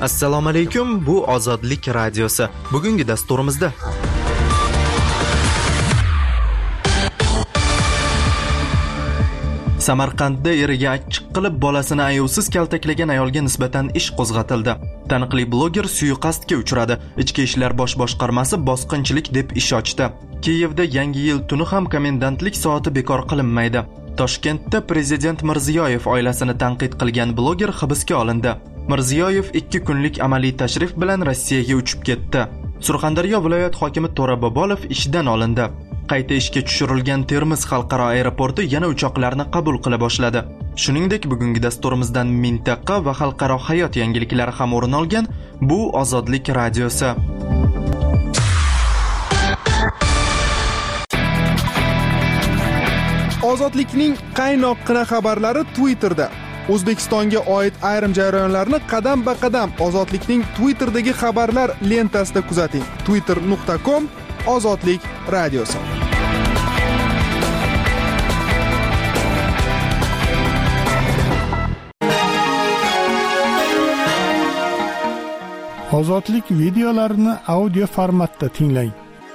Assalomu alaykum, bu Ozodlik radiosi. Bugungi dasturimizda Samarqandda eriga achchiq qilib bolasini ayovsiz kaltaklagan ayolga nisbatan ish qo'zg'atildi. Taniqli bloger suiqasdga uchradi. Ichki ishlar bosh boshqarmasi bosqinchilik deb ish ochdi. Kiyevda Yangi yil tuni ham komendantlik soati bekor qilinmaydi. Toshkentda prezident Mirziyoyev oilasini tanqid qilgan bloger hibsga olindi. Mirziyoyev 2 kunlik amaliy tashrif bilan Rossiyaga uchib ketdi. Surxondaryo viloyat hokimi To'ra Bobolov ishdan olindi. Qayta ishga tushirilgan Termiz xalqaro aeroporti yana uchoqlarni qabul qila boshladi. Shuningdek, bugungi dasturimizdan mintaqa va xalqaro hayot yangiliklari ham o'rin olgan. Bu Ozodlik radiosi. Ozodlikning qaynoqqina xabarlari Twitterda. O'zbekistonga oid ayrim jarayonlarni qadam-ba-qadam Ozodlikning Twitterdagi xabarlar lentasida kuzating. twitter.com Ozodlik radiosi. Ozodlik videolarini audio formatda tinglang.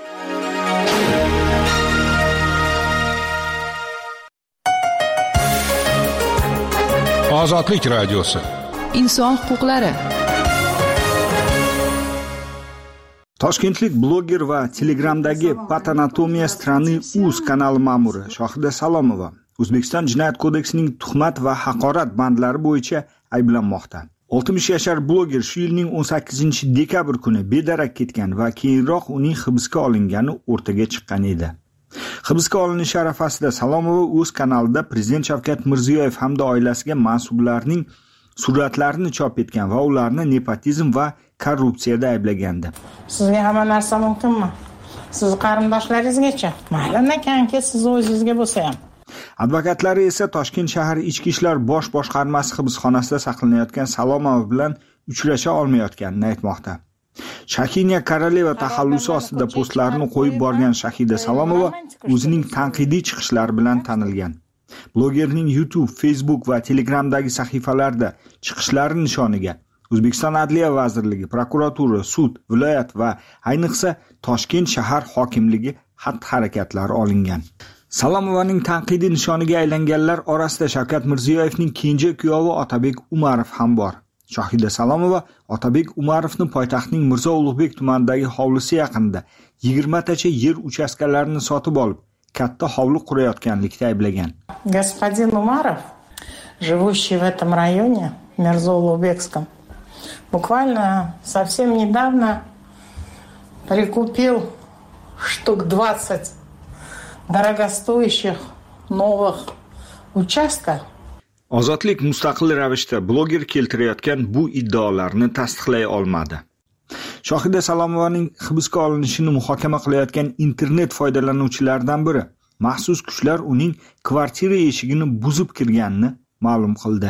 Ozodlik radiosi. Inson huquqlari. Toshkentlik bloger va Telegramdagi Patanatomiya strani uz kanali ma'muri Shohida Salomova O'zbekiston Jinoyat kodeksining tuhmat va haqorat bandlari bo'yicha ayblanmoqda. 60 yashar bloger shu yilning 18-dekabr kuni bedarak ketgan va keyinroq uning hibsga olingani o'rtaga chiqqan edi. Hibsga olinishi arafasida Salomova o'z kanalida Prezident Shavkat Mirziyoyev hamda oilasiga mansublarning suratlarini chop etgan va ularni nepotizm va korrupsiyada ayblagandi. Sizga hamma narsa mumkinmi? Siz qarindoshlaringizgacha, mayli ekanki siz o'zingizga bo'lsa ham. Advokatlari esa Toshkent shahar Ichki ishlar bosh boshqarmasi hibsxonasida saqlanayotgan Salomova bilan uchrasha olmayotganini aytmoqda. Shakina Koroleva taxallusi ostida postlarini qo'yib borgan Shahida Salomova o'zining tanqidiy chiqishlari bilan tanilgan. Blogerning YouTube, Facebook va Telegramdagi sahifalarida chiqishlari nishoniga O'zbekiston Adliya vazirligi, prokuratura, sud, viloyat va ayniqsa Toshkent shahar hokimligi xatti-harakatlari olingan. Salomovaning tanqidiy nishoniga aylanganlar orasida Shavkat Mirziyoyevning kenja kuyovi Otabek Umarov ham bor. Shohida Salomova Otabek Umarovni poytaxtning Mirzo Ulug'bek tumanidagi hovlisi yaqinida 20 tacha yer uchastkalarini sotib olib, katta hovli qurayotganlikda ayblagan. Господин Умаров, живущий в этом районе, Мирзо-Улугбекском, буквально совсем недавно прикупил штук 20 дорогостоящих новых участков. Ozodlik mustaqil ravishda bloger keltirayotgan bu iddaolarni tasdiqlay olmadi. Shohida Salomovaning hibsga olinishini muhokama qilayotgan internet foydalanuvchilaridan biri maxsus kuchlar uning kvartira eshigini buzib kirganini ma'lum qildi.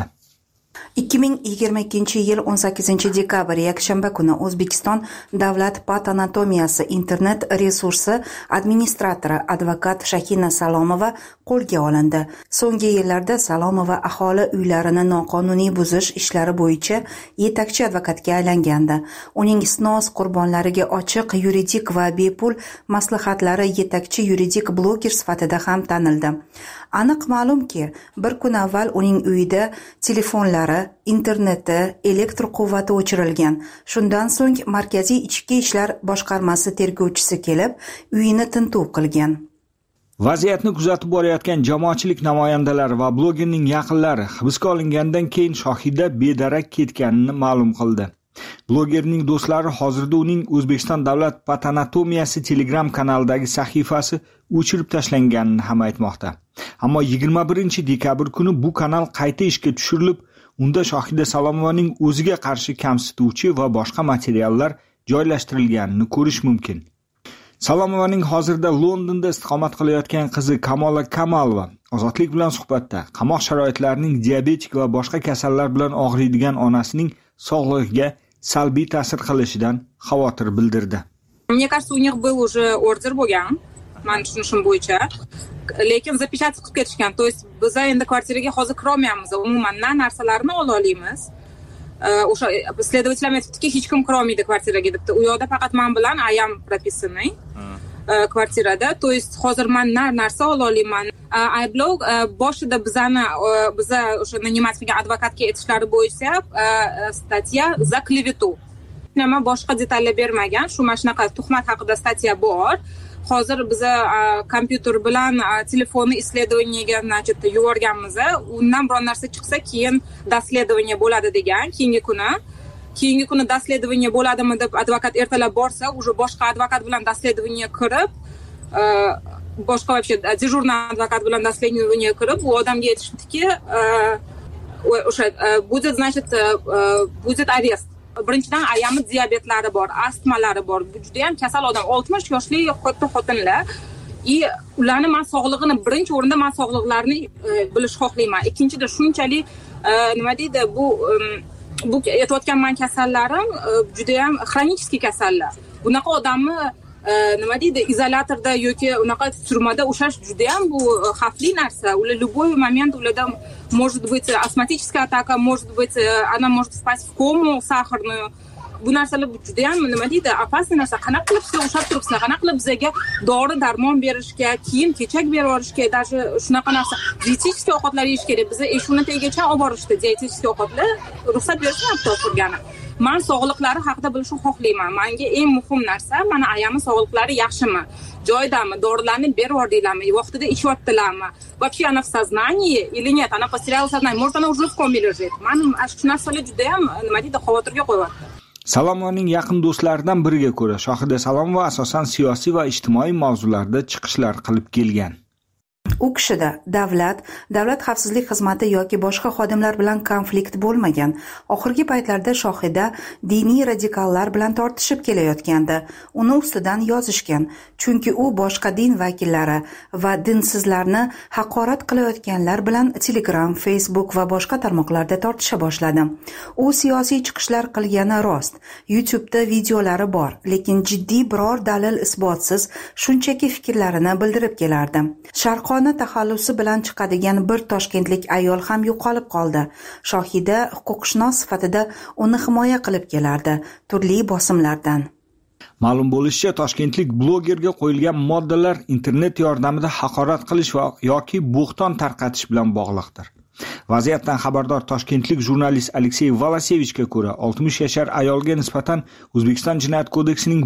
2022-yil 18-dekabr yakshanba kuni O'zbekiston Davlat patanatomiyasi internet resursi administratori advokat Shakina Salomova qo'lga olindi. So'nggi yillarda Salomova aholi uylarini noqonuniy buzish ishlari bo'yicha yetakchi advokatga aylangandi. Uning snos qurbonlariga ochiq yuridik va bepul maslahatlari yetakchi yuridik bloger sifatida ham tanildi. Aniq ma'lumki, bir kun avval uning uyida telefonlari, interneti, elektr quvvati o'chirilgan. Shundan so'ng Markaziy ichki ishlar boshqarmasi tergovchisi kelib, uyini tintuv qilgan. Vaziyatni kuzatib borayotgan jamoatchilik namoyandalari va blogerning yaqinlari hibsga olingandan keyin Shohida bedarak ketganini ma'lum qildi. Blogerning do'stlari hozirda uning O'zbekiston Davlat patanatomiyasi Telegram kanalidagi sahifasi o'chirib tashlanganini ham aytmoqda. Ammo 21-dekabr kuni bu kanal qayta ishga tushirilib, unda Shohida Salomovaning o'ziga qarshi kamsituvchi va boshqa materiallar joylashtirilganini ko'rish mumkin. Salomovaning hozirda Londonda istiqomat qilayotgan qizi Kamola Kamalova Ozodlik bilan suhbatda qamoq sharoitlarining diabetik va boshqa kasallar bilan og'riydigan onasining sog'lig'iga salbiy ta'sir qilishidan xavotir bildirdi. Мне кажется, у них был уже ордер bo'lgan. Men tushunishim bo'yicha, lekin zapечатка ketishgan. То есть biz endi kvartiraga hozir kira olmaymiz. Umuman narsalarni ola olamiz. o'sha следователlar aytibdiki, hech kim kira olmaydi kvartiraga debdi. U yoqda faqat men bilan ayam propisanniy kvartirada. То есть hozir men narsa ola olmayman. Ayblov boshida biza o'sha naнимать qilgan advokatga aytishlari bo'yicha statya za klevetu. Nima boshqa detallar bermagan. Shu mana shunaqa tuhmat haqida statya bor. Hozir biza kompyuter bilan telefonni исследованиеga yuborganmiz. Undan biror narsa chiqsa, keyin dasledovание bo'ladi degan. Keyingi kuni dasledovание bo'ladimi deb advokat ertalab borsa, уже boshqa advokat bilan dasledovание kirib, boshqa вообще dejurniy advokat bilan dasledovание kirib, u odamga aytishdiki, o'sha будет, значит, будет areст. Birinchidan ayami diabetlari bor, astmalari bor. Bu juda ham kasal odam, 60 yoshli xotinlar. Ularni men sog'lig'ini birinchi o'rinda men sog'liqlarini bilish xohlayman. Ikkinchidan shunchalik nima deydi, bu aytayotgan men kasallarim juda ham xronический kasallar. Bunaqa odamni nima deydi, izolyatorda yoki unaqa turmada ushlash juda ham bu xavfli narsa. Ular любой момент ularda может быть астматическая атака, может быть она может впасть в кому сахарную. Bu narsalar juda ham nima deydi, опасный narsa. Qanaqa qilib siz ushlab turibsizlar? Qanaqa qilib bizga dori darmon berishga, kiyim kechak berib yuborishga, даже shunaqa narsa dietetik ovqatlar yeyish kerak. Bizni eshuna tegacha olib borishdi dietetik ovqatlar, ruxsat berishmabdi o'tirgani. Men sog'liqlari haqida bilishni xohlayman. Menga eng muhim narsa, mana ayamning sog'liqlari yaxshimi? Joydami? Dorilarni berib yubordinglarmi? Vaqtida ichyaptilarmi? Вообще она в сознании или нет? Она потеряла сознание. Может, она уже в коме лежит. Men shu narsalar juda ham nima deydi, xavotirga qo'yadi. Salomovaning yaqin do'stlaridan biriga ko'ra, Shohida Salomova asosan siyosiy va ijtimoiy mavzularda chiqishlar qilib kelgan. U kishida davlat xavfsizlik xizmati yoki boshqa xodimlar bilan konflikt bo'lmagan. Oxirgi paytlarda Shohida diniy radikallar bilan tortishib kelayotgandi. Uni ustidan yozishgan, chunki u boshqa din vakillari va dinsizlarni haqorat qilayotganlar bilan Telegram, Facebook va boshqa tarmoqlarda tortisha boshladi. U siyosiy chiqishlar qilgani rost. YouTube'da videolari bor, lekin jiddiy biror dalil isbotsiz shunchaki fikrlarini bildirib kelardi. Sharqona taxallusi bilan chiqadigan bir toshkentlik ayol ham yo'qolib qoldi. Shohida huquqshunos sifatida uni himoya qilib kelardi turli bosimlardan. Ma'lum bo'lishicha, toshkentlik blogerga qo'yilgan moddalar internet yordamida haqorat qilish yoki bo'xton tarqatish bilan bog'liqdir. Vaziyatdan xabardor toshkentlik jurnalist Aleksey Volosevichga ko'ra, 60 yashar ayolga nisbatan O'zbekiston Jinoyat kodeksining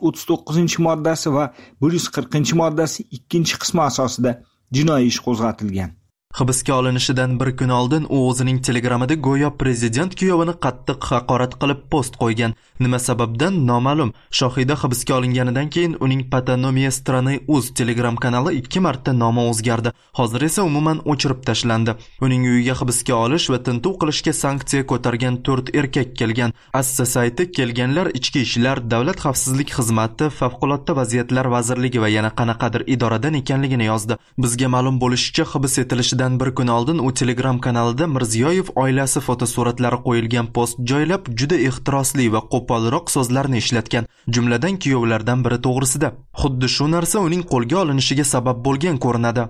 139-moddasi va 140-moddasi 2-qismi asosida jinoiy ish qo'zg'atilgan. Hibsga olinishidan bir kun oldin u o'zining Telegramida go'yo prezident kuyovini qattiq haqorat qilib post qo'ygan. Nima sababdan noma'lum. Shohida hibsga olinganidan keyin uning Patanomiya Strany Uz Telegram kanali 2 marta nomi o'zgardi. Hozir esa umuman o'chirib tashlandi. Uning uyiga hibsga olish va tintuv qilishga sanksiya ko'targan 4 erkak kelgan. Assa sayti kelganlar ichki ishlar, davlat xavfsizlik xizmati, favqulodda vaziyatlar vazirligi va yana qanaqadir idoradan ekanligini yozdi. Bizga ma'lum bo'lishicha, hibs etilishidan bir kun oldin u Telegram kanalida Mirziyoyev oilasi fotosuratlari qo'yilgan post joylab juda ehtirosli va qo'polroq so'zlarni ishlatgan, jumladan kuyovlardan biri to'g'risida. Xuddi shu narsa uning qo'lga olinishiga sabab bo'lgan ko'rinadi.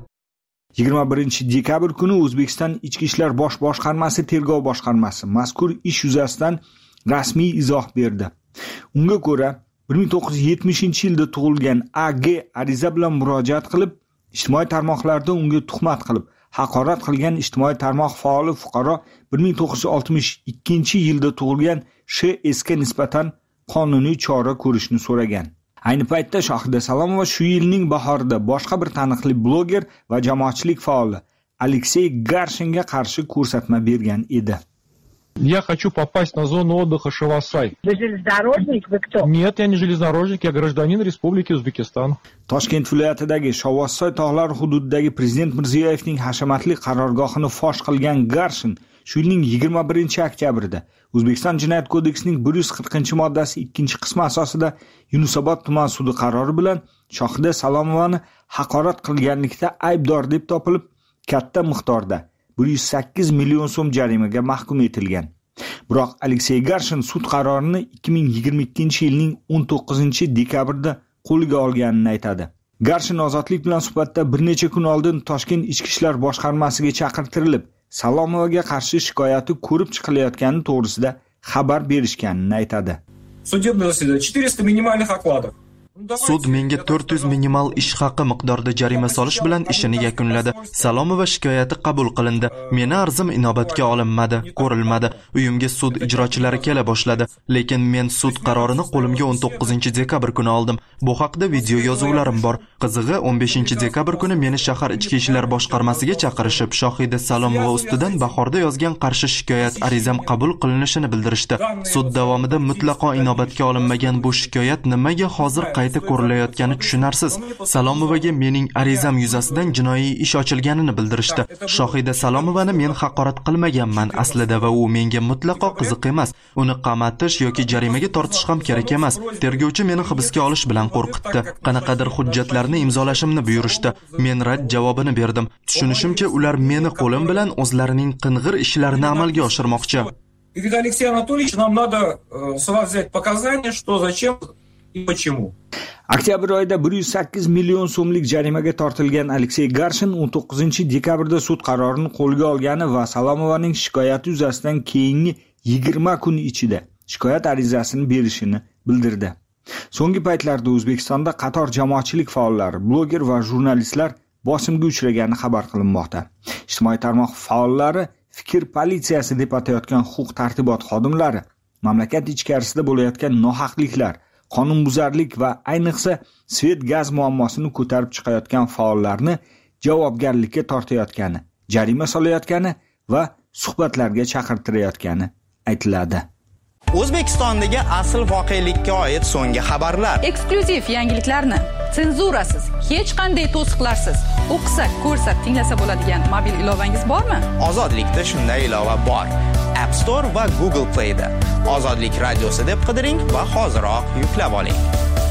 21-dekabr kuni O'zbekiston Ichki ishlar bosh boshqarmasi tergov boshqarmasi mazkur ish yuzasidan rasmiy izoh berdi. Unga ko'ra, 1970-yilda tug'ilgan AG ariza bilan murojaat qilib, ijtimoiy tarmoqlarda unga tuhmat qilib, haqorat qilgan ijtimoiy tarmoq faoli fuqaro 1962-yilda tug'ilgan Sh.S.ga nisbatan qonuniy chora ko'rishni so'ragan. Ayni paytda Shohida Salomova shu yilning bahorida boshqa bir taniqli bloger va jamoatchilik faoli Aleksey Garshinga qarshi ko'rsatma bergan edi. Я хочу попасть на зону отдыха Шавасай. Вы железнодорожник? Вы кто? Нет, я не железнодорожник, я гражданин Республики Узбекистан. Toshkent viloyatidagi Shavassoy tog'lari hududidagi Prezident Mirziyoyevning hashamatli qarorgohini fosh qilgan Garshin shu yilning 21-oktyabrida O'zbekiston Jinoyat kodeksining 140-moddasi 2-qismi asosida Yunusobod tuman sudi qarori bilan Shohida Salomovani haqorat qilganlikda aybdor deb topilib, katta miqdorda 108 million so'm jarimaga mahkum etilgan. Biroq Aleksey Garshin sud qarorini 2022-yilning 19-dekabrida qo'lga olganini aytadi. Garshin ozodlik bilan suhbatda bir necha kun oldin Toshkent ichki ishlar boshqarmasiga chaqirtirilib, Salomovaga qarshi shikoyati ko'rib chiqilayotgani to'g'risida xabar berishganini aytadi. Судебное заседание 400 минимальных окладов. Sud menga 400 minimal ish haqi miqdorida jarima solish bilan ishini yakunladi. Salomova shikoyati qabul qilindi. Meni arzim inobatga olinmadi, ko'rilmadi. Uyimga sud ijrochilari kela boshladi, lekin men sud qarorini qo'limga 19-dekabr kuni oldim. Bu haqda video yozuvlarim bor. Qizig'i 15-dekabr kuni meni shahar ichki ishlar boshqarmasiga chaqirishib, Shohida Salomova ustidan bahorda yozgan qarshi shikoyat arizam qabul qilinishini bildirishdi. Sud davomida mutlaqo inobatga olinmagan bu shikoyat nimaga hozir qayta ko'rilayotgani tushunarsiz. Salomovaga mening arizam yuzasidan jinoiy ish ochilganini bildirishdi. Shohida Salomovani men haqorat qilmaganman aslida va u menga mutlaqo qiziq emas. Uni qamatish yoki jarimaga tortish ham kerak emas. Tergovchi meni hibsga olish bilan qo'rqitdi. Qanaqadir hujjatlarni imzolashimni buyurishdi. Men rad javobini berdim. Tushunishimcha, ular meni qo'lim bilan o'zlarining qing'ir ishlarini amalga oshirmoqchi. Виктор Алексей Анатольевич, нам надо с вас взять показания, что, зачем и почему. Oktyabr oyida 108 million so'mlik jarimaga tortilgan Aleksey Garshin 19-dekabrda sud qarorini qo'lga olgani va Salomovaning shikoyati yuzasidan keyingi 20 kun ichida shikoyat arizasini berishini bildirdi. So'nggi paytlarda O'zbekistonda qator jamoatchilik faollari, bloger va jurnalistlar bosimga uchragani xabar qilinmoqda. Ijtimoiy tarmoq faollari fikr politsiyasi deb atayotgan huquq-tartibot xodimlari mamlakat ichkarisida bo'layotgan nohaqliklar, qonunbuzarlik va ayniqsa svet gaz muammosini ko'tarib chiqayotgan faollarni javobgarlikka tortayotgani, jarima solayotgani va suhbatlarga chaqirtirayotgani aytiladi. O'zbekistondagi asl voqelikka oid so'nggi xabarlar. Eksklyuziv yangiliklarni senzurasiz, hech qanday to'siqlarsiz o'qisak, ko'rsak, tinglasa bo'ladigan mobil ilovangiz bormi? Ozodlikda shunday ilova bor. App Store va Google Play da. Ozodlik radiosi deb qidiring va hoziroq yuklab oling.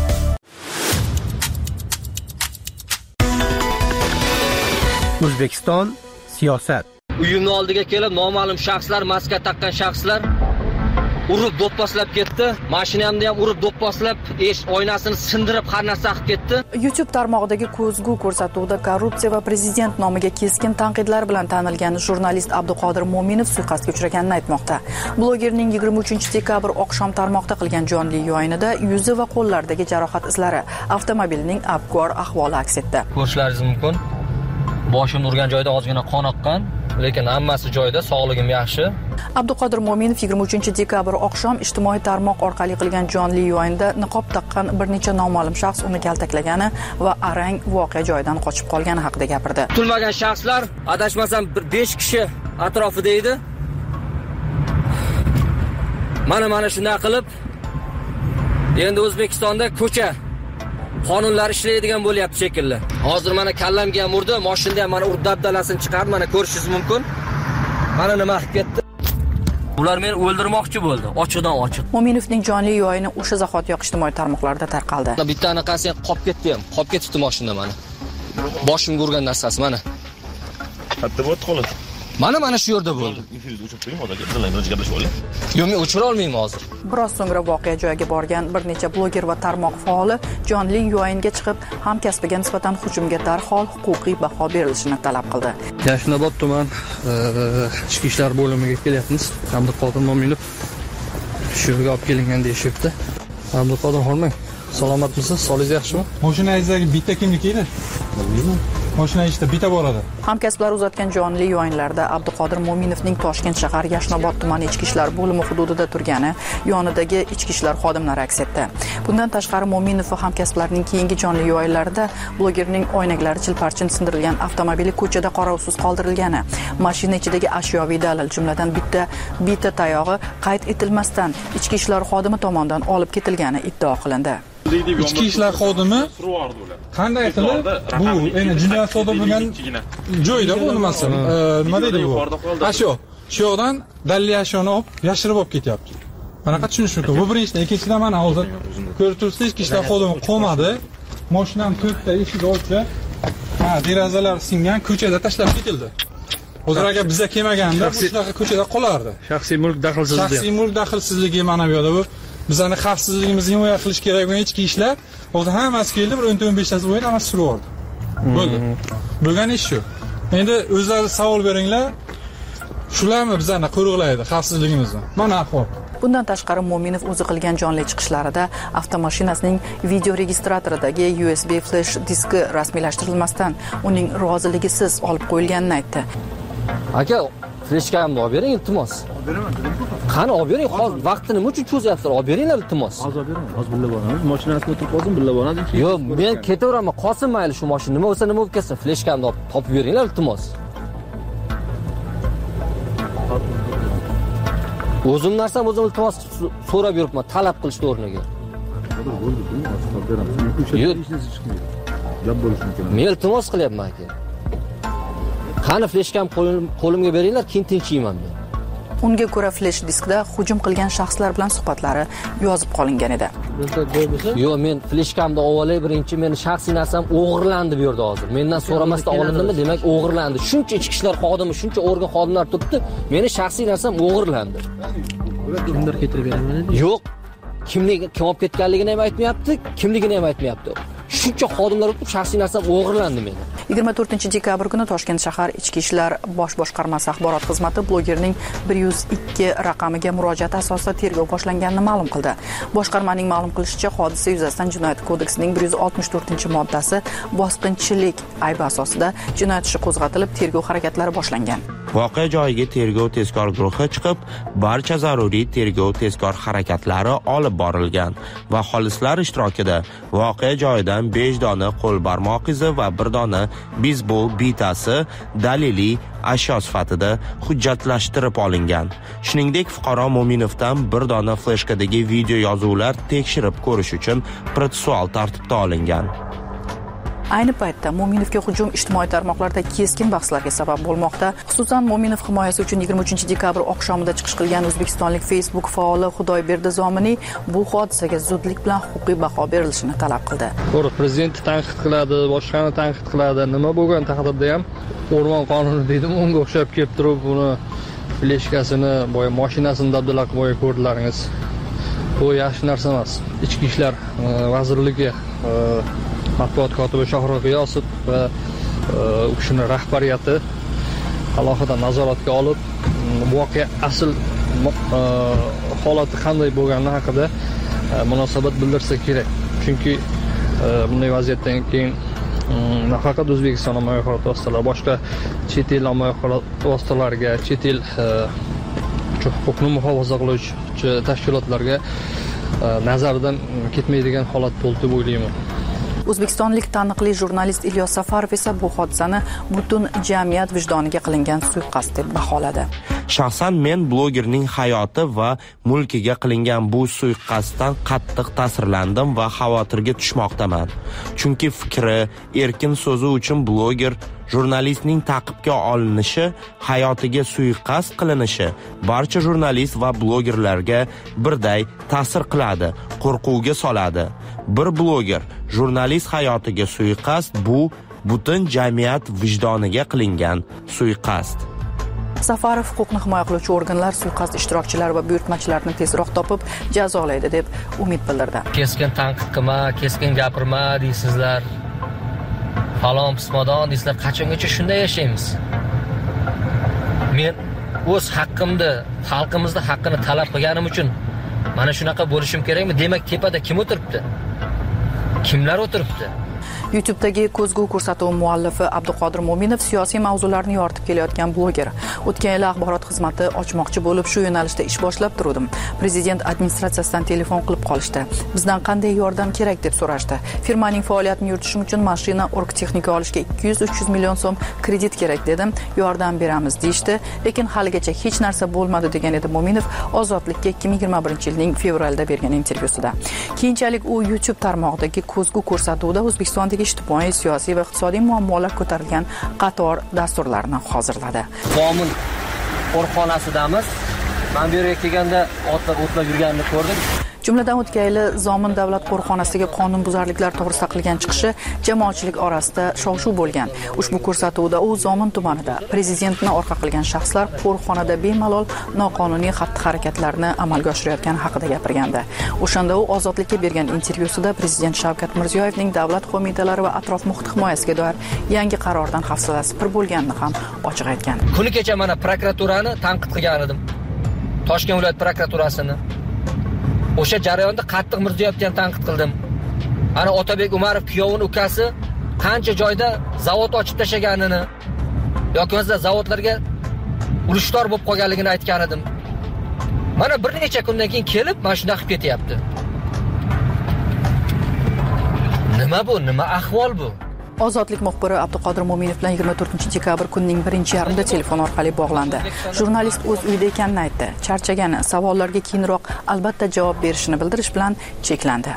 O'zbekiston siyosat. Uyimning oldiga kelib noma'lum shaxslar, maska taqqan shaxslar urib do'pposlab ketdi. Mashinamni ham urib do'pposlab, oynasini sindirib har narsa qilib ketdi. YouTube tarmog'idagi ko'zgu ko'rsatuvda korrupsiya va prezident nomiga keskin tanqidlar bilan tanilgan jurnalist Abduqodir Mo'minov suiqasdga uchraganini aytmoqda. Blogerning 23-dekabr oqshom tarmoqda qilgan jonli o'yinida yuzi va qo'llaridagi jarohat izlari, avtomobilining abgor ahvoli aks etdi. Ko'rishlaringiz mumkin. Boshimni urgan joyda ozgina qon oqqan, lekin hammasi joyida, sog'ligim yaxshi. Abduqodir Mo'minov 23-dekabr oqshom ijtimoiy tarmoq orqali qilgan jonli o'yinda niqob taqqan bir necha noma'lum shaxs uni kaltaklagani va arang voqea joyidan qochib qolgani haqida gapirdi. Kutilmagan shaxslar, adashmasam 5 kishi atrofida edi. Mana shunday qilib, endi O'zbekistonda ko'cha qonunlar ishlaydigan bo'lyapti shekilli. Hozir mana kallamga ham urdi, mashinada ham mana urib dabdalasini chiqardi, mana ko'rishingiz mumkin. Mana nima qilib ketdi? Ular meni o'ldirmoqchi bo'ldi, ochiqdan ochiq. Mo'minovning jonli o'yini o'sha zahotiyoq ijtimoiy tarmoqlarda tarqaldi. Bitta anaqasi qolib ketdi ham, qolib ketibdi mashinada mana. Boshimga urgan narsasi mana. Katta bo'ldi xolos. Mana shu yerda bo'ldi. Yo'q, men o'chira olmayman hozir. Biroz so'ngra voqea joyiga borgan bir necha bloger va tarmoq faoli jonli o'yinga chiqib, hamkasbiga nisbatan hujumga darhol huquqiy baho berilishini talab qildi. Yashnobod tuman ichki ishlar bo'limiga kelyapmiz. Abduqodir Mo'minov shu yerga olib kelingan deyishibdi. Abduqodir Hormang, salomatmisiz? Solingiz yaxshimi? Mashinangizdagi bitta kimniki edi? Bilmayman. Mashinangizda bitta bor edi. Hamkasblar uzatgan jonli o'yinlarda Abduqodir Mo'minovning Toshkent shahar Yashnobod tumani ichki ishlar bo'limi hududida turgani yonidagi ichki ishlar xodimlari aks etdi. Bundan tashqari Mo'minov va hamkasblarining keyingi jonli o'yinlarida blogerning oynaklari chilparchin sindirilgan, avtomobili ko'chada qarovsiz qoldirilgani, mashina ichidagi ashyoviy dalil, jumladan bitta tayog'i qayd etilmasdan ichki ishlar xodimi tomonidan olib ketilgani iddao qilindi. Ichki ishlar xodimi qanday qilib bu endi jinoyat sodir bo'lgan joyda bu nimasi? Nima deydi bu? Shu yoqdan dalil ashyoni olib, yashirib olib ketyapti. Qanaqa tushunish mumkin? Bu birinchidan, ikkinchidan mana hozir ko'rib turibsiz, ichki ishlar xodimi qo'madi. Mashinam to'rtta eshik ochib, derazalar singan, ko'chada tashlab ketildi. Hozir agar bizga kelmaganda bu shunaqa ko'chada qolardi. Shaxsiy mulk daxlsizligi. Shaxsiy mulk daxlsizligi mana bu yerda bu bizning xavfsizligimizni himoya qilish kerak bo'lgan ichki ishlar, hozir hammasi keldi, bir 10-15 tasi o'yin hammasi surib oldi. Bo'ldi. Bo'lgan ish shu. Endi o'zlaringiz savol beringlar. Shularmi bizlarni qo'riqlaydi xavfsizligimizni? Mana ahvol. Bundan tashqari Mo'minov o'zi qilgan jonli chiqishlarida avtomashinasining video registratoridagi USB flash diski rasmiylashtirilmasdan uning roziligisiz olib qo'yilganini aytdi. Aka, fleshkamni olib bering iltimos. Qani olib bering, hozir vaqtni nima uchun cho'zyapsizlar? Olib beringlar iltimos. Hozir bering, hozir birga boramiz. Mashinasini o'tirib qolsin, birga boramiz. Yo'q, men ketaveraman. Qolsin mayli shu mashina. Nima bo'lsa nima bo'lib ketsin, fleshkamni olib topib beringlar iltimos. O'zim narsam o'zim iltimos so'rab yuribman, talab qilishni o'rniga. Men iltimos qilyapman aka. Qani fleshkam qo'limga beringlar, keyin tinchiyman men. Unga ko'ra flash diskda hujum qilgan shaxslar bilan suhbatlari yozib qolingan edi. Yo'q, men fleshkamni olay birinchi meni shaxsiy narsam o'g'irlandi bu yerda hozir. Mendan so'ramasdan olindimi, demak o'g'irlandi. Shuncha ichki ishlar xodimi, shuncha organ xodimlar turibdi, meni shaxsiy narsam o'g'irlandi. Kimdir keltirib beradi? Yo'q. Kim olib ketganligini ham aytmayapti, kimligini ham aytmayapti. Shuncha xodimlar o'tib shaxsiy narsam o'g'irlandi meni. 24-dekabr kuni Toshkent shahar Ichki ishlar bosh boshqarmasi axborot xizmati blogerning 102 raqamiga murojaat asosida tergov boshlanganini ma'lum qildi. Boshqarmaning ma'lum qilishicha, hodisa yuzasidan Jinoyat kodeksining 164-moddasi bosqinchilik aybi asosida jinoyat ishi qo'zg'atilib, tergov harakatlari boshlangan. Voqea joyiga tergov tezkor guruhi chiqib, barcha zaruriy tergov tezkor harakatlari olib borilgan va xolislar ishtirokida voqea joyidan 5 dona qo'l barmoq izi va 1 dona bizbol bitasi daliliy ashyo sifatida hujjatlashtirib olingan. Shuningdek, fuqaro Mo'minovdan 1 dona fleshkadagi video yozuvlar tekshirib ko'rish uchun protsessual tartibda olingan. Ayni paytda Mo'minovga hujum ijtimoiy tarmoqlarda keskin bahslarga sabab bo'lmoqda. Xususan, Mo'minov himoyasi uchun 23-dekabr oqshomida chiqish qilgan o'zbekistonlik Facebook faoli Xudoyberdi Zominiy bu hodisaga zudlik bilan huquqiy baho berilishini talab qildi. To'g'ri, prezident tanqid qiladi, boshqani tanqid qiladi. Nima bo'lgan taqdirda ham o'rmon qonuni deydimi, unga o'xshab kelib turib, buni fleshkasini, boya mashinasini dabdala qilib ko'rdilaringiz. Bu yaxshi narsa emas. Ichki ishlar vazirligi matbuot kotibi Shohrux G'iyosov va u kishining rahbariyati alohida nazoratga olib, voqea asl holati qanday bo'lgani haqida munosabat bildirsa kerak. Chunki bunday vaziyatdan keyin nafaqat O'zbekiston ommaviy axborot vositalari, boshqa chet el ommaviy axborot vositalariga, chet el huquqni muhofaza qiluvchi tashkilotlarga nazardan ketmaydigan holat bo'ldi deb o'ylayman. O'zbekistonlik taniqli jurnalist Ilyos Safarov esa bu hodisani butun jamiyat vijdoniga qilingan suiqasd deb baholadi. Shaxsan men blogerning hayoti va mulkiga qilingan bu suiqasddan qattiq ta'sirlandim va xavotirga tushmoqdaman. Chunki fikri, erkin so'zi uchun bloger jurnalistning ta'qibga olinishi, hayotiga suiqasd qilinishi barcha jurnalist va blogerlarga birday ta'sir qiladi, qo'rquvga soladi. Bir bloger jurnalist hayotiga suiqasd bu butun jamiyat vijdoniga qilingan suiqasd. Safarov huquqni himoya qiluvchi organlar suiqasd ishtirokchilari va buyurtmachilarni tezroq topib jazolaydi deb umid bildirdi. Keskin tanqid qilma, keskin gapirma deysizlar. Falon pismadon deysizlar. Qachongacha shunday yashaymiz? Men o'z haqqimni, xalqimizning haqqini talab qilganim uchun mana shunaqa bo'lishim kerakmi? Demak, tepada kim o'tiribdi? Kimlar o'tiribdi? YouTube'dagi ko'zgu ko'rsatuv muallifi Abduqodir Mo'minov siyosiy mavzularni yoritib kelayotgan bloger. O'tgan yil axborot xizmati ochmoqchi bo'lib, shu yo'nalishda ish boshlab turdim. Prezident administratsiyasidan telefon qilib qolishdi. Bizdan qanday yordam kerak deb so'rashdi. Firmaning faoliyatini yuritishim uchun mashina, org-texnika olishga 200-300 million so'm kredit kerak dedim. Yordam beramiz deyishdi, lekin haligacha hech narsa bo'lmadi degan edi Mo'minov Ozodlikka 2021-yilning fevralida bergan intervyusida. Keyinchalik u YouTube tarmog'idagi ko'zgu ko'rsatuvda O'zbekiston ijtimoiy, siyosiy va iqtisodiy muammolar ko'tarilgan qator dasturlarni hozirladi. Qo'min qo'rxonasidamiz. Men bu yerga kelganda o'tlab yurganini ko'rdim. Jumladan o'tgan yili Zomin davlat qo'riqxonasiga qonunbuzarliklar to'g'risida qilgan chiqishi jamoatchilik orasida shov-shuv bo'lgan. Ushbu ko'rsatuvda u Zomin tumanida prezidentni orqa qilgan shaxslar qo'riqxonada bemalol noqonuniy xatti-harakatlarni amalga oshirayotgani haqida gapirgandi. O'shanda u Ozodlikka bergan intervyusida prezident Shavkat Mirziyoyevning davlat qo'mitalari va atrof muhit himoyasiga doir yangi qarordan hafsalasi pir bo'lganini ham ochiq aytgan. Kuni kecha mana prokuraturani tanqid qilgan edim. Toshkent viloyat prokuraturasini. O'sha jarayonda qattiq Mirziyoyevni ham tanqid qildim. Ana Otabek Umarov kuyovini ukasi qancha joyda zavod ochib tashaganini yoki o'zda zavodlarga urushtor bo'lib qolganligini aytgan edim. Mana bir necha kundan keyin kelib, mana shunday qilib ketyapti. Nima bu? Nima ahvol bu? Ozodlik muxbiri Abduqodir Mo'minov bilan 24-dekabr kunning 1-yarmida telefon orqali bog'landi. Jurnalist o'z uyida ekanini aytdi. Charchagani, savollarga keyinroq albatta javob berishini bildirish bilan cheklandi.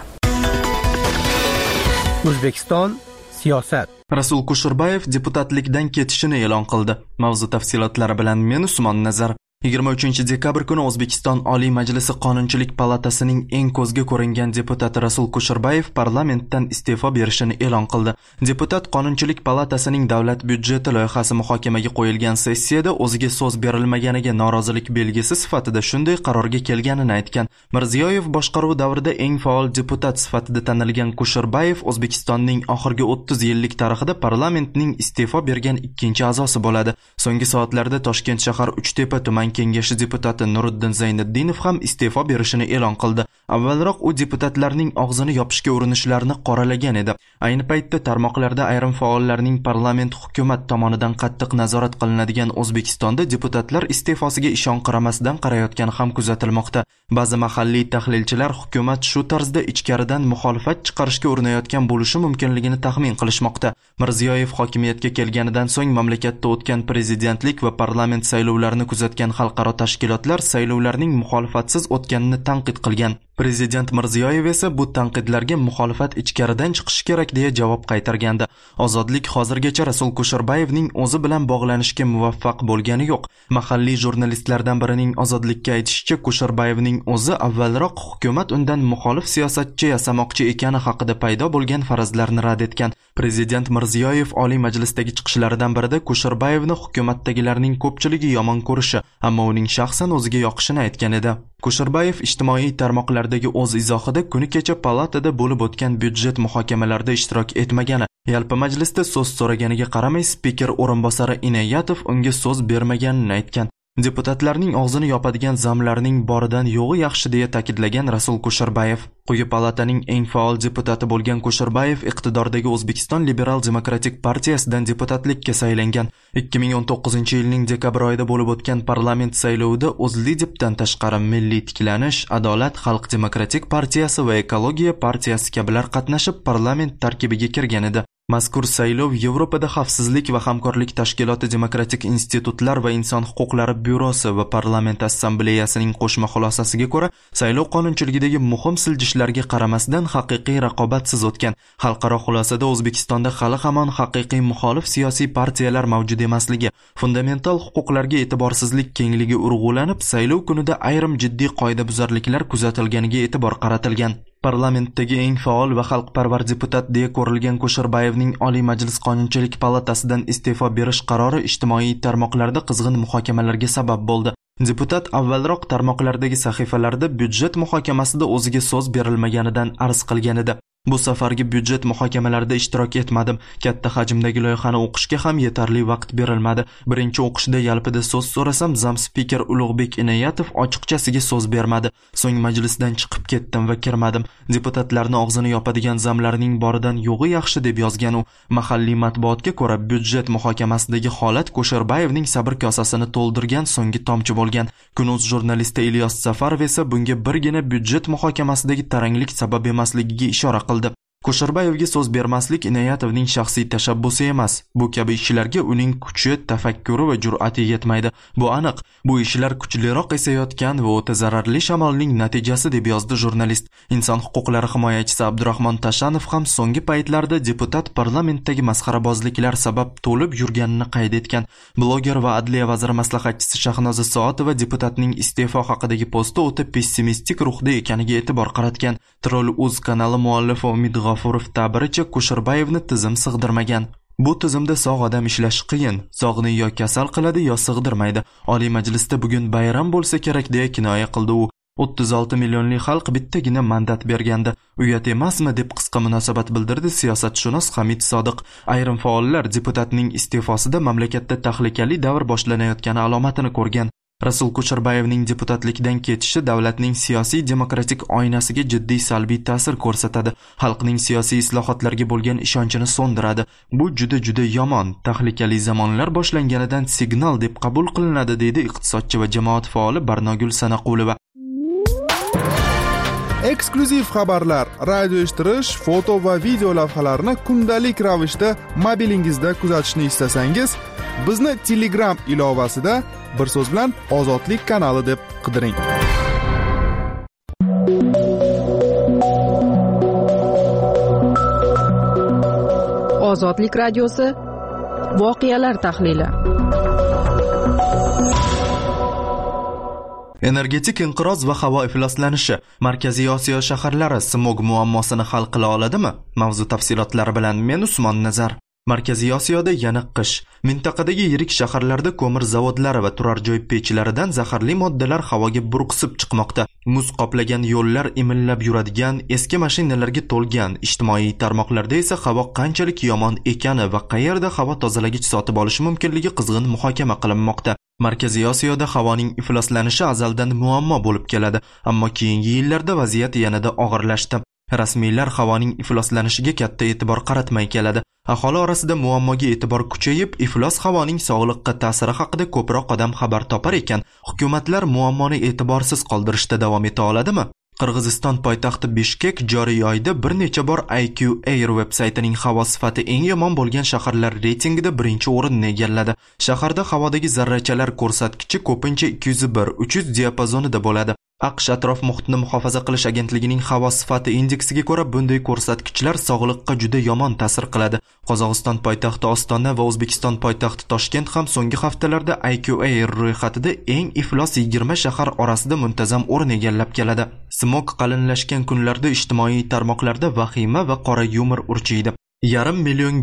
O'zbekiston siyosat. Rasul Kusherbayev deputatlikdan ketishini e'lon qildi. Mavzu tafsilotlari bilan men Usmon Nazar. 23-dekabr kuni O'zbekiston Oliy Majlisi Qonunchilik palatasining eng ko'zga ko'ringan deputati Rasul Kusherbayev parlamentdan iste'fo berishini e'lon qildi. Deputat Qonunchilik palatasining davlat byudjeti loyihasi muhokamaga qo'yilgan sessiyada o'ziga so'z berilmaganiga norozilik belgisi sifatida shunday qarorga kelganini aytgan. Mirziyoyev boshqaruvi davrida eng faol deputat sifatida tanilgan Kusherbayev O'zbekistonning oxirgi 30 yillik tarixida parlamentning iste'fo bergan ikkinchi a'zosi bo'ladi. So'nggi soatlarda Toshkent shahar Uchtepa tuman kengashi deputati Nuriddin Zayniddinov ham iste'fo berishini e'lon qildi. Avvalroq u deputatlarning og'zini yopishga urinishlarini qoralagan edi. Ayni paytda tarmoqlarda ayrim faollarning parlament hukumat tomonidan qattiq nazorat qilinadigan O'zbekistonda deputatlar iste'fosiga ishonqiramasdan qarayotgani ham kuzatilmoqda. Ba'zi mahalliy tahlilchilar hukumat shu tarzda ichkaridan muxolifat chiqarishga urinayotgan bo'lishi mumkinligini taxmin qilishmoqda. Mirziyoyev hokimiyatga kelganidan so'ng mamlakatda o'tgan prezidentlik va parlament saylovlarini kuzatgan xalqaro tashkilotlar saylovlarning muxolifatsiz o'tganini tanqid qilgan. Prezident Mirziyoyev esa bu tanqidlarga muxolifat ichkaridan chiqishi kerak deya javob qaytargandi. Ozodlik hozirgacha Rasul Kusherbayevning o'zi bilan bog'lanishga muvaffaq bo'lgani yo'q. Mahalliy jurnalistlardan birining Ozodlikka aytishicha, Kusherbayevning o'zi avvalroq hukumat undan muxolif siyosatchi yasamoqchi ekani haqida paydo bo'lgan farazlarni rad etgan. Prezident Mirziyoyev Oliy Majlisdagi chiqishlaridan birida Kusherbayevni hukumatdagilarning ko'pchiligi yomon ko'rishi, ammo uning shaxsan o'ziga yoqishini aytgan edi. Kusherbayev ijtimoiy tarmoqlardagi o'z izohida kuni kecha palatada bo'lib o'tgan byudjet muhokamalarida ishtirok etmagani, yalpi majlisda so'z so'raganiga qaramay spiker o'rinbosari Inoyatov unga so'z bermaganini aytgan. Deputatlarning og'zini yopadigan zamlarning boridan yo'g'i yaxshi deya ta'kidlagan Rasul Kusherbayev. Quyi palataning eng faol deputati bo'lgan Kusherbayev iqtidordagi O'zbekiston Liberal Demokratik partiyasidan deputatlikka saylangan. 2019-yilning dekabr oyida bo'lib o'tgan parlament saylovida O'zLidepdan tashqari Milliy tiklanish, Adolat, Xalq demokratik partiyasi va Ekologiya partiyasi kabilar qatnashib parlament tarkibiga kirgan edi. Mazkur saylov Yevropada xavfsizlik va hamkorlik tashkiloti Demokratik institutlar va inson huquqlari byurosi va parlament assambleyasining qo'shma xulosasiga ko'ra, saylov qonunchiligidagi muhim siljishlarga qaramasdan haqiqiy raqobatsiz o'tgan. Xalqaro xulosada O'zbekistonda hali hamon haqiqiy muxolif siyosiy partiyalar mavjud emasligi, fundamental huquqlarga e'tiborsizlik kengligi urg'ulanib, saylov kunida ayrim jiddiy qoidabuzarliklar kuzatilganiga e'tibor qaratilgan. Parlamentdagi eng faol va xalqparvar deputat deya ko'rilgan Kusherbayevning Oliy Majlis Qonunchilik palatasidan iste'fo berish qarori ijtimoiy tarmoqlarda qizg'in muhokamalarga sabab bo'ldi. Deputat avvalroq tarmoqlardagi sahifalarida byudjet muhokamasida o'ziga so'z berilmaganidan arz qilgan edi. Bu safargi byudjet muhokamalarida ishtirok etmadim. Katta hajmdagi loyihani o'qishga ham yetarli vaqt berilmadi. Birinchi o'qishda yalpida so'z so'rasam, zam spiker Ulug'bek Inoyatov ochiqchasiga so'z bermadi. So'ng majlisdan chiqib ketdim va kirmadim. Deputatlarni og'zini yopadigan zamlarning boridan yo'g'i yaxshi deb yozgan u. Mahalliy matbuotga ko'ra, byudjet muhokamasidagi holat Kusherbayevning sabr kosasini to'ldirgan so'nggi tomchi bo'lgan. Kun.uz jurnalisti Ilyos Safarov esa bunga birgina byudjet muhokamasidagi taranglik sabab emasligiga ishora qildi. Kusherbayevga so'z bermaslik Inoyatovning shaxsiy tashabbusi emas. Bu kabi ishlarga uning kuchi, tafakkuri va jur'ati yetmaydi. Bu aniq. Bu ishlar kuchliroq esayotgan va o'ta zararli shamolning natijasi deb yozdi jurnalist. Inson huquqlari himoyachisi Abdurahmon Tashanov ham so'nggi paytlarda deputat parlamentdagi masxarabozliklar sabab to'lib yurganini qayd etgan. Bloger va adliya vaziri maslahatchisi Shahnoza Soatova deputatning iste'fo haqidagi posti o'ta pessimistik ruhda ekaniga e'tibor qaratgan. Troll.uz kanali muallifi Umid G'ofurov ta'biricha Kusherbayevni tizim sig'dirmagan. Bu tizimda sog' odam ishlashi qiyin. Sog'ni yo kasal qiladi, yo sig'dirmaydi. Oliy Majlisda bugun bayram bo'lsa kerak deya kinoya qildi u. 36 millionli xalq bittagina mandat bergandi. Uyat emasmi deb qisqa munosabat bildirdi siyosatshunos Hamid Sodiq. Ayrim faollar deputatning iste'fosida mamlakatda tahlikali davr boshlanayotgani alomatini ko'rgan. Rasul Kusherbayevning deputatlikdan ketishi davlatning siyosiy demokratik oynasiga jiddiy salbiy ta'sir ko'rsatadi. Xalqning siyosiy islohotlarga bo'lgan ishonchini so'ndiradi. Bu juda yomon, tahlikali zamonlar boshlanganidan signal deb qabul qilinadi, deydi iqtisodchi va jamoat faoli Barnogul Sanaqulova. Eksklyuziv xabarlar, radio eshittirish, foto va video lavhalarni kundalik ravishda mobilingizda kuzatishni istasangiz, bizni Telegram ilovasida bir so'z bilan Ozodlik kanali deb qidiring. Ozodlik radiosi voqealar tahlili. Energetik inqiroz va havo ifloslanishi Markaziy Osiyo shaharlari smog muammosini hal qila oladimi? Mavzu tafsilotlari bilan men Usmon Nazar. Markaziy Osiyoda yana qish. Mintaqadagi yirik shaharlarda ko'mir zavodlari va turar joy pechlaridan zaharli moddalar havoga burqsib chiqmoqda. Muz qoplagan yo'llar imillab yuradigan, eski mashinalarga to'lgan. Ijtimoiy tarmoqlarda esa havo qanchalik yomon ekani va qayerda havo tozalagich sotib olish mumkinligi qizg'in muhokama qilinmoqda. Markaziy Osiyoda havoning ifloslanishi azaldan muammo bo'lib keladi, ammo keyingi yillarda vaziyat yanada og'irlashdi. Rasmiylar havoning ifloslanishiga katta e'tibor qaratmay keladi. Aholi orasida muammoga e'tibor kuchayib, iflos havoning sog'liqqa ta'siri haqida ko'proq odam xabar topar ekan, hukumatlar muammoni e'tiborsiz qoldirishda davom eta oladimi? Qirg'iziston poytaxti Bishkek joriy oyda bir necha bor IQ Air veb-saytining havo sifati eng yomon bo'lgan shaharlar reytingida birinchi o'rinni egalladi. Shaharda havodagi zarrachalar ko'rsatkichi ko'pincha 201-300 diapazonida bo'ladi. AQSh atrof muhitni muhofaza qilish agentligining havo sifati indeksiga ko'ra bunday ko'rsatkichlar sog'liqqa juda yomon ta'sir qiladi. Qozog'iston poytaxti Ostona va O'zbekiston poytaxti Toshkent ham so'nggi haftalarda IQ Air ro'yxatida eng iflos 20 shahar orasida muntazam o'rin egallab keladi. Smog qalinlashgan kunlarda ijtimoiy tarmoqlarda vahima va qora yumor urchiydi. Yarim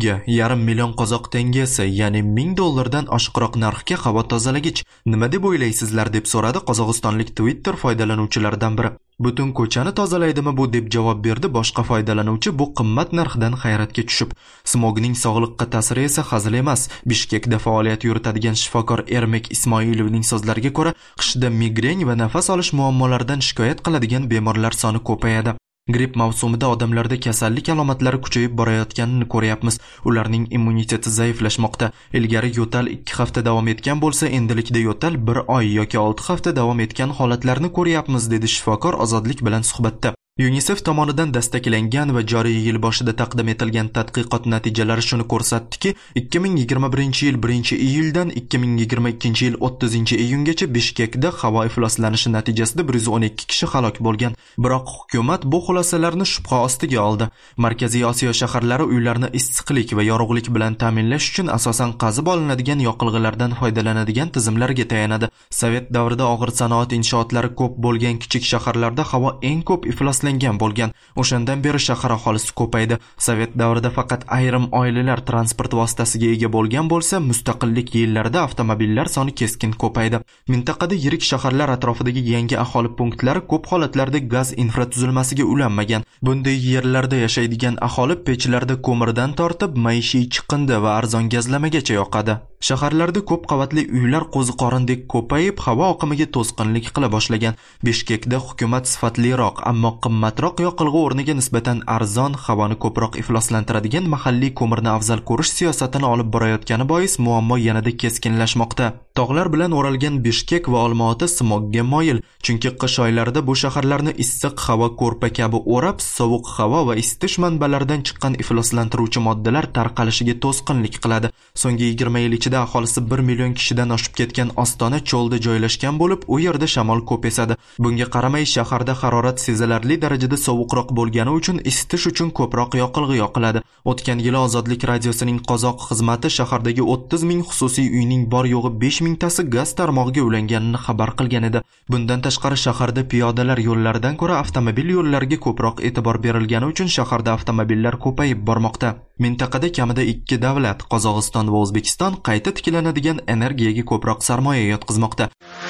million qozoq tengasi, ya'ni $1000 oshiqroq narxga havo tozalagich nima deb o'ylaysizlar, deb so'radi qozog'istonlik Twitter foydalanuvchilaridan biri. Butun ko'chani tozalaydimi bu, deb javob berdi boshqa foydalanuvchi bu qimmat narxdan hayratga tushib. Smogning sog'liqqa ta'siri esa hazil emas. Bishkekda faoliyat yuritadigan shifokor Ermek Ismoilovning so'zlariga ko'ra, qishda migren va nafas olish muammolaridan shikoyat qiladigan bemorlar soni ko'payadi. Gripp mavsumida odamlarda kasallik alomatlari kuchayib borayotganini ko'ryapmiz. Ularning immuniteti zaiflashmoqda. Ilgari yo'tal 2 hafta davom etgan bo'lsa, endilikda yo'tal 1 oy yoki 6 hafta davom etgan holatlarni ko'ryapmiz, dedi shifokor Ozodlik bilan suhbatda. UNICEF tomonidan dastaklangan va joriy yil boshida taqdim etilgan tadqiqot natijalari shuni ko'rsatdiki, 2021-yil 1-iyuldan 2022-yil 30-iyungacha Bishkekda havo ifloslanishi natijasida 112 kishi halok bo'lgan. Biroq hukumat bu xulosalarni shubha ostiga oldi. Markaziy Osiyo shaharlari uylarni issiqlik va yorug'lik bilan ta'minlash uchun asosan qazib olinadigan yoqilg'ilardan foydalanadigan tizimlarga tayanadi. Sovet davrida og'ir sanoat inshootlari ko'p bo'lgan kichik shaharlarda havo eng ko'p ifloslangan bo'lgan. O'shandan beri shahar aholisi ko'paydi. Sovet davrida faqat ayrim oilalar transport vositasiga ega bo'lgan bo'lsa, mustaqillik yillarida avtomobillar soni keskin ko'paydi. Mintaqada yirik shaharlar atrofidagi yangi aholi punktlari ko'p holatlarda gaz infratuzilmasiga ulanmagan. Bunday yerlarda yashaydigan aholi pechlarda ko'mirdan tortib, maishiy chiqindi va arzon gazlamagacha yoqadi. Shaharlarda ko'p qavatli uylar qo'ziqorindek ko'payib, havo oqimiga to'sqinlik qila boshlagan. Bishkekda hukumat sifatliroq, ammo qimmatroq yoqilg'i o'rniga nisbatan arzon, havoni ko'proq ifloslantiradigan mahalliy ko'mirni afzal ko'rish siyosatini olib borayotgani bois muammo yanada keskinlashmoqda. Tog'lar bilan o'ralgan Bishkek va Olmaota smogga moyil, chunki qish oylarida bu shaharlarni issiq havo ko'rpa kabi o'rab, sovuq havo va isitish manbalaridan chiqqan ifloslantiruvchi moddalar tarqalishiga to'sqinlik qiladi. So'nggi 20 yil ichida aholisi 1 million kishidan oshib ketgan Ostona cho'lda joylashgan bo'lib, u yerda shamol ko'p esadi. Bunga qaramay shaharda harorat sezilarli darajada sovuqroq bo'lgani uchun isitish uchun ko'proq yoqilg'i yoqiladi. O'tgan yili Ozodlik radiosining qozoq xizmati shahardagi 30 ming xususiy uyning bor yo'g'i 5 mingtasi gaz tarmog'iga ulanganini xabar qilgan edi. Bundan tashqari shaharda piyodalar yo'llaridan ko'ra avtomobil yo'llariga ko'proq e'tibor berilgani uchun shaharda avtomobillar ko'payib bormoqda. Mintaqada kamida 2 davlat, Qozog'iston va O'zbekiston qayta tiklanadigan energiyaga ko'proq sarmoya yotqizmoqda.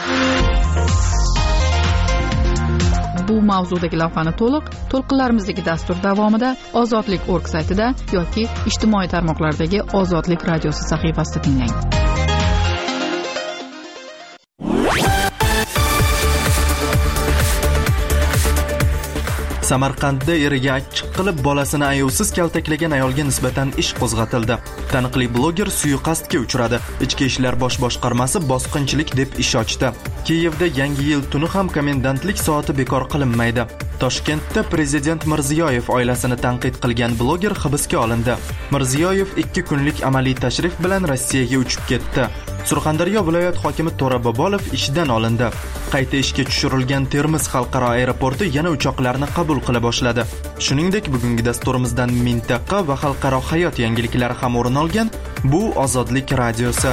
Bu mavzudagi lavhani to'lqinlarimizdagi dastur davomida Ozodlik.org saytida yoki ijtimoiy tarmoqlardagi Ozodlik radiosi sahifasida tinglang. Samarqandda eriga achchiq qilib bolasini ayovsiz kaltaklagan ayolga nisbatan ish qo'zg'atildi. Taniqli bloger suiqasdga uchradi. Ichki ishlar bosh boshqarmasi bosqinchilik deb ish ochdi. Kiyevda Yangi yil tuni ham komendantlik soati bekor qilinmaydi. Toshkentda prezident Mirziyoyev oilasini tanqid qilgan bloger hibsga olindi. Mirziyoyev 2 kunlik amaliy tashrif bilan Rossiyaga uchib ketdi. Surxondaryo viloyat hokimi To'ra Bobolov ishdan olindi. Qayta ishga tushirilgan Termiz xalqaro aeroporti yana uchoqlarni qabul qila boshladi. Shuningdek, bugungi dasturimizdan mintaqa va xalqaro hayot yangiliklari ham o'rin olgan. Bu Ozodlik radiosi.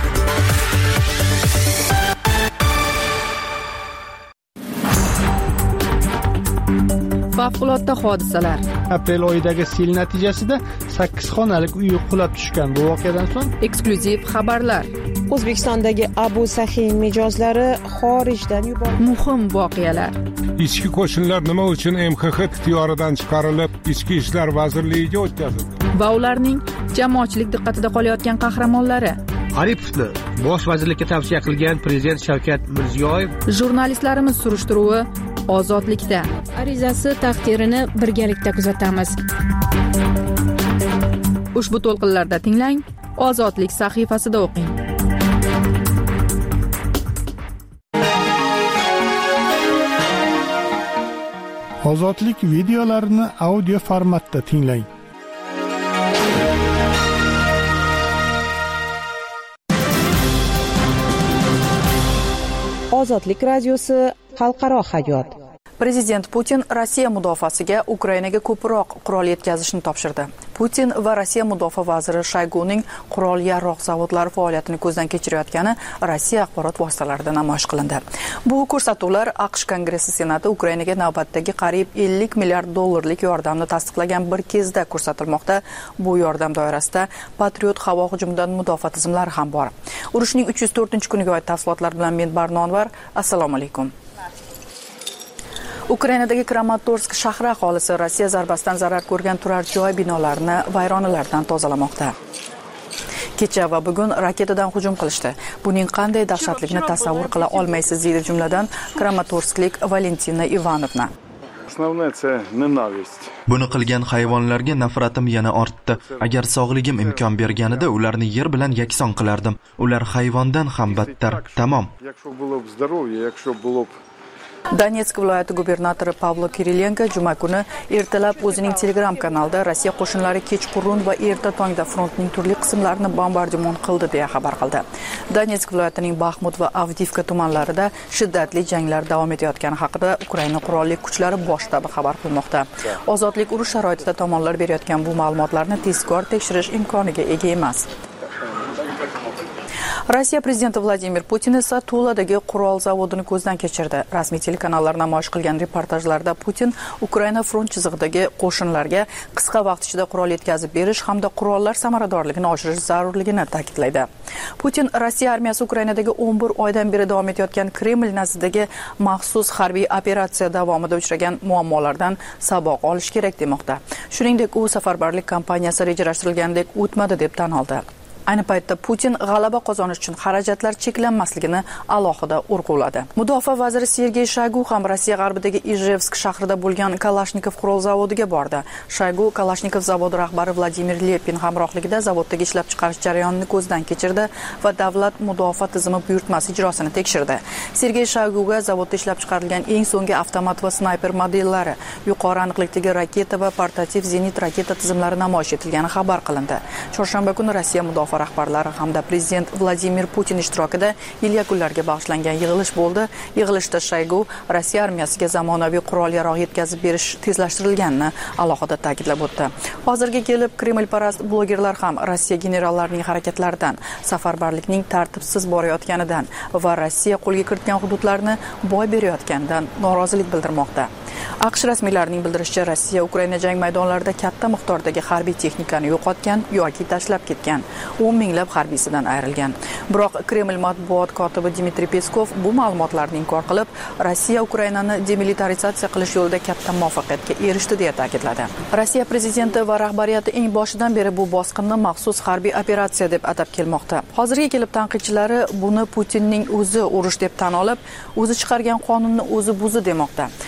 Favqulodda hodisalar. Aprel oyidagi sel natijasida 8 xonalik uy qulab tushgan. Bu voqeadan so'ng eksklyuziv xabarlar. O'zbekistondagi Abu Sahiy mijozlari xorijdan yuborildi. Muhim voqealar. Ichki qo'shinlar nima uchun MXX ixtiyoridan chiqarilib, Ichki ishlar vazirligiga o'tkazildi? Va ularning jamoatchilik diqqatida qolayotgan qahramonlari. Aripovni bosh vazirlikka tavsiya qilgan prezident Shavkat Mirziyoyev. Jurnalistlarimiz surishtiruvi Ozodlikda. Arizasi taqdirini birgalikda kuzatamiz. Ushbu to'lqinlarda tinglang, Ozodlik sahifasida o'qing. Ozodlik videolarini audio formatda tinglang. Ozodlik radiosi xalqaro hayot. Prezident Putin Rossiya mudofaasiga Ukrainaga ko'proq qurol yetkazishni topshirdi. Putin va Rossiya mudofaa vaziri Shoyguning qurol yarog' zavodlari faoliyatini ko'zdan kechirayotgani Rossiya axborot vositalarida namoyish qilindi. Bu ko'rsatuvlar AQSh Kongressi Senati Ukrainaga navbatdagi qariyb 50 milliard dollarlik yordamni tasdiqlagan bir kezda ko'rsatilmoqda. Bu yordam doirasida Patriot havo hujumidan mudofaa tizimlari ham bor. Urushning 304-kuniga oid tafsilotlar bilan men Barno Anvar. Assalomu alaykum. Ukrainadagi Kramatorsk shahri aholisi Rossiya zarbasidan zarar ko'rgan turar joy binolarini vayronalardan tozalamoqda. Kecha va bugun raketadan hujum qilishdi. Buning qanday dahshatligini tasavvur qila olmaysiz, deydi jumladan Kramatorsklik Valentina Ivanovna. Buni qilgan hayvonlarga nafratim yana ortdi. Agar sog'ligim imkon berganida ularni yer bilan yakson qilardim. Ular hayvondan ham battar. Tamom. Donetsk viloyati gubernatori Pavlo Kirilenko juma kuni ertalab o'zining Telegram kanalida Rossiya qo'shinlari kechqurun va erta tongda frontning turli qismlarini bombardimon qildi deya xabar qildi. Donetsk viloyatining Baxmut va Avdivka tumanlarida shiddatli janglar davom etayotgani haqida Ukraina qurolli kuchlari bosh shtabi xabar qilmoqda. Ozodlik urush sharoitida tomonlar berayotgan bu ma'lumotlarni tezkor tekshirish imkoniga ega emas. Rossiya prezidenti Vladimir Putin esa Tuladagi qurol zavodini ko'zdan kechirdi. Rasmiy telekanallar namoyish qilgan reportajlarda Putin Ukraina front chizig'idagi qo'shinlarga qisqa vaqt ichida qurol yetkazib berish hamda qurollar samaradorligini oshirish zarurligini ta'kidlaydi. Putin Rossiya armiyasi Ukrainadagi 11 oydan beri davom etayotgan Kreml nazdidagi maxsus harbiy operatsiya davomida uchragan muammolardan saboq olish kerak demoqda. Shuningdek, u safarbarlik kampaniyasi rejalashtirilgandek o'tmadi deb tan oldi. Ayni paytda Putin g'alaba qozonish uchun xarajatlar cheklanmasligini alohida urg'uladi. Mudofaa vaziri Sergey Shoygu ham Rossiya g'arbidagi Ijevsk shahrida bo'lgan Kalashnikov qurol zavodiga bordi. Shoygu Kalashnikov zavodi rahbari Vladimir Lepin hamrohligida zavoddagi ishlab chiqarish jarayonini ko'zdan kechirdi va davlat mudofaa tizimi buyurtmasi ijrosini tekshirdi. Sergey Shoyguga zavodda ishlab chiqarilgan eng so'nggi avtomat va snayper modellari, yuqori aniqlikdagi raketa va portativ zenit raketa tizimlari namoyish etilgani xabar qilindi. Chorshanba kuni Rossiya mudofaa rahbarlari hamda prezident Vladimir Putin ishtirokida yil yakunlariga bag'ishlangan yig'ilish bo'ldi. Yig'ilishda Shoygu Rossiya armiyasiga zamonaviy qurol yarog' yetkazib berish tezlashtirilganini alohida ta'kidlab o'tdi. Hozirga kelib Kremlparast blogerlar ham Rossiya generallarining harakatlaridan, safarbarlikning tartibsiz borayotganidan va Rossiya qo'lga kiritgan hududlarni boy berayotganidan norozilik bildirmoqda. AQSh rasmiylarining bildirishicha, Rossiya Ukraina jang maydonlarida katta miqdordagi harbiy texnikani yo'qotgan yoki tashlab ketgan. 10 minglab harbiysidan ayrilgan. Biroq Kreml matbuot kotibi Dmitriy Peskov bu ma'lumotlarni inkor qilib, Rossiya Ukrainani demilitarizatsiya qilish yo'lida katta muvaffaqiyatga erishdi deya ta'kidladi. Rossiya prezidenti va rahbariyati eng boshidan beri bu bosqinni maxsus harbiy operatsiya deb atab kelmoqda. Hozirga kelib tanqidchilari buni Putinning o'zi urush deb tan olib, o'zi chiqargan qonunni o'zi buzdi demoqda.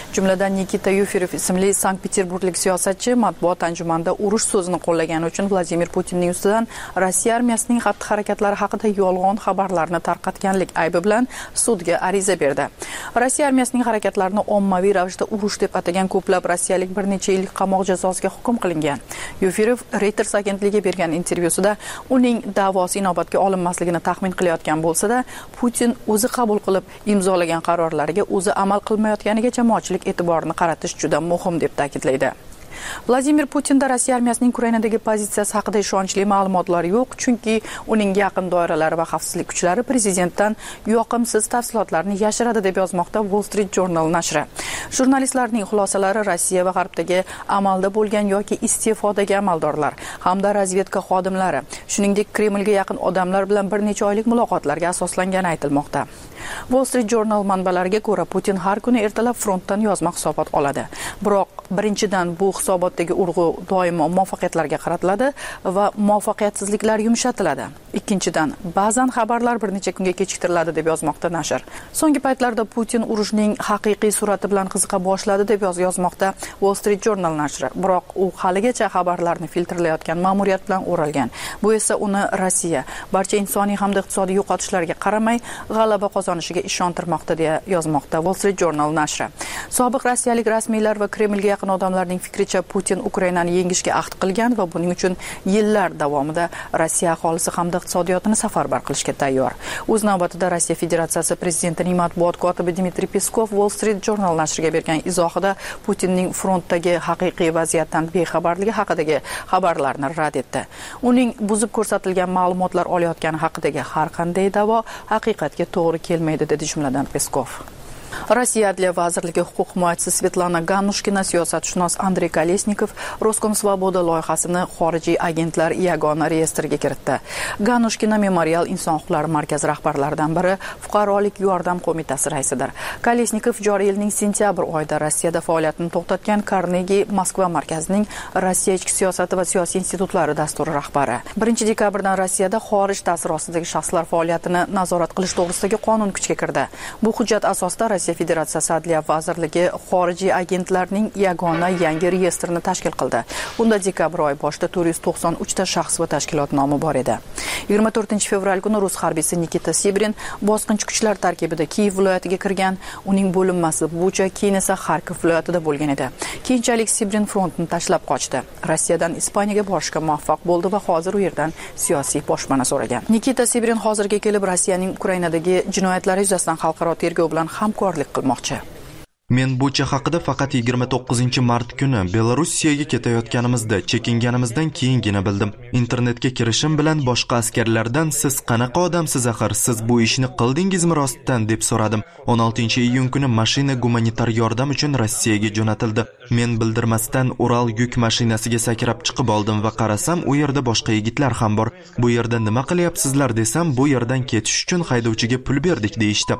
Jumladan Nikita Yufirov ismli Sankt-Peterburglik siyosatchi matbuot anjumanida urush so'zini qo'llagani uchun Vladimir Putinning ustidan Rossiya armiyasining xatti-harakatlari haqida yolg'on xabarlarni tarqatganlik aybi bilan sudga ariza berdi. Rossiya armiyasining harakatlarini ommaviy ravishda urush deb atagan ko'plab rossiyalik bir necha yillik qamoq jazosiga hukm qilingan. Yufirov Reuters agentligiga bergan intervyusida uning da'vosi inobatga olinmasligini taxmin qilayotgan bo'lsa-da, Putin o'zi qabul qilib imzolagan qarorlariga o'zi amal qilmayotganiga jamoatchilik e'tiborini qaratish juda muhim deb ta'kidlaydi. Vladimir Putinda Rossiya armiyasining Ukrainadagi pozitsiyasi haqida ishonchli ma'lumotlar yo'q, chunki uning yaqin doiralari va xavfsizlik kuchlari prezidentdan yoqimsiz tafsilotlarni yashiradi deb yozmoqda Wall Street Journal nashri. Jurnalistlarning xulosalari Rossiya va G'arbdagi amalda bo'lgan yoki iste'fodagi amaldorlar hamda razvedka xodimlari, shuningdek Kremlga yaqin odamlar bilan bir necha oylik muloqotlarga asoslangani aytilmoqda. Wall Street Journal manbalariga ko'ra, Putin har kuni ertalab frontdan yozma hisobot oladi. Biroq birinchidan bu hisobotdagi urg'u doimo muvaffaqiyatlarga qaratiladi va muvaffaqiyatsizliklar yumshatiladi. Ikkinchidan, ba'zan xabarlar bir necha kunga kechiktiriladi deb yozmoqda nashr. So'nggi paytlarda Putin urushning haqiqiy surati bilan qiziqa boshladi deb yozmoqda Wall Street Journal nashri. Biroq u haligacha xabarlarni filtrlayotgan ma'muriyat bilan o'ralgan. Bu esa uni Rossiya barcha insoniy hamda iqtisodiy yo'qotishlarga qaramay g'alaba qozonishiga ishontirmoqda deya yozmoqda Wall Street Journal nashri. Sobiq rossiyalik rasmiylar va Kremlga yaqin odamlarning fikricha Putin Ukrainani yengishga ahd qilgan va buning uchun yillar davomida Rossiya aholisi hamda iqtisodiyotini safarbar qilishga tayyor. O'z navbatida Rossiya Federatsiyasi prezidentining matbuot kotibi Dmitriy Peskov Wall Street Journal nashriga bergan izohida Putinning frontdagi haqiqiy vaziyatdan bexabarligi haqidagi xabarlarni rad etdi. Uning buzib ko'rsatilgan ma'lumotlar olayotgani haqidagi har qanday da'vo haqiqatga to'g'ri kelmaydi dedi jumladan Peskov. Rossiya Adliya vazirligi huquq himoyachisi Svetlana Ganushkina, siyosatshunos Andrey Kolesnikov Roskomsvoboda loyihasini xorijiy agentlar yagona reyestriga kiritdi. Ganushkina Memorial inson huquqlari markazi rahbarlaridan biri, fuqarolik yordam qo'mitasi raisidir. Kolesnikov joriy yilning sentyabr oyida Rossiyada faoliyatini to'xtatgan Carnegie Moskva markazining Rossiya ichki siyosati va siyosiy institutlari dasturi rahbari. 1-dekabrdan Rossiyada xorij ta'siri ostidagi shaxslar faoliyatini nazorat qilish to'g'risidagi qonun kuchga kirdi. Bu hujjat asosida Rossiya Federatsiyasi Adliya vazirligi xorijiy agentlarning yagona yangi reyestrini tashkil qildi. Bunda dekabr oyi boshida 493 ta shaxs va tashkilot nomi bor edi. 24-fevral kuni rus harbiysi Nikita Sibrin bosqinchi kuchlar tarkibida Kiyev viloyatiga kirgan. Uning bo'linmasi Bucha, keyin esa Xarkov viloyatida bo'lgan edi. Keyinchalik Sibrin frontni tashlab qochdi. Rossiyadan Ispaniyaga borishga muvaffaq bo'ldi va hozir u yerdan siyosiy boshpana so'ragan. Nikita Sibrin hozirga kelib Rossiyaning Ukrainadagi jinoyatlari yuzasidan xalqaro tergov bilan hamkorlik qilmoqchi. Men Bucha haqida faqat 29-mart kuni Belorussiyaga ketayotganimizda chekinganimizdan keyingina bildim. Internetga kirishim bilan boshqa askarlardan siz qanaqa odamsiz axir, siz bu ishni qildingizmi rostdan deb so'radim. 16-iyun kuni mashina gumanitar yordam uchun Rossiyaga jo'natildi. Men bildirmasdan Ural yuk mashinasiga sakrab chiqib oldim va qarasam, u yerda boshqa yigitlar ham bor. Bu yerda nima qilyapsizlar desam, bu yerdan ketish uchun haydovchiga pul berdik deyishdi.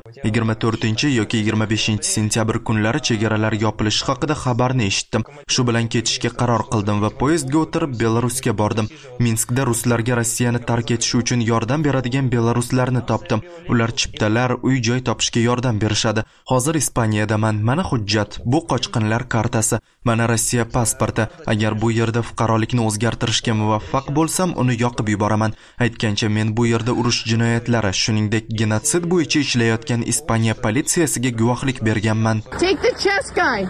24 yoki 25-sentyabr kunlari chegaralar yopilishi haqida xabarni eshitdim. Shu bilan ketishga qaror qildim va poyezdga o'tirib Belarusga bordim. Minskda ruslarga Rossiyani tark etishi uchun yordam beradigan belaruslarni topdim. Ular chiptalar, uy-joy topishga yordam berishadi. Hozir Ispaniyadaman. Mana hujjat, bu qochqinlar kartasi, mana Rossiya pasporti. Agar bu yerda fuqarolikni o'zgartirishga muvaffaq bo'lsam, uni yoqib yuboraman. Aytgancha men bu yerda urush jinoyatlari, shuningdek genotsid bo'yicha ishlayotgan Ispaniya politsiyasiga guvohlik berganman. Take the chest guy.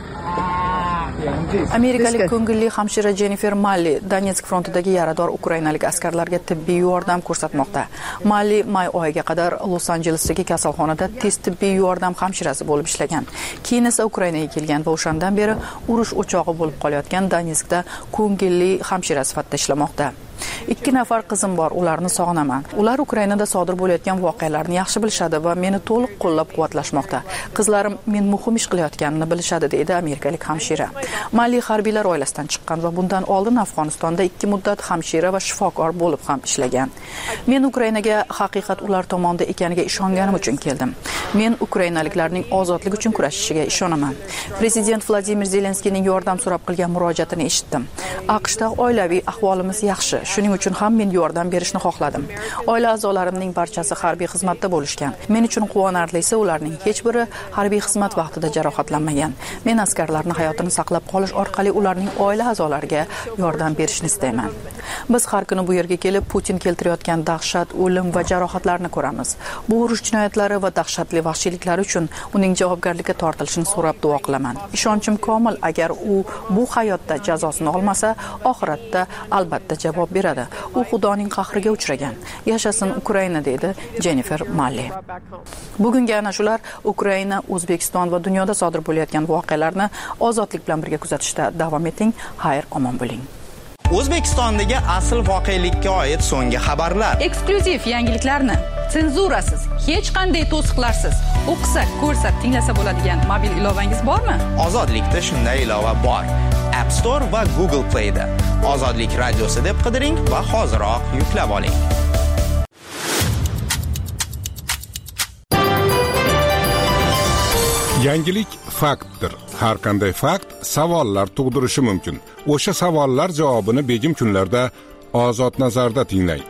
Amerikalik ko'ngilli hamshira Jennifer Malli Donetsk frontidagi yarador ukrainalik askarlarga tibbiy yordam ko'rsatmoqda. Malli may oyiga qadar Los-Anjelesdagi kasalxonada tez tibbiy yordam hamshirasi bo'lib ishlagan. Keyin esa Ukrainaga kelgan va o'shandan beri urush o'chog'i bo'lib qolayotgan Donetskda ko'ngilli hamshira sifatida ishlamoqda. 2 nafar qizim bor, ularni sog'inaman. Ular Ukrainada sodir bo'layotgan voqealarni yaxshi bilishadi va meni to'liq qo'llab-quvvatlashmoqda. Qizlarim men muhim ish qilayotganimni bilishadi, deydi amerikalik hamshira. Malli harbiylar oilasidan chiqqan va bundan oldin Afg'onistonda 2 muddat hamshira va shifokor bo'lib ham ishlagan. Men Ukrainaga haqiqat ular tomonda ekaniga ishonganim uchun keldim. Men ukrainaliklarning ozodlik uchun kurashishiga ishonaman. Prezident Vladimir Zelenskiyning yordam so'rab qilgan murojaatini eshitdim. AQShda oilaviy ahvolimiz yaxshi. Shuning uchun ham men yordam berishni xohladim. Oila a'zolarimning barchasi harbiy xizmatda bo'lishgan. Men uchun quvonarlisi ularning hech biri harbiy xizmat vaqtida jarohatlanmagan. Men askarlarning hayotini saqlab qolish orqali ularning oila a'zolariga yordam berishni istayman. Biz har kuni bu yerga kelib Putin keltirayotgan dahshat, o'lim va jarohatlarni ko'ramiz. Bu urush jinoyatlari va dahshatli vahshiyliklari uchun uning javobgarlikka tortilishini so'rab duo qilaman. Ishonchim komil, agar u bu hayotda jazosini olmasa, oxiratda albatta javob beradi. U Xudoning qahriga uchragan. Yashasin Ukraina, dedi Jennifer Malli. Bugungi ana shular Ukraina, O'zbekiston va dunyoda sodir bo'layotgan voqealarni ozodlik bilan birga kuzatishda davom eting. Xayr, omon bo'ling. O'zbekistondagi asl voqelikka oid so'nggi xabarlar. Eksklyuziv yangiliklarni senzurasiz, hech qanday to'siqlarsiz o'qisa, ko'rsa, tinglasa bo'ladigan mobil ilovangiz bormi? Ozodlikda shunday ilova bor. App Store va Google Play da. Ozodlik radiosi deb qidiring va hoziroq yuklab oling. Yangilik faktdir. Har qanday fakt savollar tug'dirishi mumkin. O'sha savollar javobini begim kunlarda Ozod nazarda tinglang.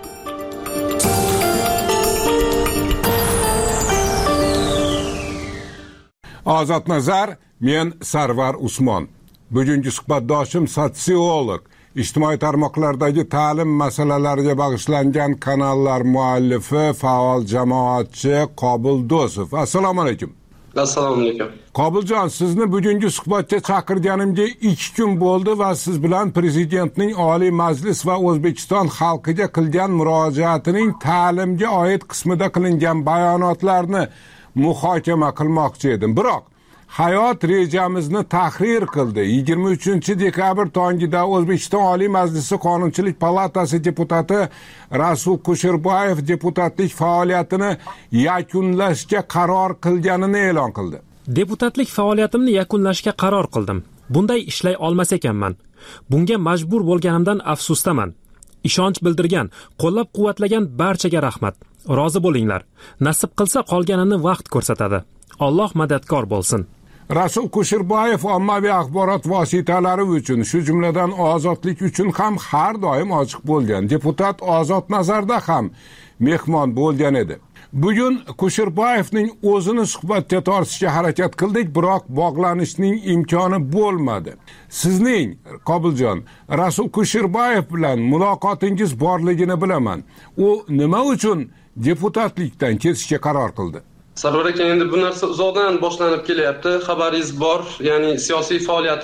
Ozod nazar, men Sarvar Usmon. Bugungi suhbatdoshim sotsiolog, ijtimoiy tarmoqlardagi ta'lim masalalariga bag'ishlangan kanallar muallifi, faol jamoatchi Qobil Do'sov. Assalomu alaykum. Assalomu alaykum. Qobiljon, sizni bugungi suhbatga chaqirganimga 2 kun bo'ldi va siz bilan prezidentning Oliy Majlis va O'zbekiston xalqiga qilgan murojaatining ta'limga oid qismida qilingan bayonotlarni muhokama qilmoqchi edim. Biroq hayot rejamizni tahrir qildi. 23-dekabr tongida O'zbekiston Oliy Majlisi Qonunchilik palatasi deputati Rasul Kusherbayev deputatlik faoliyatini yakunlashga qaror qilganini e'lon qildi. Deputatlik faoliyatimni yakunlashga qaror qildim. Bunday ishlay olmas ekanman. Bunga majbur bo'lganimdan afsusdaman. Ishonch bildirgan, qo'llab-quvvatlagan barchaga rahmat. Rozi bo'linglar. Nasib qilsa qolganini vaqt ko'rsatadi. Alloh madadkor bo'lsin. Rasul Kusherbayev ommaviy axborot vositalari uchun, shu jumladan ozodlik uchun ham har doim ochiq bo'lgan. Deputat Ozod nazarda ham mehmon bo'lgan edi. Bugun Kusherbayevning o'zini suhbatga tortishga harakat qildik, biroq bog'lanishning imkoni bo'lmadi. Sizning, Qobiljon, Rasul Kusherbayev bilan muloqotingiz borligini bilaman. U nima uchun deputatlikdan ketishga qaror qildi? Sarvar aka, endi bu narsa uzoqdan boshlanib kelyapti. Xabaringiz bor, ya'ni siyosiy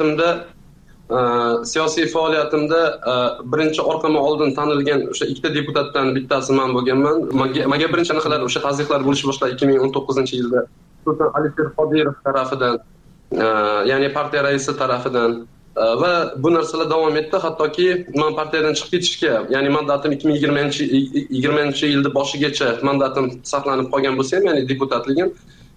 faoliyatimda birinchi orqama oldin tanilgan o'sha ikkita deputatdan bittasi men bo'lganman. Menga birinchi anaqa o'sha tazyiqlar bo'lish boshladi 2019-yilda. Sulton Alisher Qodirov tarafidan, ya'ni partiya raisi tarafidan va bu narsalar davom etdi, hattoki men partiyadan chiqib ketishga, ya'ni mandatim 2020-yilda boshigacha mandatim saqlanib qolgan bo'lsa ham, ya'ni deputatligim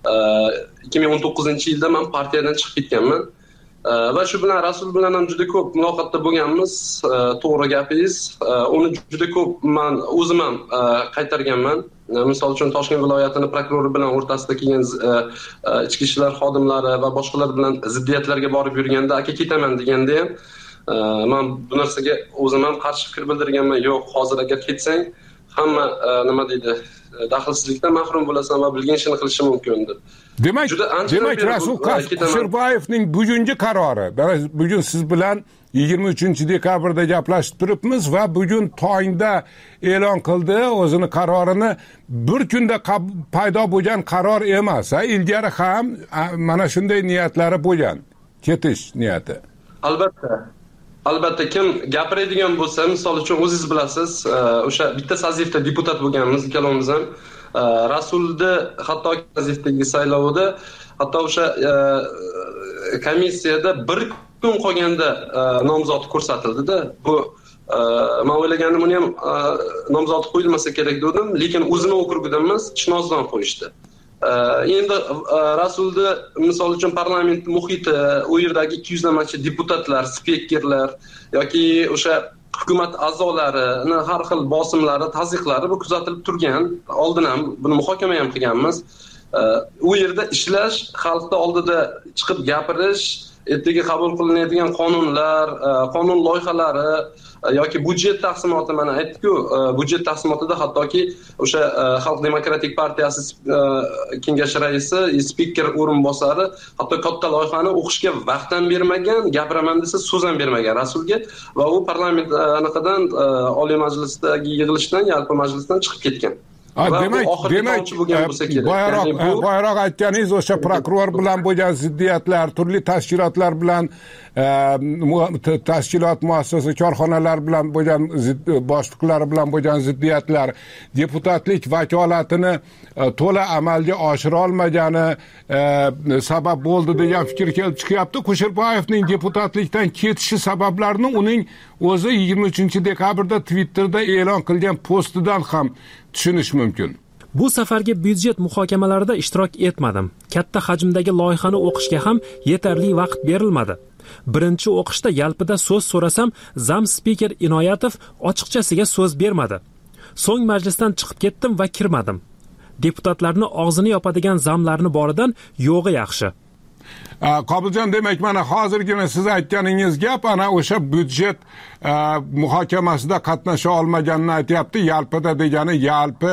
2019-yilda men partiyadan chiqib ketganman. Va shu bilan Rasul bilan ham juda ko'p muloqotda bo'lganmiz. To'g'ri gapingiz, uni juda ko'p men o'zim ham qaytarganman. Misol uchun Toshkent viloyatini prokurori bilan o'rtasida kelgan ichki ishlar xodimlari va boshqalar bilan ziddiyatlarga borib yurganda, aka ketaman deganda ham men bu narsaga o'zim ham qarshi fikr bildirganman. Yo'q, hozir agar ketsang hamma nima deydi, daxlsizlikdan mahrum bo'lasan va bilgan ishini qilishi mumkin deb. Demak, Rasul Kusherbayevning bugungi qarori, bugun siz bilan 23-dekabrda gaplashib turibmiz va bugun tongda e'lon qildi o'zini qarorini. Bir kunda paydo bo'lgan qaror emas, ilgari ham mana shunday niyatlari bo'lgan, ketish niyati. Albatta, kim gapiradigan bo'lsa, misol uchun o'zingiz bilasiz, o'sha bitta sazifda deputat bo'lganmiz ikkalamiz ham. Rasulda hatto sazifdagi saylovda, hatto o'sha komissiyada bir kun qolganda nomzod ko'rsatildi-da. Bu men o'ylaganim, uni ham nomzod qo'yilmasa kerak dedim, lekin o'zini okrugidan emas, Chinozdan qo'yishdi. Endi Rasulda misol uchun parlament muhiti, u yerdagi 200 namachi deputatlar, spikerlar yoki o'sha hukumat a'zolarining har xil bosimlari, tazyiqlari bu kuzatilib turgan. Oldin ham buni muhokama ham qilganmiz. U yerda ishlash, xalqning oldida chiqib gapirish, ertaga qabul qilinadigan qonunlar, qonun loyihalari, yoki budjet taqsimoti, mana aytdik-ku, budjet taqsimotida hattoki o'sha Xalq demokratik partiyasi kengash raisi, spiker o'rinbosari hatto katta loyihani o'qishga vaqt ham bermagan, gapiraman desa so'z ham bermagan Rasulga va u parlament anaqadan Oliy Majlisdagi yig'ilishdan, yalpi majlisdan chiqib ketgan. Demak, boyaroq aytganingiz o'sha prokuror bilan bo'lgan ziddiyatlar, turli tashkilotlar bilan, tashkilot muassasa korxonalar bilan bo'lgan boshliqlari bilan bo'lgan ziddiyatlar, deputatlik vakolatini to'la amalga oshira olmagani sabab bo'ldi degan fikr kelib chiqyapti. Kusherboyevning deputatlikdan ketishi sabablarini uning o'zi 23-dekabrda Twitterda e'lon qilgan postidan ham tushunish mumkin. Bu safargi byudjet muhokamalarida ishtirok etmadim. Katta hajmdagi loyihani o'qishga ham yetarli vaqt berilmadi. Birinchi o'qishda yalpida so'z so'rasam, zam spiker Inoyatov ochiqchasiga so'z bermadi. So'ng majlisdan chiqib ketdim va kirmadim. Deputatlarni og'zini yopadigan zamlarni boridan yo'g'i yaxshi. Qobiljon, demak, mana hozirgina siz aytganingiz gap ana o'sha byudjet muhokamasida qatnasha olmaganini aytyapti. Yalpida degani yalpi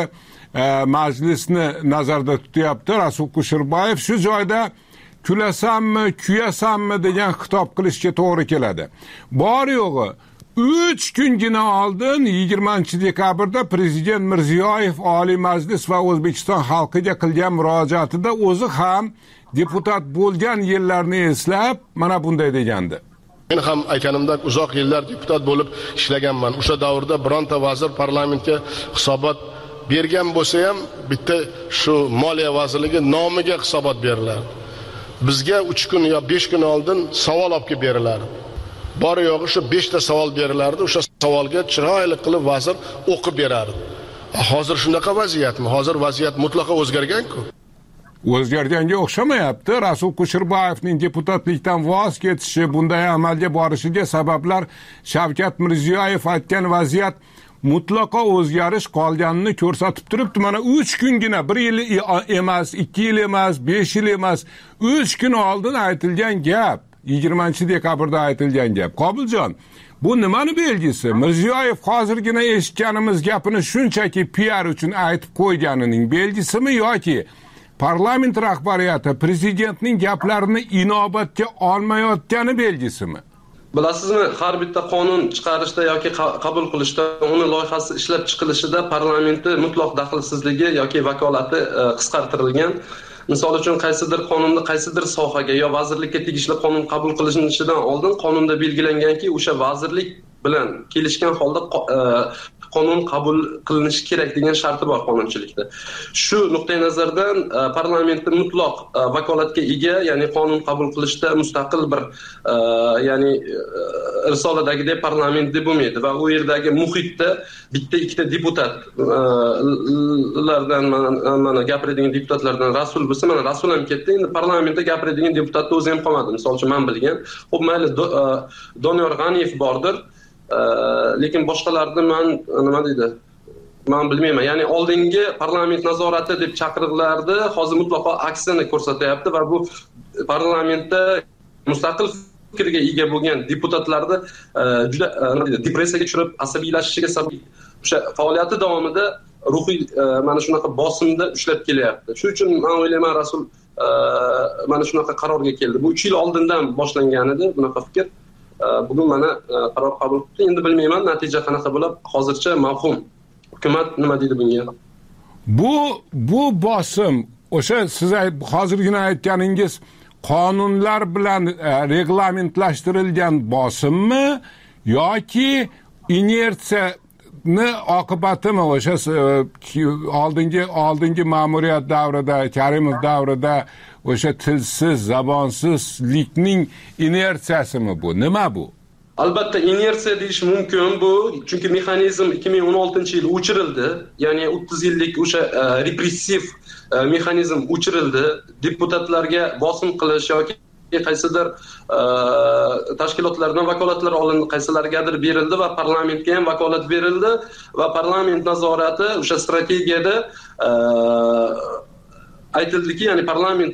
majlisni nazarda tutyapti Rasul Kusherboyev. Shu joyda kulasammi, kuyasammi degan xitob qilishga to'g'ri keladi. Bor yo'g'i 3 kungina oldin 20-dekabrda Prezident Mirziyoyev Oliy Majlis va O'zbekiston xalqiga qilgan murojaatida o'zi ham deputat bo'lgan yillarni eslab mana bunday degandi. Men ham aytganimdek uzoq yillar deputat bo'lib ishlaganman. O'sha davrda bironta vazir parlamentga hisobot bergan bo'lsa ham bitta shu Moliya vazirligi nomiga hisobot beriladi. Bizga 3 kun yo 5 kun oldin savol olib kelib beriladi. Bor yo'g'i shu 5 ta savol berilardi. O'sha savolga chiroyli qilib vazir o'qib berardi. Hozir shunaqa vaziyatmi? Hozir vaziyat mutlaqo o'zgargan-ku. O'zgarganga o'xshamayapti. Rasul Kusherboyevning deputatlikdan voz ketishi, bunday amalga borishiga sabablar Shavkat Mirziyoyev aytgan vaziyat mutlaqo o'zgarish qolganini ko'rsatib turibdi. Mana 3 kungina, 1 yil emas, 2 yil emas, 5 yil emas, 3 kun oldin aytilgan gap, 20-dekabrda aytilgan gap. Qobiljon, bu nimani belgisi? Mirziyoyev hozirgina eshitganimiz gapini shunchaki PR uchun aytib qo'yganining belgisimi yoki parlament rahbariyati prezidentning gaplarini inobatga olmayotgani belgisimi? Bilasizmi, har bitta qonun chiqarishda yoki qabul qilishda, uni loyihasi ishlab chiqilishida parlamentning mutlaq daxlsizligi yoki vakolati qisqartirilgan. Misol uchun qaysidir qonunda qaysidir sohaga yo vazirlikka tegishli qonun qabul qilinishidan oldin qonunda belgilanganki, o'sha vazirlik bilan kelishgan holda qonun qabul qilinishi kerak degan sharti bor qonunchilikda. Shu nuqtai nazardan parlamentning mutlaq vakolatga ega, ya'ni qonun qabul qilishda mustaqil bir ya'ni risoladagidek parlament deb bo'lmaydi va u yerdagi muhitda bitta ikkita deputatlardan mana gapiradigan deputatlardan Rasul bo'lsa, mana Rasul ham ketdi. Endi parlamentda gapiradigan deputatni o'zi ham qolmadi. Misol uchun men bilgan. Xo'p, mayli Doniyor G'aniyev bordir. Lekin boshqalarni nima deydi? Men bilmayman. Ya'ni oldingi parlament nazorati deb chaqiriqlardi, hozir mutlaqo aksini ko'rsatyapti va bu parlamentda mustaqil fikrga ega bo'lgan deputatlarni juda nima deydi, depressiyaga tushirib, asabiylashishiga sabab o'sha faoliyati davomida ruhiy mana shunaqa bosimda ushlab kelyapti. Shuning uchun men o'ylayman Rasul mana shunaqa qarorga keldi. Bu 3 yil oldindan boshlangan edi bunaqa fikr. Bugun mana qaror qabul qildi. Endi bilmayman natija qanaqa bo'ladi. Hozircha mavhum. Hukumat nima deydi bunga? Bu bosim o'sha siz hozirgina aytganingiz qonunlar bilan reglamentlashtirilgan bosimmi yoki inertsiyani oqibatimi? O'sha oldingi ma'muriyat davrida, Karimov davrida o'sha tilsiz, zabonsizlikning inertsiyasimi bu? Nima bu? Albatta inersiya deyish mumkin bu, chunki mexanizm 2016-yil o'chirildi. Ya'ni 30 yillik o'sha repressiv mexanizm o'chirildi. Deputatlarga bosim qilish yoki qaysidir tashkilotlardan vakolatlar olindi, qaysilarigadir berildi va parlamentga ham vakolat berildi va parlament nazorati o'sha strategiyada aytildiki, ya'ni parlament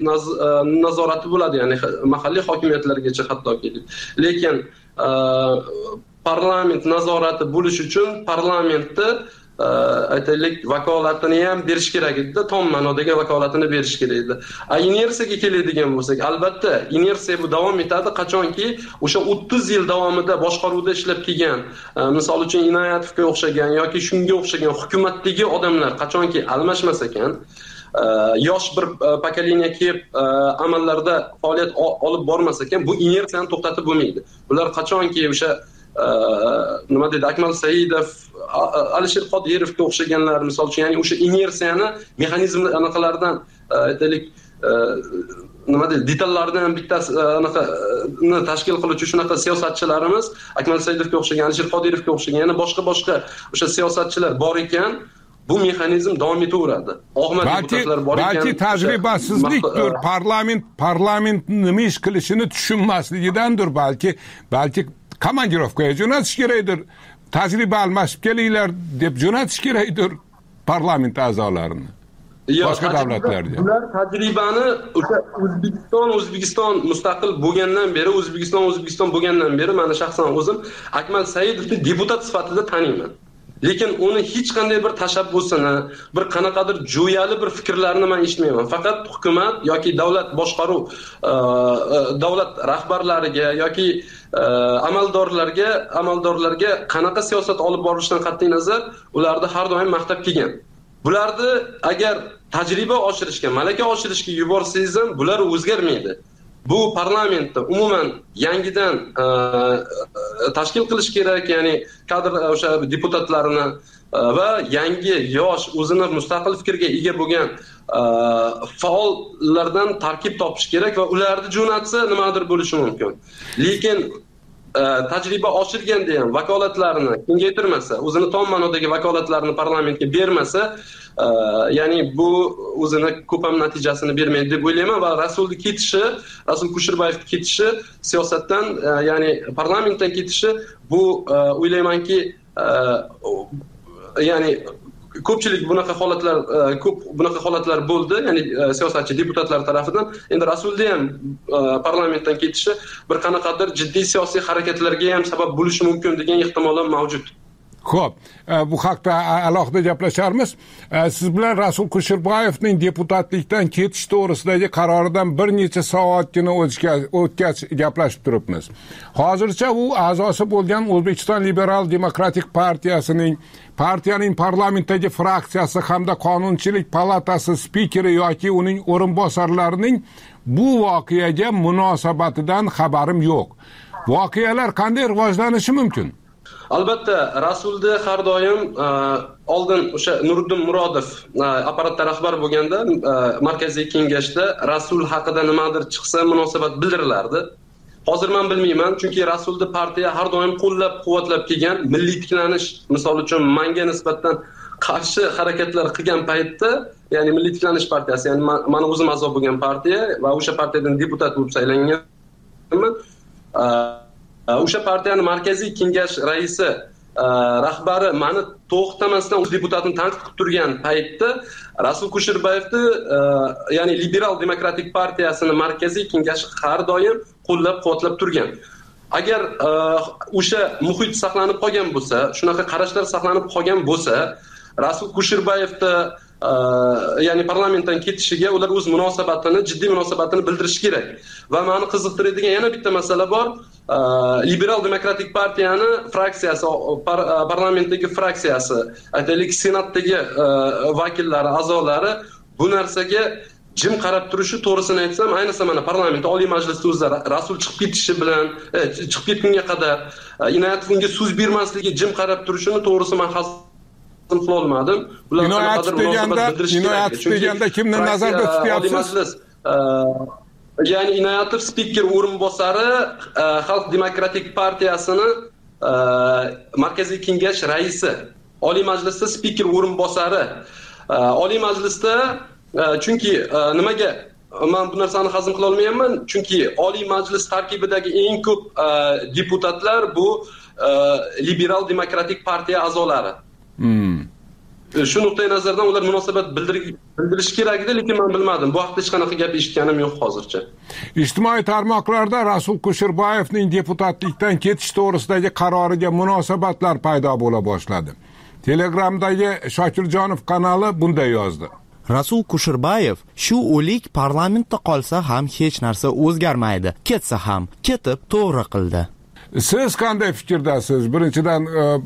nazorati bo'ladi, ya'ni mahalliy hokimiyatlargacha hattoki. Lekin parlament nazorati bo'lishi uchun parlamentni aytaylik vakolatini ham berish kerak edi, tom ma'nodagi vakolatini berish kerak edi. Inersiyaga keladigan bo'lsak, albatta inersiya bu davom etadi qachonki o'sha 30 yil davomida boshqaruvda ishlab kelgan, misol uchun Inoyatovga o'xshagan yoki shunga o'xshagan hukumatdagi odamlar qachonki almashmas ekan, yosh bir pokoleniya kelib amallarda faoliyat olib bormas ekan, bu inersiyani to'xtatib bo'lmaydi. Ular qachonki o'sha nima deydi, Akmal Saidov, Alisher Qodirovga o'xshaganlar misol uchun, ya'ni o'sha inersiyani mexanizm anaqalardan aytaylik nima deydi, detallaridan bittasi anaqani tashkil qiluvchi shunaqa siyosatchilarimiz Akmal Saidovga o'xshagan, Alisher Qodirovga o'xshagan, yana boshqa o'sha siyosatchilar bor ekan, bu mexanizm davom etaveradi. Oqma deputatlar bor ekan. Balki tajribasizlikdir, parlament nima ish qilishini tushunmasligidandir, balki komandirovkaga jo'natish kerakdir. Tajriba almashib kelinglar deb jo'natish kerakdir parlament a'zolarini. Boshqa davlatlarga. Ular tajribani o'sha O'zbekiston mustaqil bo'lgandan beri, O'zbekiston bo'lgandan beri men shaxsan o'zim Akmal Saidovni deputat sifatida taniyman. Lekin uni hech qanday bir tashabbusini, bir qanaqadir jo'yali bir fikrlarini men eshitmayman. Faqat hukumat yoki davlat boshqaruv, davlat rahbarlariga yoki amaldorlarga qanaqa siyosat olib borishdan qat'iy nazar ularni har doim maqtab kelgan. Bularni agar tajriba oshirishga, malaka oshirishga yuborsangiz ham bular o'zgarmaydi. Bu parlamentda umuman yangidan tashkil qilish kerak, ya'ni kadr o'sha deputatlarini va yangi yosh o'zini mustaqil fikrga ega bo'lgan faollardan tarkib topish kerak va ularni jo'natsa nimadir bo'lishi mumkin. Lekin tajriba oshirganda ham vakolatlarini kengaytirmasa, o'zini tom ma'nodagi vakolatlarini parlamentga bermasa, ya'ni bu o'zini ko'p ham natijasini bermaydi deb o'ylayman va Rasul Kusherbayevning ketishi siyosatdan, ya'ni parlamentdan ketishi bu o'ylaymanki, ya'ni ko'pchilik bunaqa holatlar bo'ldi, ya'ni siyosatchi deputatlar tomonidan. Endi Rasulda ham parlamentdan ketishi bir qanaqadir jiddiy siyosiy harakatlarga ham sabab bo'lishi mumkin degan ehtimol ham mavjud. Xo'p, bu haqda alohida gaplasharmiz. Siz bilan Rasul Kusherbayevning deputatlikdan ketish to'g'risidagi qaroridan bir necha soatgina o'tgach gaplashib turibmiz. Hozircha u a'zosi bo'lgan O'zbekiston Liberal Demokratik partiyaning parlamentdagi fraksiyasi hamda Qonunchilik palatasi spikeri yoki uning o'rinbosarlarining bu voqeaga munosabatidan xabarim yo'q. Voqealar qanday rivojlanishi mumkin? Albatta, Rasulda har doim oldin o'sha Nuriddin Murodov apparatda rahbar bo'lganda markaziy kengashda Rasul haqida nimadir chiqsa munosabat bildirilardi. Hozir men bilmayman, chunki Rasulda partiya har doim qo'llab-quvvatlab kelgan, milliy tiklanish, misol uchun menga nisbatan qarshi harakatlar qilgan paytda, ya'ni Milliy tiklanish partiyasi, ya'ni men o'zim a'zo bo'lgan partiya va o'sha partiyadan deputat bo'lib saylanganman. O'sha partiyaning markaziy kengash raisi, rahbari meni to'xtamasdan o'z deputatini tanqid qilib turgan paytda Rasul Kusherbayevni, ya'ni Liberal Demokratik partiyasining markaziy kengashi har doim qo'llab-quvvatlab turgan. Agar o'sha muhit saqlanib qolgan bo'lsa, shunaqa qarashlar saqlanib qolgan bo'lsa, Rasul Kusherbayevni ya'ni parlamentdan ketishiga ular o'z jiddiy munosabatini bildirish kerak. Va meni qiziqtiradigan yana bitta masala bor. Liberal Demokratik partiyani fraksiyasi, parlamentdagi fraksiyasi, aytaylik senatdagi vakillari, a'zolari bu narsaga jim qarab turishi, to'g'risini aytsam, ayniqsa mana parlament Oliy Majlisda o'zi Rasul chiqib ketgunga qadar Inoyatovga so'z bermasligi, jim qarab turishini to'g'risi men qila olmadim. Inoyatov deganda kimni nazarda tutyapsiz? Ya'ni Inoyatov spiker o'rinbosari Xalq demokratik partiyasini markaziy kengash raisi, Oliy Majlisda spiker o'rinbosari. Oliy Majlisda chunki nimaga men bu narsani hazm qila olmayapman? Chunki Oliy Majlis tarkibidagi eng ko'p deputatlar bu Liberal Demokratik partiya a'zolari. Shu nuqtai nazardan ular munosabat bildirishi kerak edi, lekin men bilmadim. Bu haqda hech qanaqa gap eshitganim yo'q hozircha. Ijtimoiy tarmoqlarda Rasul Kusherbayevning deputatlikdan ketish to'g'risidagi qaroriga munosabatlar paydo bo'la boshladi. Telegramdagi Shokirjonov kanali bunday yozdi. Rasul Kusherbayev shu o'lik parlamentda qolsa ham hech narsa o'zgarmaydi. Ketsa ham ketib to'g'ri qildi. Siz qanday fikrdasiz? Birinchidan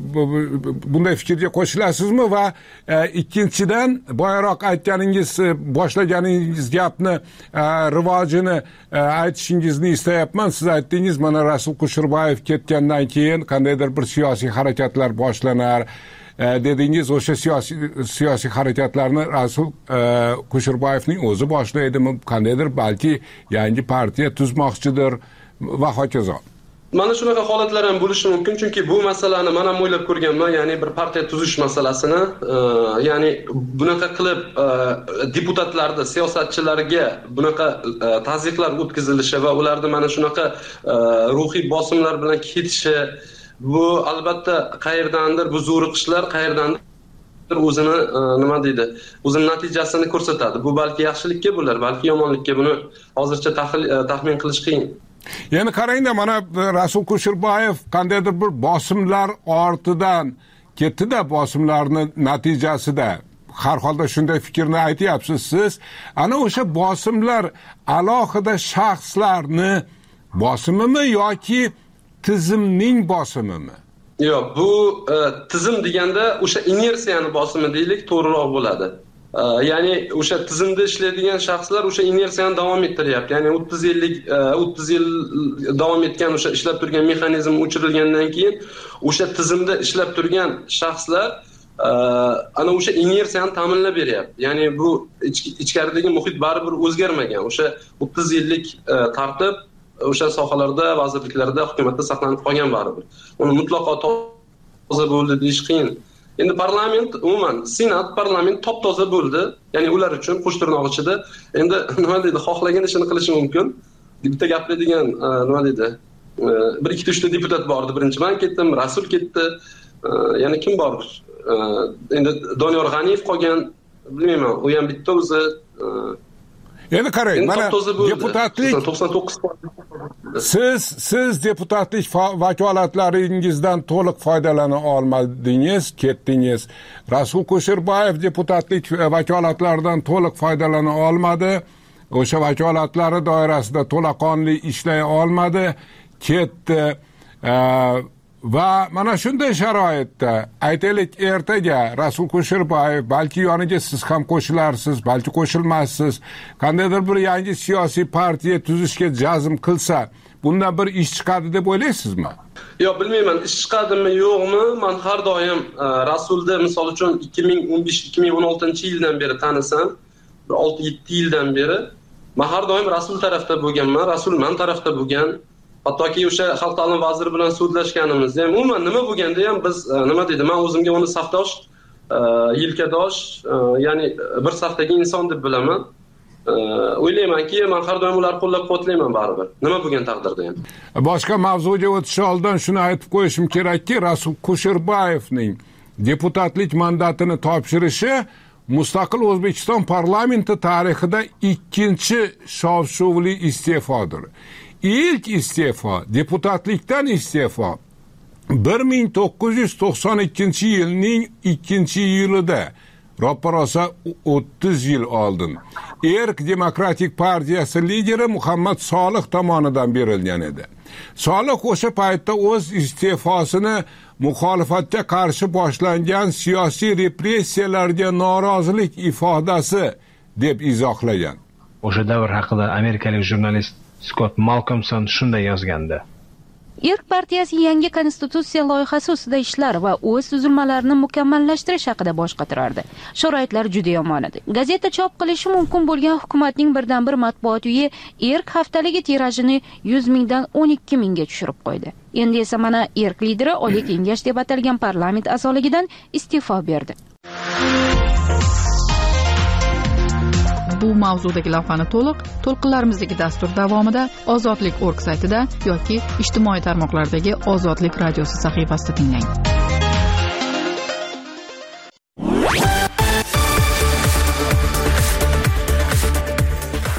bunday fikrga qo'shilasizmi va ikkinchidan boyaroq aytganingiz, boshlaganingiz gapni rivojini aytishingizni istayapman. Siz aytdingiz, mana Rasul Kusherbayev ketgandan keyin qandaydir bir siyosiy harakatlar boshlanar dedingiz. O'sha siyosiy harakatlarni Rasul Kusherbayevning o'zi boshlaydimi? Qandaydir balki yangi partiya tuzmoqchidir va hokazo. Mana shunaqa holatlar ham bo'lishi mumkin, chunki bu masalani men ham o'ylab ko'rganman, ya'ni bir partiya tuzish masalasini, ya'ni bunaqa qilib deputatlarga, siyosatchilarga bunaqa tazyiqlar o'tkazilishi va ularni mana shunaqa ruhiy bosimlar bilan ketishi, bu albatta qayerdandir bu zo'riqishlar qayerdandir o'zini nima deydi, o'zini natijasini ko'rsatadi. Bu balki yaxshilikka bo'lar, balki yomonlikka, buni hozircha taxmin qilish qiyin. Yani qarangda, mana Rasul Kusherbayev qandaydir bir bosimlar ortidan ketdi-da, bosimlarni natijasida har holda shunday fikrni aytyapsiz siz. Ana o'sha bosimlar alohida shaxslarni bosimimi yoki tizimning bosimimi? Yo'q, bu tizim deganda o'sha inersiyani bosimi deylik, to'g'riroq bo'ladi. Ya'ni o'sha tizimda ishlaydigan shaxslar o'sha inersiyani davom ettiryapti. Ya'ni 30 yil davom etgan o'sha ishlab turgan mexanizm o'chirilgandan keyin o'sha tizimda ishlab turgan shaxslar ana o'sha inersiyani ta'minlab beryapti. Ya'ni bu ichkaridagi muhit baribir o'zgarmagan. O'sha 30 yillik tartib o'sha sohalarda, vazirliklarda, hukumatda saqlanib qolgan baribir. Uni mutlaqo toza bo'ldi deyish qiyin. Endi parlament, umuman senat, parlament top-toza bo'ldi. Ya'ni ular uchun qo'sh tirnoq ichida endi nima deydi, xohlagan ishini qilishi mumkin. Bitta gaplaydigan nima deydi, bir ikkita uchta deputat bordi. Birinchi men ketdim, Rasul ketdi. Yana kim bor? Endi Doniyor G'aniyev qolgan, bilmayman, u ham bitta o'zi. Endi qarang, mana deputatlik 99%. Siz deputatlik vakolatlaringizdan to'liq foydalana olmadingiz, ketdingiz. Rasul Kusherbayev deputatlik vakolatlaridan to'liq foydalana olmadi. O'sha vakolatlari doirasida to'laqonli ishlay olmadi, ketdi. Va mana shunday sharoitda aytaylik, ertaga Rasul Kusherbayev balki yoniga siz ham qo'shilarsiz, balki qo'shilmassiz, qandaydir bir yangi siyosiy partiya tuzishga jazm qilsa, bundan bir ish chiqadi deb o'ylaysizmi? Yo'q, bilmayman, ish chiqadimi yo'qmi. Men har doim Rasulni misol uchun 2015-2016-yildan beri tanisam, 6-7 yildan beri men har doim Rasul tarafda bo'lganman, Rasul men tarafda bo'lgan. Hattoki o'sha xalq ta'limi vaziri bilan so'zlashganimizda ham, umuman nima bo'lganda ham biz nima deydi, men o'zimga uni safdosh, yelkadosh, ya'ni bir safdagi inson deb bilaman. O'ylaymanki, men har doim ularni qo'llab-quvvatlayman baribir. Nima bo'lgan taqdirda ham. Boshqa mavzuga o'tish oldin shuni aytib qo'yishim kerakki, Rasul Kusherbayevning deputatlik mandatini topshirishi mustaqil O'zbekiston parlamenti tarixida ikkinchi shov-shuvli iste'fodir. İlk iste'fo, deputatlikdan iste'fo 1992 yilning 2-yilida, ro'parosa 30 yil oldin Erk Demokratik partiyasi lideri Muhammad Solih tomonidan berilgan edi. Solih o'sha paytda o'z iste'fosini muxolifatga qarshi boshlangan siyosiy repressiyalarga norozilik ifodasi deb izohlagan. O'sha davr haqida amerikalik jurnalist Scott Malcolmson shunday yozgandi. Erk partiyasi yangi konstitutsiya loyihasi ustida ishlar va o'z tuzilmalarini mukammallashtirish haqida bosh qotirardi. Sharoitlar juda yomon edi. Gazeta chop qilishi mumkin bo'lgan hukumatning birdan-bir matbuot uyi Erk haftaligi tirajini 100 mingdan 12 mingga tushirib qo'ydi. Endi esa mana Erk lideri Oliy Kengash deb atalgan parlament a'zoligidan iste'fo berdi. Bu mavzudagi lavhani to'lqinlarimizdagi dastur davomida ozodlik.org saytida yoki ijtimoiy tarmoqlardagi Ozodlik radiosi sahifasida tinglang.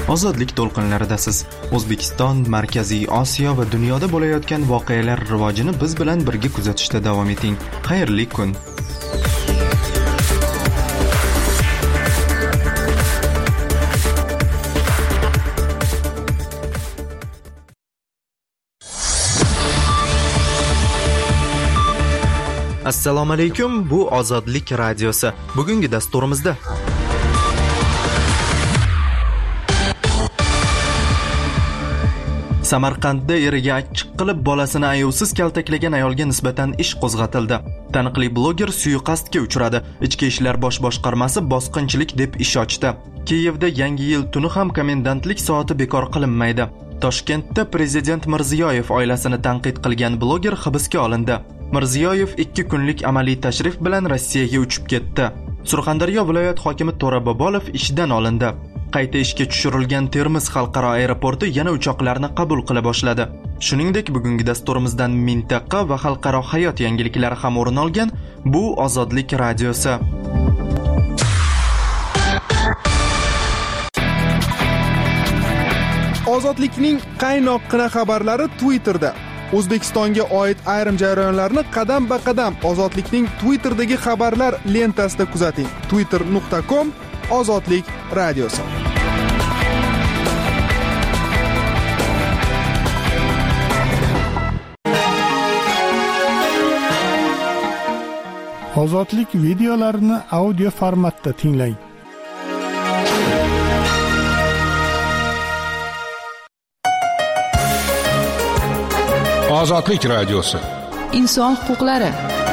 Ozodlik to'lqinlaridasiz. O'zbekiston, Markaziy Osiyo va dunyoda bo'layotgan voqealar rivojini biz bilan birga kuzatishda davom eting. Xayrli kun. Assalomu alaykum, bu Ozodlik radiosi. Bugungi dasturimizda Samarqandda eriga achchiq qilib bolasini ayovsiz kaltaklagan ayolga nisbatan ish qo'zg'atildi. Taniqli bloger suiqasdga uchradi. Ichki ishlar bosh boshqarmasi bosqinchilik deb ish ochdi. Kiyevda Yangi yil tuni ham komendantlik soati bekor qilinmaydi. Toshkentda prezident Mirziyoyev oilasini tanqid qilgan bloger hibsga olindi. Mirziyoyev 2 kunlik amaliy tashrif bilan Rossiyaga uchib ketdi. Surxondaryo viloyat hokimi To'ra Bobolov ishdan olindi. Qayta ishga tushirilgan Termiz xalqaro aeroporti yana uchoqlarni qabul qila boshladi. Shuningdek, bugungi dasturimizdan mintaqa va xalqaro hayot yangiliklari ham o'rin olgan. Bu Ozodlik radiosi. Ozodlikning qaynoqqina xabarlari Twitterda. O'zbekistonga oid ayrim jarayonlarni qadam-ba-qadam Ozodlikning Twitterdagi xabarlar lentasida kuzating. twitter.com Ozodlik radiosi. Ozodlik videolarini audio formatda tinglang. Ozodlik radiosi. Inson huquqlari.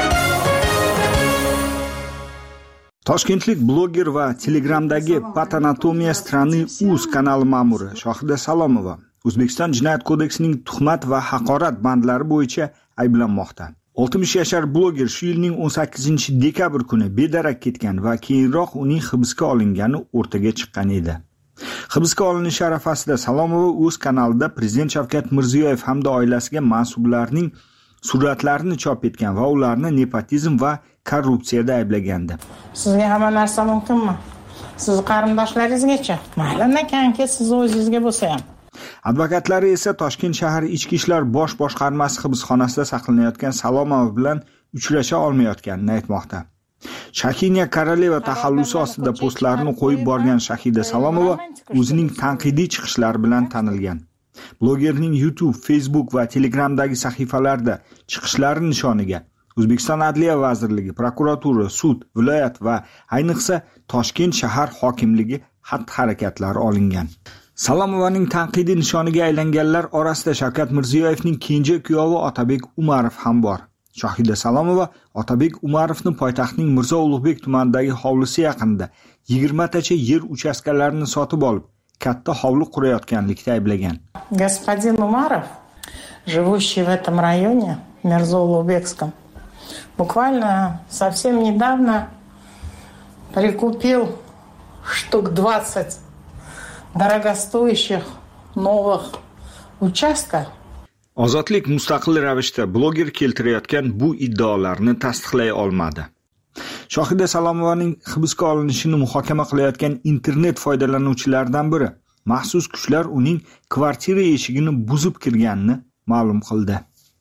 Toshkentlik bloger va Telegramdagi Patanatomiya strani uz kanali ma'muri Shohida Salomova O'zbekiston Jinoyat kodeksining tuhmat va haqorat bandlari bo'yicha ayblanmoqda. 60 yashar bloger shu yilning 18-dekabr kuni bedarak ketgan va keyinroq uning hibsga olingani o'rtaga chiqqan edi. Hibsga olinish arafasida Salomova o'z kanalida Prezident Shavkat Mirziyoyev hamda oilasiga mansublarning suratlarini chop etgan va ularni nepotizm va korrupsiyada ayblagandi. Sizga hamma narsa mumkinmi? Siz qarindoshlaringizgacha. Mayli nakanki siz o'zingizga bo'lsa ham. Advokatlari esa Toshkent shahar Ichki ishlar bosh boshqarmasi hibsxonasida saqlanayotgan Salomova bilan uchrasha olmayotganini aytmoqda. Shakiniya Koroleva taxallusi ostida postlarini qo'yib borgan Shahida Salomova o'zining tanqidiy chiqishlari bilan tanilgan. Blogerning YouTube, Facebook va Telegramdagi sahifalarida chiqishlari nishoniga O'zbekiston Adliya vazirligi, prokuratura, sud, viloyat va ayniqsa Toshkent shahar hokimligi xatti-harakatlari olingan. Salomovaning tanqidiy nishoniga aylanganlar orasida Shavkat Mirziyoyevning kenja kuyovi Otabek Umarov ham bor. Shohida Salomova Otabek Umarovni poytaxtning Mirzo Ulug'bek tumanidagi hovlisi yaqinida 20 tacha yer uchastkalarini sotib olib, katta hovli qurayotganlikda ayblagan. Господин Умаров, живущий в этом районе, Мирзо-Улугбекском, буквально совсем недавно прикупил штук 20 дорогостоящих новых участков. Ozodlik mustaqil ravishda bloger keltirayotgan bu iddaolarni tasdiqlay olmadi. Shohida Salomovaning hibsga olinishini muhokama qilayotgan internet foydalanuvchilaridan biri maxsus kuchlar uning kvartira eshigini buzib kirganini ma'lum qildi.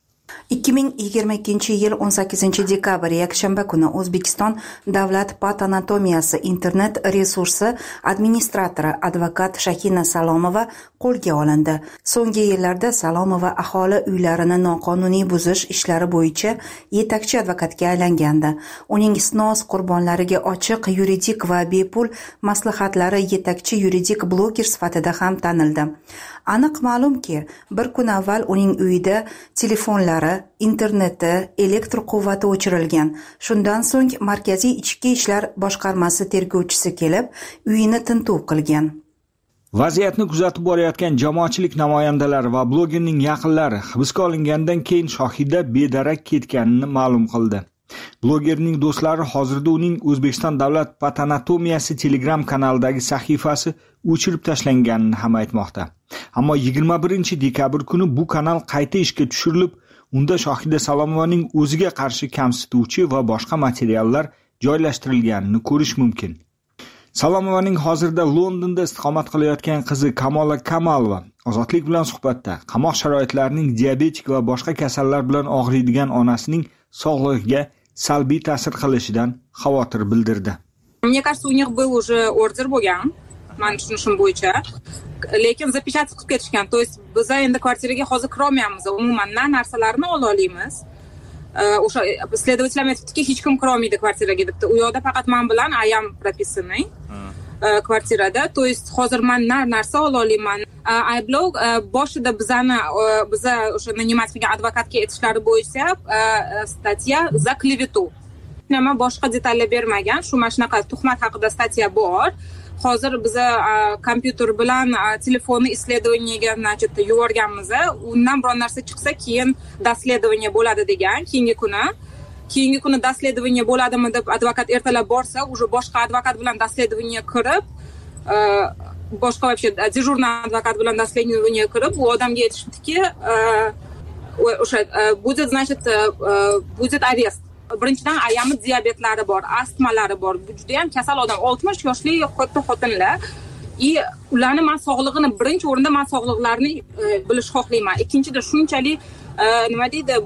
2022 yil 18 dekabr yakshanba kuni O'zbekiston Davlat patanatomiyasi internet resursi administratori advokat Shakina Salomova qo'lga olindi. So'nggi yillarda Salomova aholi uylarini noqonuniy buzish ishlari bo'yicha yetakchi advokatga aylangandi. Uning snos qurbonlariga ochiq yuridik va bepul maslahatlari yetakchi yuridik bloger sifatida ham tanildi. Aniq ma'lumki, bir kun avval uning uyida telefonlari, interneti, elektr quvvati o'chirilgan. Shundan so'ng Markaziy ichki ishlar boshqarmasi tergovchisi kelib, uyini tintuv qilgan. Vaziyatni kuzatib borayotgan jamoatchilik namoyandalari va blogerning yaqinlari hibsga olingandan keyin Shohida bedarak ketganini ma'lum qildi. Blogerning do'stlari hozirda uning O'zbekiston Davlat patanatomiyasi Telegram kanalidagi sahifasi o'chirib tashlanganini ham aytmoqda. Ammo 21-dekabr kuni bu kanal qayta ishga tushirilib, unda Shohida Salomovaning o'ziga qarshi kamsituvchi va boshqa materiallar joylashtirilganini ko'rish mumkin. Salomovaning hozirda Londonda istiqomat qilayotgan qizi Kamola Kamalova Ozodlik bilan suhbatda qamoq sharoitlarining diabetik va boshqa kasallar bilan og'riydigan onasining sog'lig'iga salbiy ta'sir qilishidan xavotir bildirdi. Мне кажется, у них был уже ордер bo'lgan, men tushunishim bo'yicha. Lekin запечатать qilib ketishgan. То есть biz endi kvartiraga hozir kira olmaymiz. Umuman narsalarni ola olamiz. O'sha следователь aytibdiki, hech kim kira olmaydi kvartiraga debdi. U yoqda faqat men bilan ayam propisanный kvartirada. То есть hozir men narsa ola olaman. Ayblov boshida biza o'sha naнимать qilgan advokatga aytishlari bo'yicha statya za klevetu. Nima boshqa detallar bermagan. Shu mana shunaqa tuhmat haqida statya bor. Hozir biza kompyuter bilan telefonni исследованиеga yuborganmiz. Undan biror narsa chiqsa, keyin доследование bo'ladi degan. Keyingi kuni доследование bo'ladimi deb advokat ertalab borsa, уже boshqa advokat bilan доследование qilib, boshqa вообще дежурный advokat bilan доследование qilib, u odamga aytishdiki, o'sha будет, значит, будет areст. Birinchidan ayami diabetlari bor, astmalari bor. Bu juda ham kasal odam, 60 yoshli katta xotinlar. Ularni men sog'lig'ini birinchi o'rinda men sog'liqlarini bilish xohlayman. Ikkinchida shunchalik nima deydi,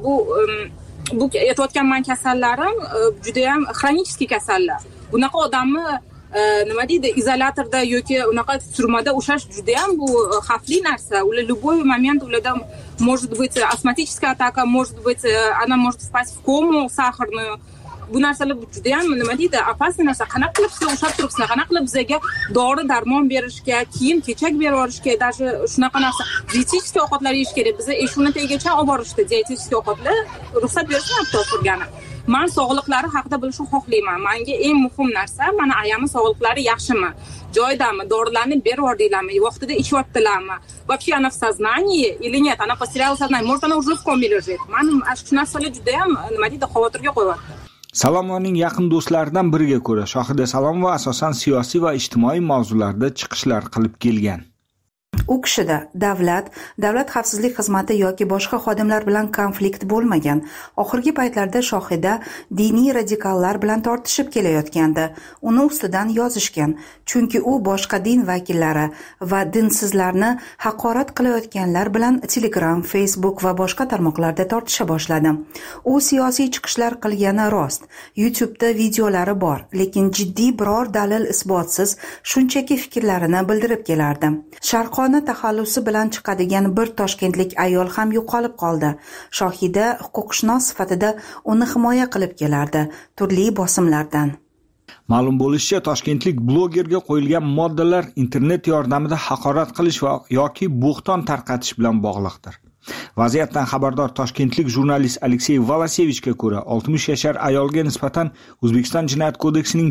bu aytayotgan men kasallarim juda ham xronический kasallar. Bunaqa odamni nima deydi, izolyatorda yoki unaqa turmada ushlash juda ham bu xavfli narsa. Ular любой момент ularda может быть астматическая атака, может быть она может впасть в кому сахарную. Bu narsalar juda ham nima deydi, опасный narsa. Qanaqa qilib siz ushlab turibsiz? Qanaqa qilib bizga dori darmon berishga, kiyim kechak berib yuborishga, даже shunaqa narsa dietetik ovqatlar yeyish kerak. Biza shuni tegacha olib borishdi, dietetik ovqatlar ruxsat berishni turgani. Men sog'liqlari haqida bilishni xohlayman. Menga eng muhim narsa, mana ayamning sog'liqlari yaxshimi? Joyidami? Dorilarni berib yordinglarmi? Vaqtida ichyaptilarmi? Вообще она в сознании или нет? Она потеряла сознание. Может, она уже в коме лежит. Men shu narsalar juda ham nima deydi, xavotirga qo'yapti. Salomovaning yaqin do'stlaridan biriga ko'ra, Shohida Salomova asosan siyosiy va ijtimoiy mavzularda chiqishlar qilib kelgan. U kishida davlat xavfsizlik xizmati yoki boshqa xodimlar bilan konflikt bo'lmagan. Oxirgi paytlarda Shohida diniy radikallar bilan tortishib kelayotgandi. Uni ustidan yozishgan, chunki u boshqa din vakillari va dinsizlarni haqorat qilayotganlar bilan Telegram, Facebook va boshqa tarmoqlarda tortisha boshladi. U siyosiy chiqishlar qilgani rost. YouTube'da videolari bor, lekin jiddiy biror dalil isbotsiz shunchaki fikrlarini bildirib kelardi. Sharqona taxallusi bilan chiqadigan bir toshkentlik ayol ham yo'qolib qoldi. Shohida huquqshunos sifatida uni himoya qilib kelardi turli bosimlardan. Ma'lum bo'lishicha, toshkentlik blogerga qo'yilgan moddalar internet yordamida haqorat qilish yoki bo'xton tarqatish bilan bog'liqdir. Vaziyatdan xabardor toshkentlik jurnalist Aleksey Volosevichga ko'ra, 60 yashar ayolga nisbatan O'zbekiston Jinoyat kodeksining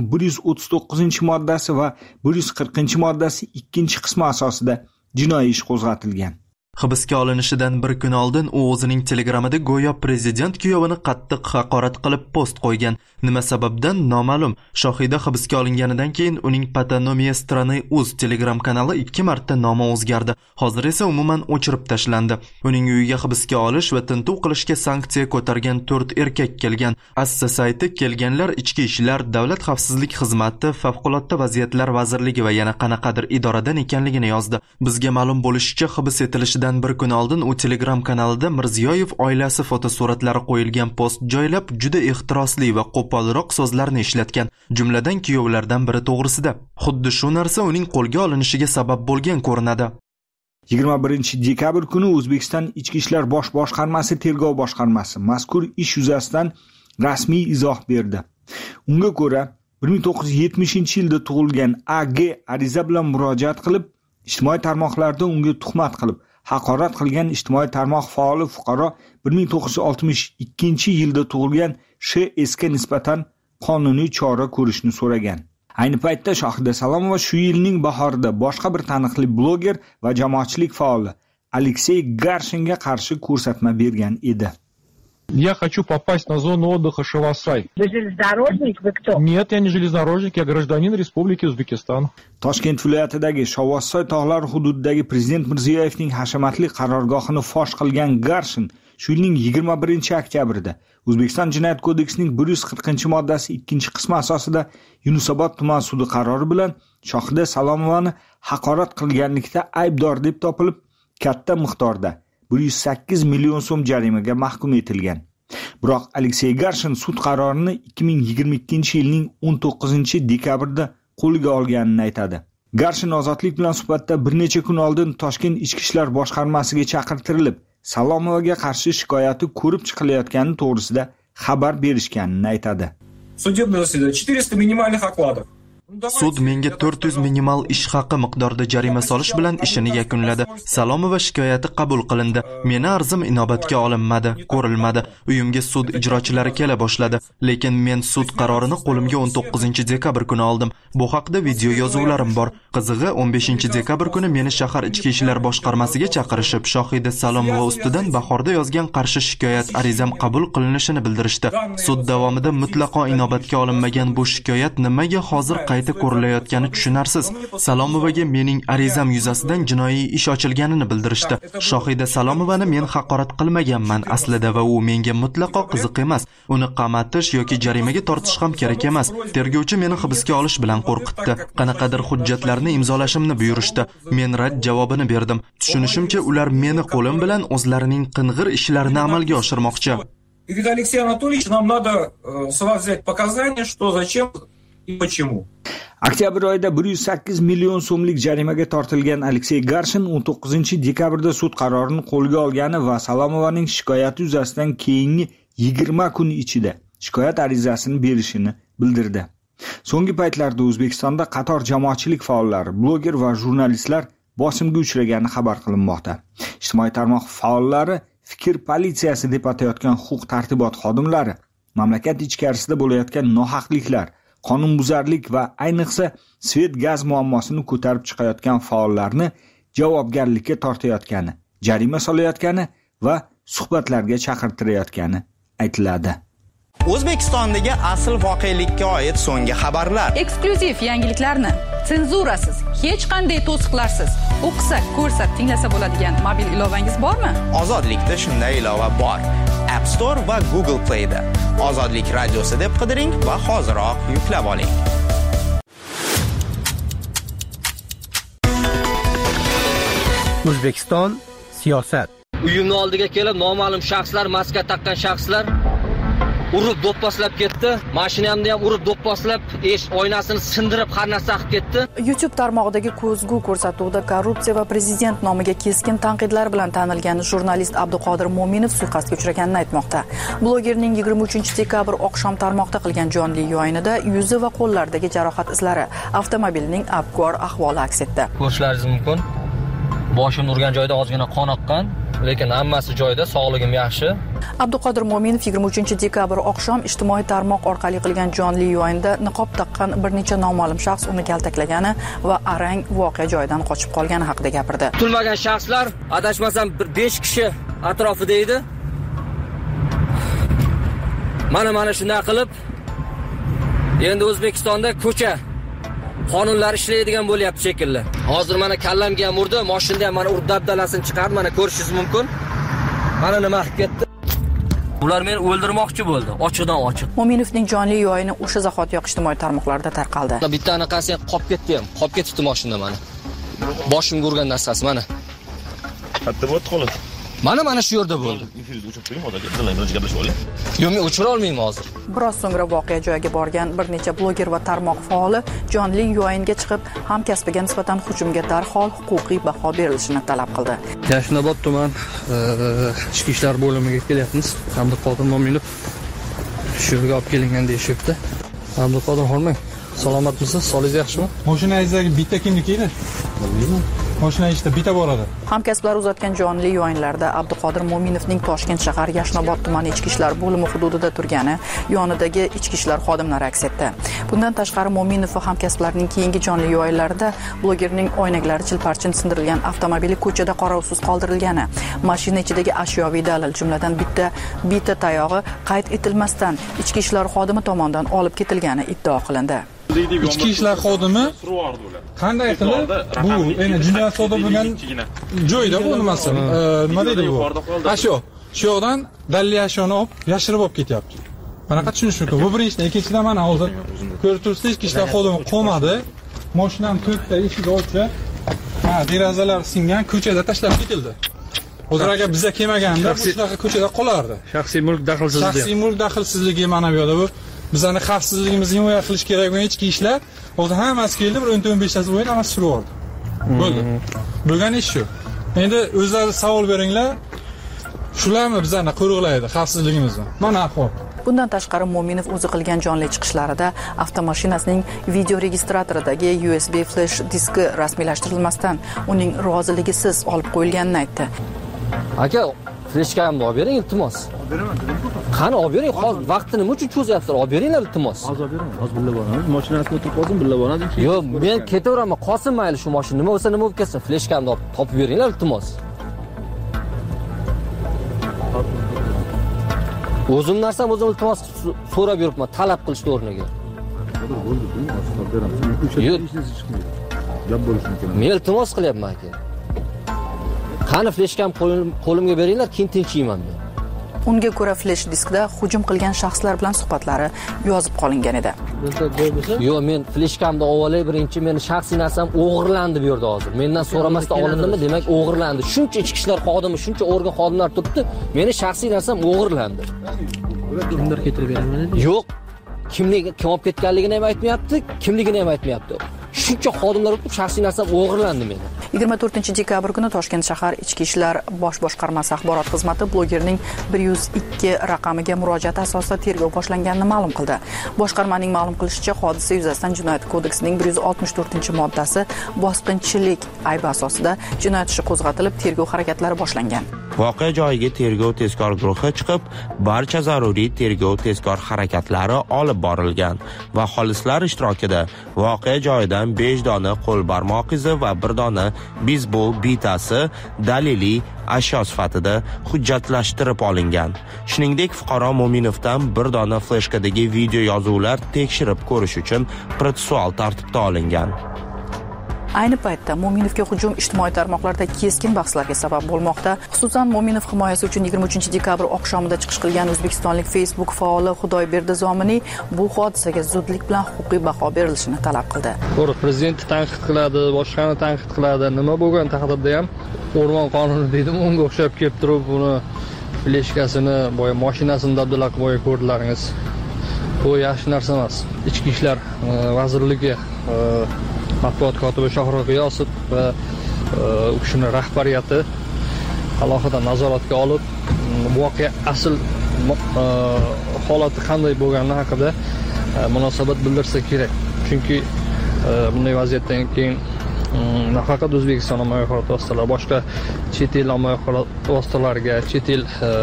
139-moddasi va 140-moddasi 2-qismi asosida jinoiy ish qo'zg'atilgan. Hibsga olinishidan bir kun oldin u o'zining Telegramida go'yo prezident kuyovini qattiq haqorat qilib post qo'ygan. Nima sababdan noma'lum. Shohida hibsga olinganidan keyin uning Patanomiya Strany Uz Telegram kanali 2 marta nomi o'zgardi. Hozir esa umuman o'chirib tashlandi. Uning uyiga hibsga olish va tintuv qilishga sanksiya ko'targan 4 erkak kelgan. Assa sayti kelganlar ichki ishlar, davlat xavfsizlik xizmati, favqulodda vaziyatlar vazirligi va yana qanaqadir idoradan ekanligini yozdi. Bizga ma'lum bo'lishicha, hibs etilishidan bir kun oldin u Telegram kanalida Mirziyoyev oilasi fotosuratlari qo'yilgan post joylab, juda ehtirosli va qo'polroq so'zlarni ishlatgan, jumladan kuyovlardan biri to'g'risida. Xuddi shu narsa uning qo'lga olinishiga sabab bo'lgan ko'rinadi. 21-dekabr kuni O'zbekiston Ichki ishlar bosh boshqarmasi tergov boshqarmasi mazkur ish yuzasidan rasmiy izoh berdi. Unga ko'ra, 1970-yilda tug'ilgan AG ariza bilan murojaat qilib, ijtimoiy tarmoqlarda unga tuhmat qilib, haqorat qilgan ijtimoiy tarmoq faoli fuqaro 1962-yilda tug'ilgan Sh.S.ga nisbatan qonuniy chora ko'rishni so'ragan. Ayni paytda Shohida Salomova shu yilning bahorida boshqa bir taniqli bloger va jamoatchilik faoli Aleksey Garshinga qarshi ko'rsatma bergan edi. Я хочу попасть на зону отдыха Шавасай. Вы железнодорожник? Вы кто? Нет, я не железнодорожник, я гражданин Республики Узбекистан. Toshkent viloyatidagi Shovvozsoy tog'lari hududidagi Prezident Mirziyoyevning hashamatli qarorgohini fosh qilgan Garshin shu yilning 21-oktyabrida O'zbekiston Jinoyat kodeksining 140-moddasi 2-qismi asosida Yunusobod tuman sudi qarori bilan Shohida Salomovani haqorat qilganlikda aybdor deb topilib, katta miqdorda 108 million so'm jarimaga mahkum etilgan. Biroq Aleksey Garshin sud qarorini 2022-yilning 19-dekabrida qo'lga olganini aytadi. Garshin ozodlik bilan suhbatda bir necha kun oldin Toshkent Ichki ishlar boshqarmasiga chaqirtirilib, Salomovaga qarshi shikoyati ko'rib chiqilayotgani to'g'risida xabar berishganini aytadi. Судебное заседание 400 минимальных окладов. Sud menga 400 minimal ish haqi miqdorida jarima solish bilan ishini yakunladi. Salomova shikoyati qabul qilindi. Meni arzim inobatga olinmadi, ko'rilmadi. Uyimga sud ijrochilari kela boshladi, lekin men sud qarorini qo'limga 19-dekabr kuni oldim. Bu haqda video yozuvlarim bor. Qizig'i 15-dekabr kuni meni shahar ichki ishlar boshqarmasiga chaqirishib, Shohida Salomova ustidan bahorda yozgan qarshi shikoyat arizam qabul qilinishini bildirishdi. Sud davomida mutlaqo inobatga olinmagan bu shikoyat nimaga hozir qayta ko'rilayotgani tushunarsiz. Salomovaga mening arizam yuzasidan jinoiy ish ochilganini bildirishdi. Shohida Salomovani men haqorat qilmaganman aslida va u menga mutlaqo qiziq emas. Uni qamatish yoki jarimaga tortish ham kerak emas. Tergovchi meni hibsga olish bilan qo'rqitdi. Qanaqadir hujjatlarni imzolashimni buyurishdi. Men rad javobini berdim. Tushunishimcha, ular meni qo'lim bilan o'zlarining qing'ir ishlarini amalga oshirmoqchi. Игорь Алексей Анатольевич, нам надо с вас взять показания, что, зачем и почему. Oktyabr oyida 108 million so'mlik jarimaga tortilgan Aleksey Garshin 19-dekabrda sud qarorini qo'lga olgani va Salomovaning shikoyati yuzasidan keyingi 20 kun ichida shikoyat arizasini berishini bildirdi. So'nggi paytlarda O'zbekistonda qator jamoatchilik faollari, bloger va jurnalistlar bosimga uchragani xabar qilinmoqda. Ijtimoiy tarmoq faollari fikr politsiyasi deb atayotgan huquq-tartibot xodimlari mamlakat ichkarisida bo'layotgan nohaqliklar, qonunbuzarlik va ayniqsa svet gaz muammosini ko'tarib chiqayotgan faollarni javobgarlikka tortayotgani, jarima solayotgani va suhbatlarga chaqirtirayotgani aytiladi. O'zbekistondagi asl voqelikka oid so'nggi xabarlar. Eksklyuziv yangiliklarni senzurasiz, hech qanday to'siqlarsiz o'qisa, ko'rsa, tinglasa bo'ladigan mobil ilovangiz bormi? Ozodlikda shunday ilova bor. App Store va Google Play da. Ozodlik radiosi deb qidiring va hoziroq yuklab oling. O'zbekiston siyosat. Uyimni oldiga kelib noma'lum shaxslar, maska taqqan shaxslar urib do'pposlab ketdi. Mashinamni ham urib do'pposlab, oynasini sindirib, har narsa qilib ketdi. YouTube tarmog'idagi ko'zgu ko'rsatuvda korrupsiya va prezident nomiga keskin tanqidlar bilan tanilgan jurnalist Abduqodir Mo'minov suiqasdga uchraganini aytmoqda. Blogerning 23-dekabr oqshom tarmoqda qilgan jonli o'yinida yuzi va qo'llaridagi jarohat izlari, avtomobilining abgor ahvoli aks etdi. Ko'rishlaringiz mumkin. Boshimni urgan joyda ozgina qon oqqan, lekin hammasi joyida, sog'ligim yaxshi. Abduqodir Mo'minov 23-dekabr oqshom ijtimoiy tarmoq orqali qilgan jonli o'yinda niqob taqqan bir necha noma'lum shaxs uni kaltaklagani va arang voqea joyidan qochib qolgani haqida gapirdi. Kutilmagan shaxslar, adashmasam 5 kishi atrofida edi. Mana shunday qilib, endi O'zbekistonda ko'cha qonunlar ishlaydigan bo'lyapti shekilli. Hozir mana kallamga ham urdi, mashinada ham mana urib dabdalasini chiqardi, mana ko'rishingiz mumkin. Mana nima qilib ketdi? Ular meni o'ldirmoqchi bo'ldi, ochiqdan ochiq. Mo'minovning jonli o'yini o'sha zahotiyoq ijtimoiy tarmoqlarda tarqaldi. Bitta anaqasi qolib ketdi ham, qolib ketibdi mashinada mana. Boshimga urgan narsasi mana. Katta bo'ldi qo'lim. Mana shu yerda bo'ldi. Yo'q, men o'chira olmayman hozir. Biroz so'ngra voqea joyiga borgan bir necha bloger va tarmoq faoli jonli o'yinga chiqib, hamkasbiga nisbatan hujumga darhol huquqiy baho berilishini talab qildi. Yashnobod tuman ichki ishlar bo'limiga kelyapmiz. Abduqodir Mo'minov shu yerga olib kelingan deyishibdi. Abduqodir Hormang, salomatmisiz? Solingiz yaxshimi? Mashinangizdagi bitta kimniki edi? Bilmayman. Mashina ichida bitta boradi. Hamkasblar uzatgan jonli o'yinlarda Abduqodir Mo'minovning Toshkent shahar Yashnobod tumani ichki ishlar bo'limi hududida turgani yonidagi ichki ishlar xodimlari aks etdi. Bundan tashqari Mo'minov va hamkasblarining keyingi jonli o'yinlarida blogerning oynaklari chilparchin sindirilgan avtomobili ko'chada qarovsiz qoldirilgani, mashina ichidagi ashyoviy dalil, jumladan bitta tayog'i qayd etilmasdan ichki ishlar xodimi tomonidan olib ketilgani iddao qilindi. Ichki ishlar xodimi qanday qilib bu endi jinoyat sodir bo'lgan joyda bu nimasi nima deydi bu shu yoqdan daliliy ashyoni olib yashirib olib ketyapti. Qanaqa tushunish mumkin? Bu birinchidan. Ikkinchidan mana hozir ko'rib turibsiz, ichki ishlar xodimi qo'madi, mashinani to'rtta eshigi ochib, derazalar singan, ko'chada tashlab ketildi. Hozir agar bizga kelmaganda bu shunaqa ko'chada qolardi. Shaxsiy mulk daxlsizligi. Shaxsiy mulk daxlsizligi mana bu yerda bu bizning xavfsizligimizni himoya qilish kerak bo'lgan ichki ishlar hozir hammasi keldi, bir 10-15 tasi o'yin hammasi surib oldi. Bo'ldi. Bo'lgan ish shu. Endi o'zlari savol beringlar. Shularmi bizlarni qo'riqlaydi xavfsizligimizni? Mana ahvol. Bundan tashqari Mo'minov o'zi qilgan jonli chiqishlarida avtomashinasining video registratoridagi USB flash diski rasmiylashtirilmasdan uning roziligisiz olib qo'yilganini aytdi. Aka, fleshkamni olib bering iltimos. Qani olib bering, hozir vaqtni nima uchun cho'zyapsizlar? Olib beringlar iltimos. Hozir beraman. Hozir billa boramiz. Mashinasini o'tirib qolsin, billa boramiz. Yo'q, men ketaveraman. Qolsin mayli shu mashina. Nima bo'lsa nima bo'lib ketsin. Fleshkamni olib topib beringlar iltimos. O'zim narsam o'zim iltimos so'rab yuribman, talab qilishni o'rniga. Men iltimos qilyapman aka. Qani fleshkam qo'limga beringlar, keyin tinchiyman men. Unga ko'ra flash diskda hujum qilgan shaxslar bilan suhbatlari yozib qolingan edi. Yo'q, men fleshkamni olay birinchi meni shaxsiy narsam o'g'irlandi bu yerda hozir. Mendan so'ramasdan olindimi, demak o'g'irlandi. Shuncha ichki ishlar xodimi, shuncha organ xodimlar turibdi, meni shaxsiy narsam o'g'irlandi. Kimdir keltirib beraman dedi. Yo'q. Kim olib ketganligini ham aytmayapti, kimligini ham aytmayapti. Shuncha xodimlar o'tib shaxsiy narsam o'g'irlandi meni. 24-dekabr kuni Toshkent shahar Ichki ishlar bosh boshqarmasi axborot xizmati blogerning 102 raqamiga murojaati asosida tergov boshlanganini ma'lum qildi. Boshqarmaning ma'lum qilishicha, hodisa yuzasidan Jinoyat kodeksining 164-moddasi bosqinchilik aybi asosida jinoyat ishi qo'zg'atilib, tergov harakatlari boshlangan. Voqea joyiga tergov tezkor guruhi chiqib, barcha zaruriy tergov tezkor harakatlari olib borilgan va xolislar ishtirokida voqea joyidan 5 dona qo'l barmoq izi va 1 dona bizbol bitasi daliliy ashyo sifatida hujjatlashtirib olingan. Shuningdek, fuqaro Mo'minovdan 1 dona fleshkadagi video yozuvlar tekshirib ko'rish uchun protsessual tartibda olingan. Ayni paytda Mo'minovga hujum ijtimoiy tarmoqlarda keskin bahslarga sabab bo'lmoqda. Xususan, Mo'minov himoyasi uchun 23-dekabr oqshomida chiqish qilgan o'zbekistonlik Facebook faoli Xudoyberdi Zominiy bu hodisaga zudlik bilan huquqiy baho berilishini talab qildi. To'g'ri, prezident tanqid qiladi, boshqani tanqid qiladi. Nima bo'lgan taqdirda ham o'rmon qonuni deydimi, unga o'xshab kelib turib, buni fleshkasini, boya mashinasini dabdala qilib ko'rdilaringiz. Bu yaxshi narsa emas. Ichki ishlar vazirligi matbuot kotibi Shohrux G'iyosov va u kishining rahbariyati alohida nazoratga olib, voqea asl holati qanday bo'lgani haqida munosabat bildirsa kerak. Chunki bunday vaziyatdan keyin nafaqat O'zbekiston ommaviy axborot vositalari, boshqa chet el ommaviy axborot vositalariga, chet el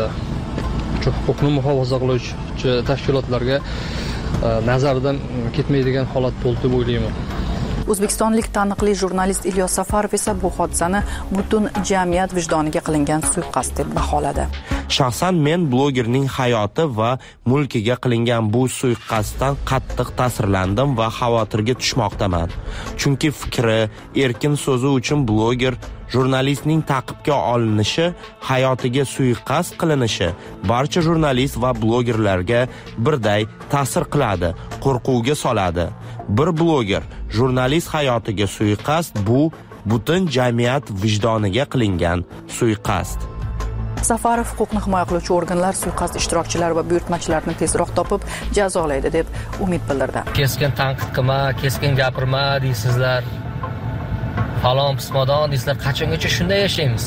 huquqni muhofaza qiluvchi tashkilotlarga nazardan ketmaydigan holat bo'ldi deb o'ylayman. O'zbekistonlik taniqli jurnalist Ilyos Safarov esa bu hodisani butun jamiyat vijdoniga qilingan suiqasd deb baholadi. Shaxsan men blogerning hayoti va mulkiga qilingan bu suiqasddan qattiq ta'sirlandim va xavotirga tushmoqdaman. Chunki fikri, erkin so'zi uchun bloger jurnalistning ta'qibga olinishi, hayotiga suiqasd qilinishi barcha jurnalist va blogerlarga birday ta'sir qiladi, qo'rquvga soladi. Bir bloger jurnalist hayotiga suiqasd bu butun jamiyat vijdoniga qilingan suiqasd. Safarov huquqni himoya qiluvchi organlar suiqasd ishtirokchilari va buyurtmachilarni tezroq topib jazolaydi deb umid bildirdi. Keskin tanqid qilma, keskin gapirma deysizlar. Falon pismadon deysizlar. Qachongacha shunday yashaymiz?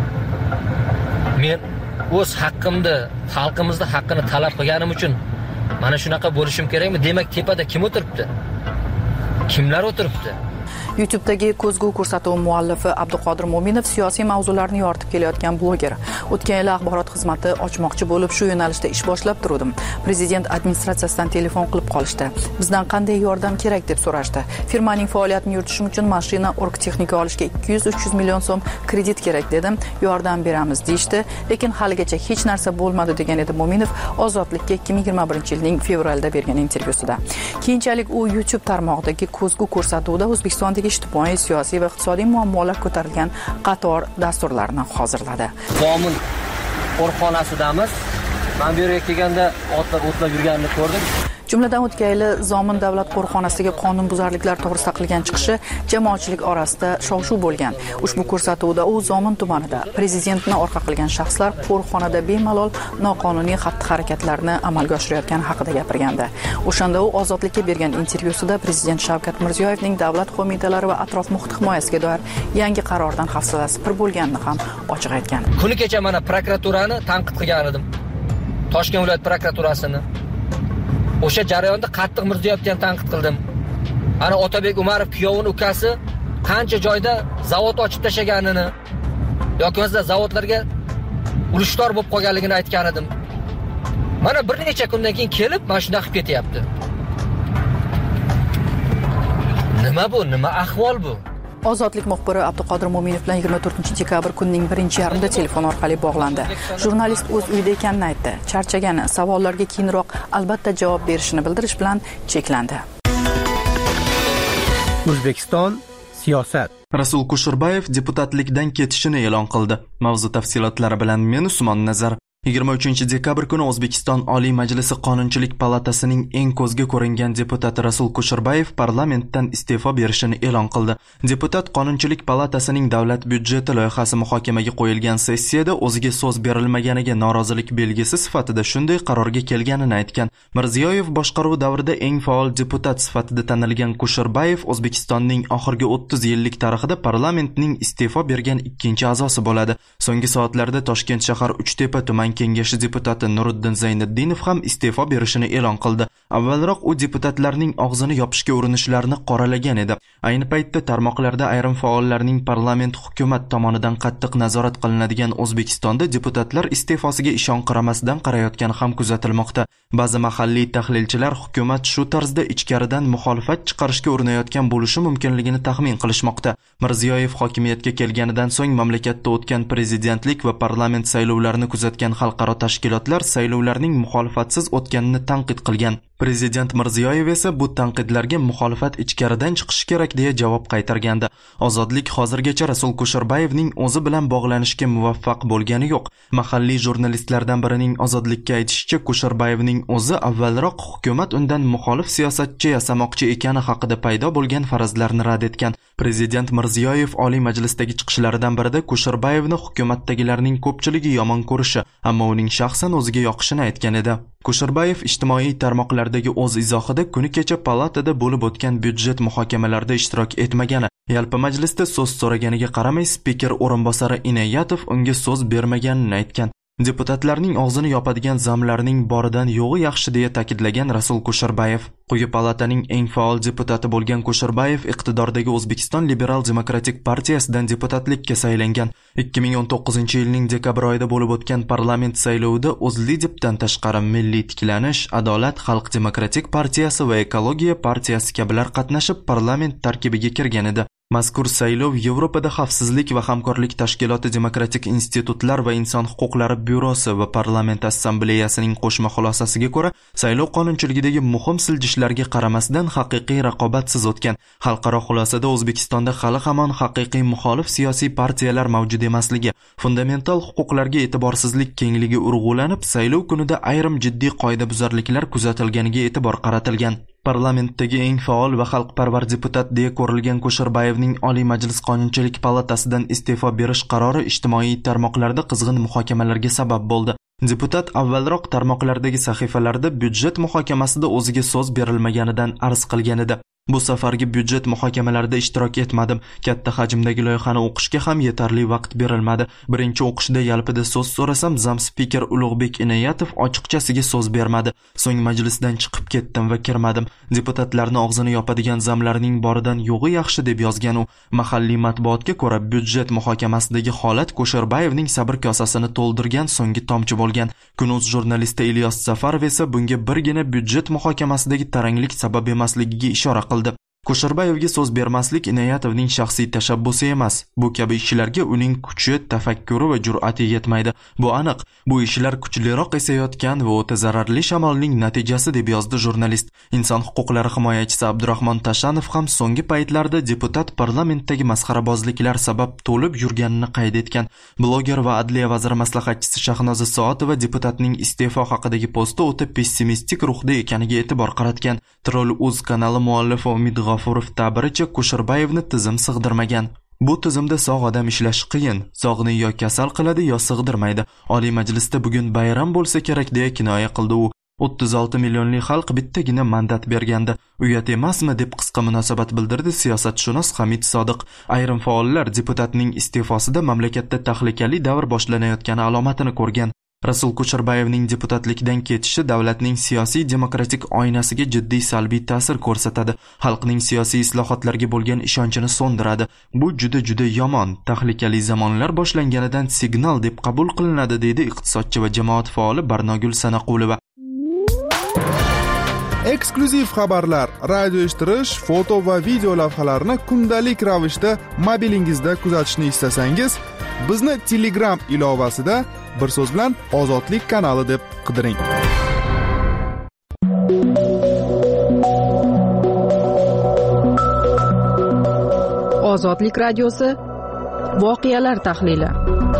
Men o'z haqqimni, xalqimizni haqqini talab qilganim uchun mana shunaqa bo'lishim kerakmi? Demak, tepada kim o'tiribdi? Kimlar o'tiribdi? YouTube'dagi ko'zgu ko'rsatuv muallifi Abduqodir Mo'minov siyosiy mavzularni yoritib kelayotgan bloger. O'tgan yili axborot xizmati ochmoqchi bo'lib, shu yo'nalishda ish boshlab turdim. Prezident administratsiyasidan telefon qilib qolishdi. Bizdan qanday yordam kerak deb so'rashdi. Firmaning faoliyatini yuritishim uchun mashina, orgtexnika olishga 200-300 million so'm kredit kerak dedim. Yordam beramiz deyishdi, lekin haligacha hech narsa bo'lmadi degan edi Mo'minov Ozodlikka 2021-yilning fevralida bergan intervyusida. Keyinchalik u YouTube tarmog'idagi ko'zgu ko'rsatuvda O'zbekistondagi ijtimoiy, siyosiy va iqtisodiy muammolar ko'tarilgan qator dasturlarni hozirladi. Zomin qo'riqxonasidamiz. Men bu yerga kelganda o'tlab yurganini ko'rdim. Jumladan o'tgan yili Zomin davlat qo'riqxonasiga qonunbuzarliklar to'g'risida qilgan chiqishi jamoatchilik orasida shov-shuv bo'lgan. Ushbu ko'rsatuvda u Zomin tumanida prezidentni orqa qilgan shaxslar qo'riqxonada bemalol noqonuniy xatti-harakatlarni amalga oshirayotgani haqida gapirgandi. O'shanda u Ozodlikka bergan intervyusida prezident Shavkat Mirziyoyevning davlat qo'mitalari va atrof muhit himoyasiga doir yangi qarordan hafsalasi pir bo'lganini ham ochiq aytgan. Kuni kecha mana prokuraturani tanqid qilgan edim. Toshkent viloyat prokuraturasini. O'sha jarayonda qattiq Mirziyoyevni ham tanqid qildim. Ana Otabek Umarov kuyovining ukasi qancha joyda zavod ochib tashaganini yoki bo'lmasa zavodlarga urushtor bo'lib qolganligini aytgan edim. Mana bir necha kundan keyin kelib mana shunday qilib ketyapti. Nima bu? Nima ahvol bu? Ozodlik muxbiri Abduqodir Mo'minov bilan 24-dekabr kunining 1-yarmida telefon orqali bog'landi. Jurnalist o'z uyida ekanini aytdi. Charchagani, savollarga keyinroq albatta javob berishini bildirish bilan cheklandi. O'zbekiston siyosat. Rasul Kusherbayev deputatlikdan ketishini e'lon qildi. Mavzu tafsilotlari bilan men Usmon Nazar. 23-dekabr kuni O'zbekiston Oliy Majlisi Qonunchilik palatasining eng ko'zga ko'ringan deputati Rasul Kusherbayev parlamentdan iste'fo berishini e'lon qildi. Deputat Qonunchilik palatasining davlat byudjeti loyihasi muhokamaga qo'yilgan sessiyada o'ziga so'z berilmaganiga norozilik belgisi sifatida shunday qarorga kelganini aytgan. Mirziyoyev boshqaruvi davrida eng faol deputat sifatida tanilgan Kusherbayev O'zbekistonning oxirgi 30 yillik tarixida parlamentning iste'fo bergan ikkinchi a'zosi bo'ladi. So'nggi soatlarda Toshkent shahar Uchtepa tuman kengashi deputati Nuriddin Zayniddinov ham iste'fo berishini e'lon qildi. Avvalroq u deputatlarning og'zini yopishga urinishlarini qoralagan edi. Ayni paytda tarmoqlarda ayrim faollarning parlament hukumat tomonidan qattiq nazorat qilinadigan O'zbekistonda deputatlar iste'fosiga ishonqiramasdan qarayotgani ham kuzatilmoqda. Ba'zi mahalliy tahlilchilar hukumat shu tarzda ichkaridan muxolifat chiqarishga urinayotgan bo'lishi mumkinligini taxmin qilishmoqda. Mirziyoyev hokimiyatga kelganidan so'ng mamlakatda o'tgan prezidentlik va parlament saylovlarini kuzatgan xalqaro tashkilotlar saylovlarning muxolifatsiz o'tganini tanqid qilgan. Prezident Mirziyoyev esa bu tanqidlarga muxolifat ichkaridan chiqishi kerak deya javob qaytargandi. Ozodlik hozirgacha Rasul Kusherbayevning o'zi bilan bog'lanishga muvaffaq bo'lgani yo'q. Mahalliy jurnalistlardan birining Ozodlikka aytishicha, Kusherbayevning o'zi avvalroq hukumat undan muxolif siyosatchi yasamoqchi ekani haqida paydo bo'lgan farazlarni rad etgan. Prezident Mirziyoyev Oliy Majlisdagi chiqishlaridan birida Kusherbayevni hukumatdagilarning ko'pchiligi yomon ko'rishi, ammo uning shaxsan o'ziga yoqishini aytgan edi. Kusherbayev ijtimoiy tarmoqlardagi o'z izohida kuni kecha palatada bo'lib o'tgan byudjet muhokamalarida ishtirok etmagani, yalpi majlisda so'z so'raganiga qaramay spiker o'rinbosari Inoyatov unga so'z bermaganini aytgan. Deputatlarning og'zini yopadigan zamlarning boridan yo'g'i yaxshi deya ta'kidlagan Rasul Kusherbayev. Quyi palataning eng faol deputati bo'lgan Kusherbayev iqtidordagi O'zbekiston Liberal Demokratik partiyasidan deputatlikka saylangan. 2019-yilning dekabr oyida bo'lib o'tgan parlament saylovida O'zLidepdan tashqari Milliy tiklanish, Adolat, Xalq demokratik partiyasi va Ekologiya partiyasi kabilar qatnashib parlament tarkibiga kirgan edi. Mazkur saylov Yevropada xavfsizlik va hamkorlik tashkiloti Demokratik institutlar va inson huquqlari byurosi va parlament assambleyasining qo'shma xulosasiga ko'ra, saylov qonunchiligidagi muhim siljishlarga qaramasdan haqiqiy raqobatsiz o'tgan. Xalqaro xulosada O'zbekistonda hali hamon haqiqiy muxolif siyosiy partiyalar mavjud emasligi, fundamental huquqlarga e'tiborsizlik kengligi urg'ulanib, saylov kunida ayrim jiddiy qoidabuzarliklar kuzatilganiga e'tibor qaratilgan. Parlamentdagi eng faol va xalqparvar deputat deya ko'rilgan Kusherbayevning Oliy Majlis Qonunchilik palatasidan iste'fo berish qarori ijtimoiy tarmoqlarda qizg'in muhokamalarga sabab bo'ldi. Deputat avvalroq tarmoqlardagi sahifalarida byudjet muhokamasida o'ziga so'z berilmaganidan arz qilgan edi. Bu safargi byudjet muhokamalarida ishtirok etmadim. Katta hajmdagi loyihani o'qishga ham yetarli vaqt berilmadi. Birinchi o'qishda yalpida so'z so'rasam, zam spiker Ulug'bek Inoyatov ochiqchasiga so'z bermadi. So'ng majlisdan chiqib ketdim va kirmadim. Deputatlarning og'zini yopadigan zamlarning boridan yo'g'i yaxshi deb yozgan u. Mahalliy matbuotga ko'ra, byudjet muhokamasidagi holat Kusherbayevning sabr kosasini to'ldirgan so'nggi tomchi bo'lgan. Kun.uz jurnalisti Ilyos Safarov esa bunga birgina byudjet muhokamasidagi taranglik sabab emasligiga ishora qildi. Kusherbayevga so'z bermaslik Inoyatovning shaxsiy tashabbusi emas. Bu kabi ishlarga uning kuchi, tafakkuri va jur'ati yetmaydi. Bu aniq. Bu ishlar kuchliroq esayotgan va o'ta zararli shamolning natijasi deb yozdi jurnalist. Inson huquqlari himoyachisi Abdurahmon Tashanov ham so'nggi paytlarda deputat parlamentdagi masxarabozliklar sabab to'lib yurganini qayd etgan. Bloger va adliya vaziri maslahatchisi Shahnoza Soatova deputatning iste'fo haqidagi posti o'ta pessimistik ruhda ekaniga e'tibor qaratgan. Troll.uz kanali muallifi Umid G'afurov ta'biricha Kusherbayevni tizim sig'dirmagan. Bu tizimda sog' odam ishlash qiyin. Sog'ni yo kasal qiladi, yo sig'dirmaydi. Oliy Majlisda bugun bayram bo'lsa kerak deya kinoya qildi u. 36 millionli xalq bittagina mandat bergandi. Uyat emasmi deb qisqa munosabat bildirdi siyosatshunos Hamid Sodiq. Ayrim faollar deputatning iste'fosida mamlakatda tahlikali davr boshlanayotgani alomatini ko'rgan. Rasul Kusherbayevning deputatlikdan ketishi davlatning siyosiy demokratik oynasiga jiddiy salbiy ta'sir ko'rsatadi. Xalqning siyosiy islohotlarga bo'lgan ishonchini so'ndiradi. Bu juda yomon, tahlikali zamonlar boshlanganidan signal deb qabul qilinadi, deydi iqtisodchi va jamoat faoli Barnogul Sanaqulova. Eksklyuziv xabarlar, radio eshittirish, foto va video lavhalarni kundalik ravishda mobilingizda kuzatishni istasangiz, bizni Telegram ilovasida bir so'z bilan Ozodlik kanali deb qidiring. Ozodlik radiosi voqealar tahlili.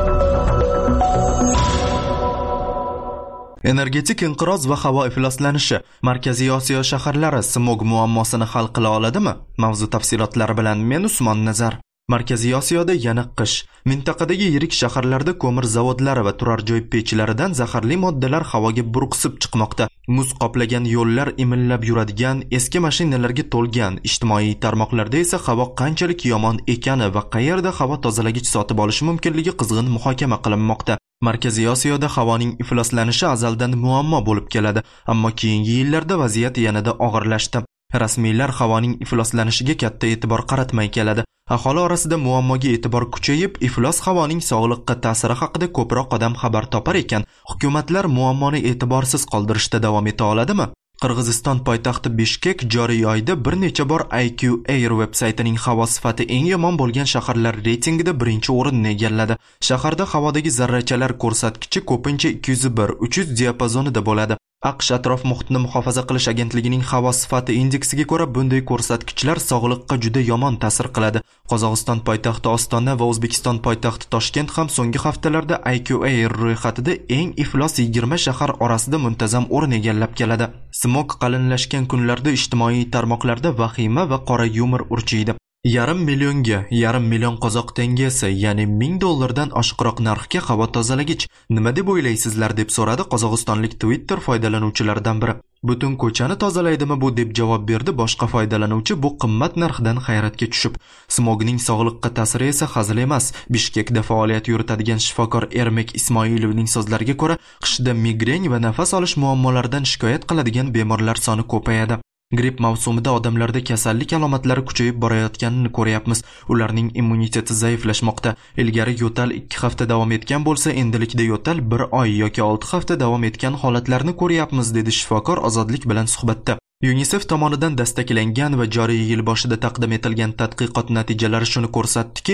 Energetik inqiroz va havo ifloslanishi Markaziy Osiyo shaharlari smog muammosini hal qila oladimi? Mavzu tafsilotlari bilan men Usmon Nazar. Markaziy Osiyoda yana qish. Mintaqadagi yirik shaharlarda ko'mir zavodlari va turar joy pechlaridan zaharli moddalar havoga burqsib chiqmoqda. Muz qoplagan yo'llar imillab yuradigan, eski mashinalarga to'lgan. Ijtimoiy tarmoqlarda esa havo qanchalik yomon ekani va qayerda havo tozalagich sotib olish mumkinligi qizg'in muhokama qilinmoqda. Markaziy Osiyoda havoning ifloslanishi azaldan muammo bo'lib keladi, ammo keyingi yillarda vaziyat yanada og'irlashdi. Rasmiylar havoning ifloslanishiga katta e'tibor qaratmay keladi. Aholi orasida muammoga e'tibor kuchayib, iflos havoning sog'liqqa ta'siri haqida ko'proq odam xabar topar ekan, hukumatlar muammoni e'tiborsiz qoldirishda davom eta oladimi? Qirg'iziston poytaxti Bishkek joriy oyda bir necha bor IQ Air veb-saytining havo sifati eng yomon bo'lgan shaharlar reytingida birinchi o'rinni egalladi. Shaharda havodagi zarrachalar ko'rsatkichi ko'pincha 201-300 diapazonida bo'ladi. AQSh atrof muhitni muhofaza qilish agentligining havo sifati indeksiga ko'ra bunday ko'rsatkichlar sog'liqqa juda yomon ta'sir qiladi. Qozog'iston poytaxti Ostona va O'zbekiston poytaxti Toshkent ham so'nggi haftalarda IQ Air ro'yxatida eng iflos 20 shahar orasida muntazam o'rin egallab keladi. Smog qalinlashgan kunlarda ijtimoiy tarmoqlarda vahima va qora yumor urchiydi. Yarim million qozoq tengasi, ya'ni $1000 oshiqroq narxga havo tozalagich nima deb o'ylaysizlar deb so'radi qozog'istonlik Twitter foydalanuvchilaridan biri. Butun ko'chani tozalaydimi bu deb javob berdi boshqa foydalanuvchi bu qimmat narxdan hayratga tushib. Smogning sog'liqqa ta'siri esa hazil emas. Bishkekda faoliyat yuritadigan shifokor Ermek Ismoilovning so'zlariga ko'ra, qishda migren va nafas olish muammolaridan shikoyat qiladigan bemorlar soni ko'payadi. Gripp mavsumida odamlarda kasallik alomatlari kuchayib borayotganini ko'ryapmiz. Ularning immuniteti zaiflashmoqda. Ilgari yo'tal 2 hafta davom etgan bo'lsa, endilikda yo'tal 1 oy yoki 6 hafta davom etgan holatlarni ko'ryapmiz, dedi shifokor Ozodlik bilan suhbatda. UNICEF tomonidan dastaklangan va joriy yil boshida taqdim etilgan tadqiqot natijalari shuni ko'rsatdiki,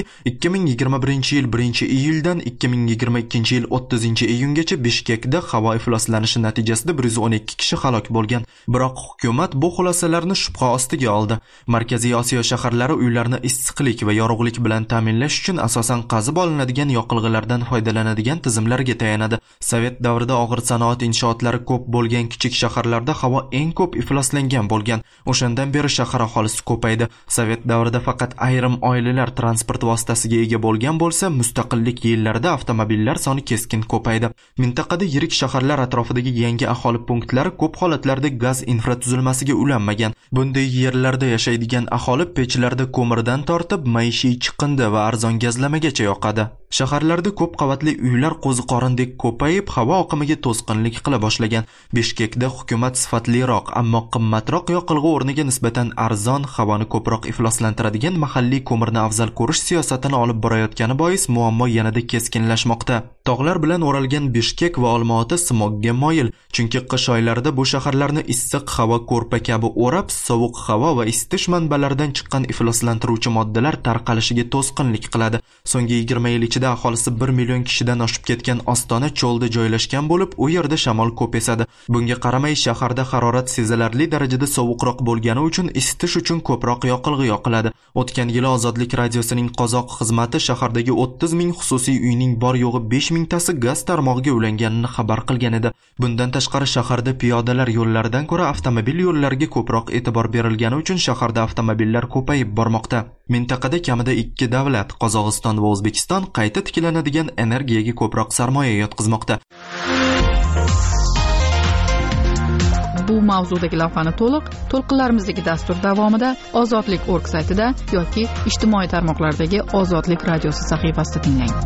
2021-yil 1-iyuldan 2022-yil 30-iyungacha Bishkekda havo ifloslanishi natijasida 112 kishi halok bo'lgan. Biroq hukumat bu xulosalarni shubha ostiga oldi. Markaziy Osiyo shaharlari uylarni issiqlik va yorug'lik bilan ta'minlash uchun asosan qazib olinadigan yoqilg'ilardan foydalanadigan tizimlarga tayanadi. Sovet davrida og'ir sanoat inshootlari ko'p bo'lgan kichik shaharlarda havo eng ko'p iflos ifloslangan bo'lgan. O'shandan beri shahar aholisi ko'paydi. Sovet davrida faqat ayrim oilalar transport vositasiga ega bo'lgan bo'lsa, mustaqillik yillarida avtomobillar soni keskin ko'paydi. Mintaqada yirik shaharlar atrofidagi yangi aholi punktlari ko'p holatlarda gaz infratuzilmasiga ulanmagan. Bunday yerlarda yashaydigan aholi pechlarda ko'mirdan tortib maishiy chiqindi va arzon gazlamagacha yoqadi. Shaharlarda ko'p qavatli uylar qo'ziqorindek ko'payib, havo oqimiga to'sqinlik qila boshlagan. Bishkekda hukumat sifatliroq, ammo qimmatroq yoqilg'i o'rniga nisbatan arzon, havoni ko'proq ifloslantiradigan mahalliy ko'mirni afzal ko'rish siyosatini olib borayotgani bois muammo yanada keskinlashmoqda. Tog'lar bilan o'ralgan Bishkek va Olmaota smogga moyil, chunki qish oylarida bu shaharlarni issiq havo ko'rpa kabi o'rab, sovuq havo va isitish manbalaridan chiqqan ifloslantiruvchi moddalar tarqalishiga to'sqinlik qiladi. So'nggi 20 yil ichida aholisi 1 million kishidan oshib ketgan Ostona cho'lda joylashgan bo'lib, u yerda shamol ko'p esadi. Bunga qaramay shaharda harorat sezilarli darajada sovuqroq bo'lgani uchun isitish uchun ko'proq yoqilg'i yoqiladi. O'tgan yili Ozodlik radiosining qozoq xizmati shahardagi 30 ming xususiy uyning bor yo'g'i 5 mingtasi gaz tarmog'iga ulanganini xabar qilgan edi. Bundan tashqari shaharda piyodalar yo'llaridan ko'ra avtomobil yo'llariga ko'proq e'tibor berilgani uchun shaharda avtomobillar ko'payib bormoqda. Mintaqada kamida 2 davlat, Qozog'iston va O'zbekiston qayta tiklanadigan energiyaga ko'proq sarmoya yotqizmoqda. Bu mavzudagi lavhani to'lqinlarimizdagi dastur davomida Ozodlik.org saytida yoki ijtimoiy tarmoqlardagi Ozodlik radiosi sahifasida tinglang.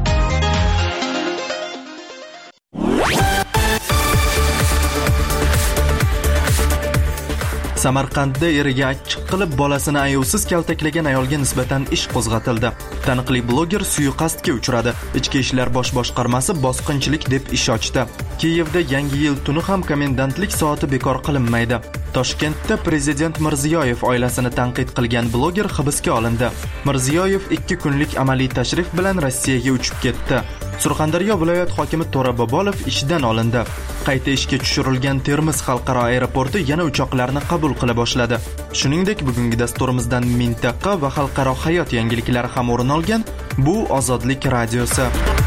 Samarqandda eriga achchiq qilib bolasini ayovsiz kaltaklagan ayolga nisbatan ish qo'zg'atildi. Taniqli bloger suiqasdga uchradi. Ichki ishlar bosh boshqarmasi bosqinchilik deb ish ochdi. Kiyevda Yangi yil tuni ham komendantlik soati bekor qilinmaydi. Toshkentda prezident Mirziyoyev oilasini tanqid qilgan bloger hibsga olindi. Mirziyoyev 2 kunlik amaliy tashrif bilan Rossiyaga uchib ketdi. Surxondaryo viloyat hokimi To'ra Bobolov ishdan olindi. Qayta ishga tushirilgan Termiz xalqaro aeroporti yana uchoqlarni qabul qila boshladi. Shuningdek, bugungi dasturimizdan mintaqa va xalqaro hayot yangiliklari ham o'rin olgan. Bu Ozodlik radiosi.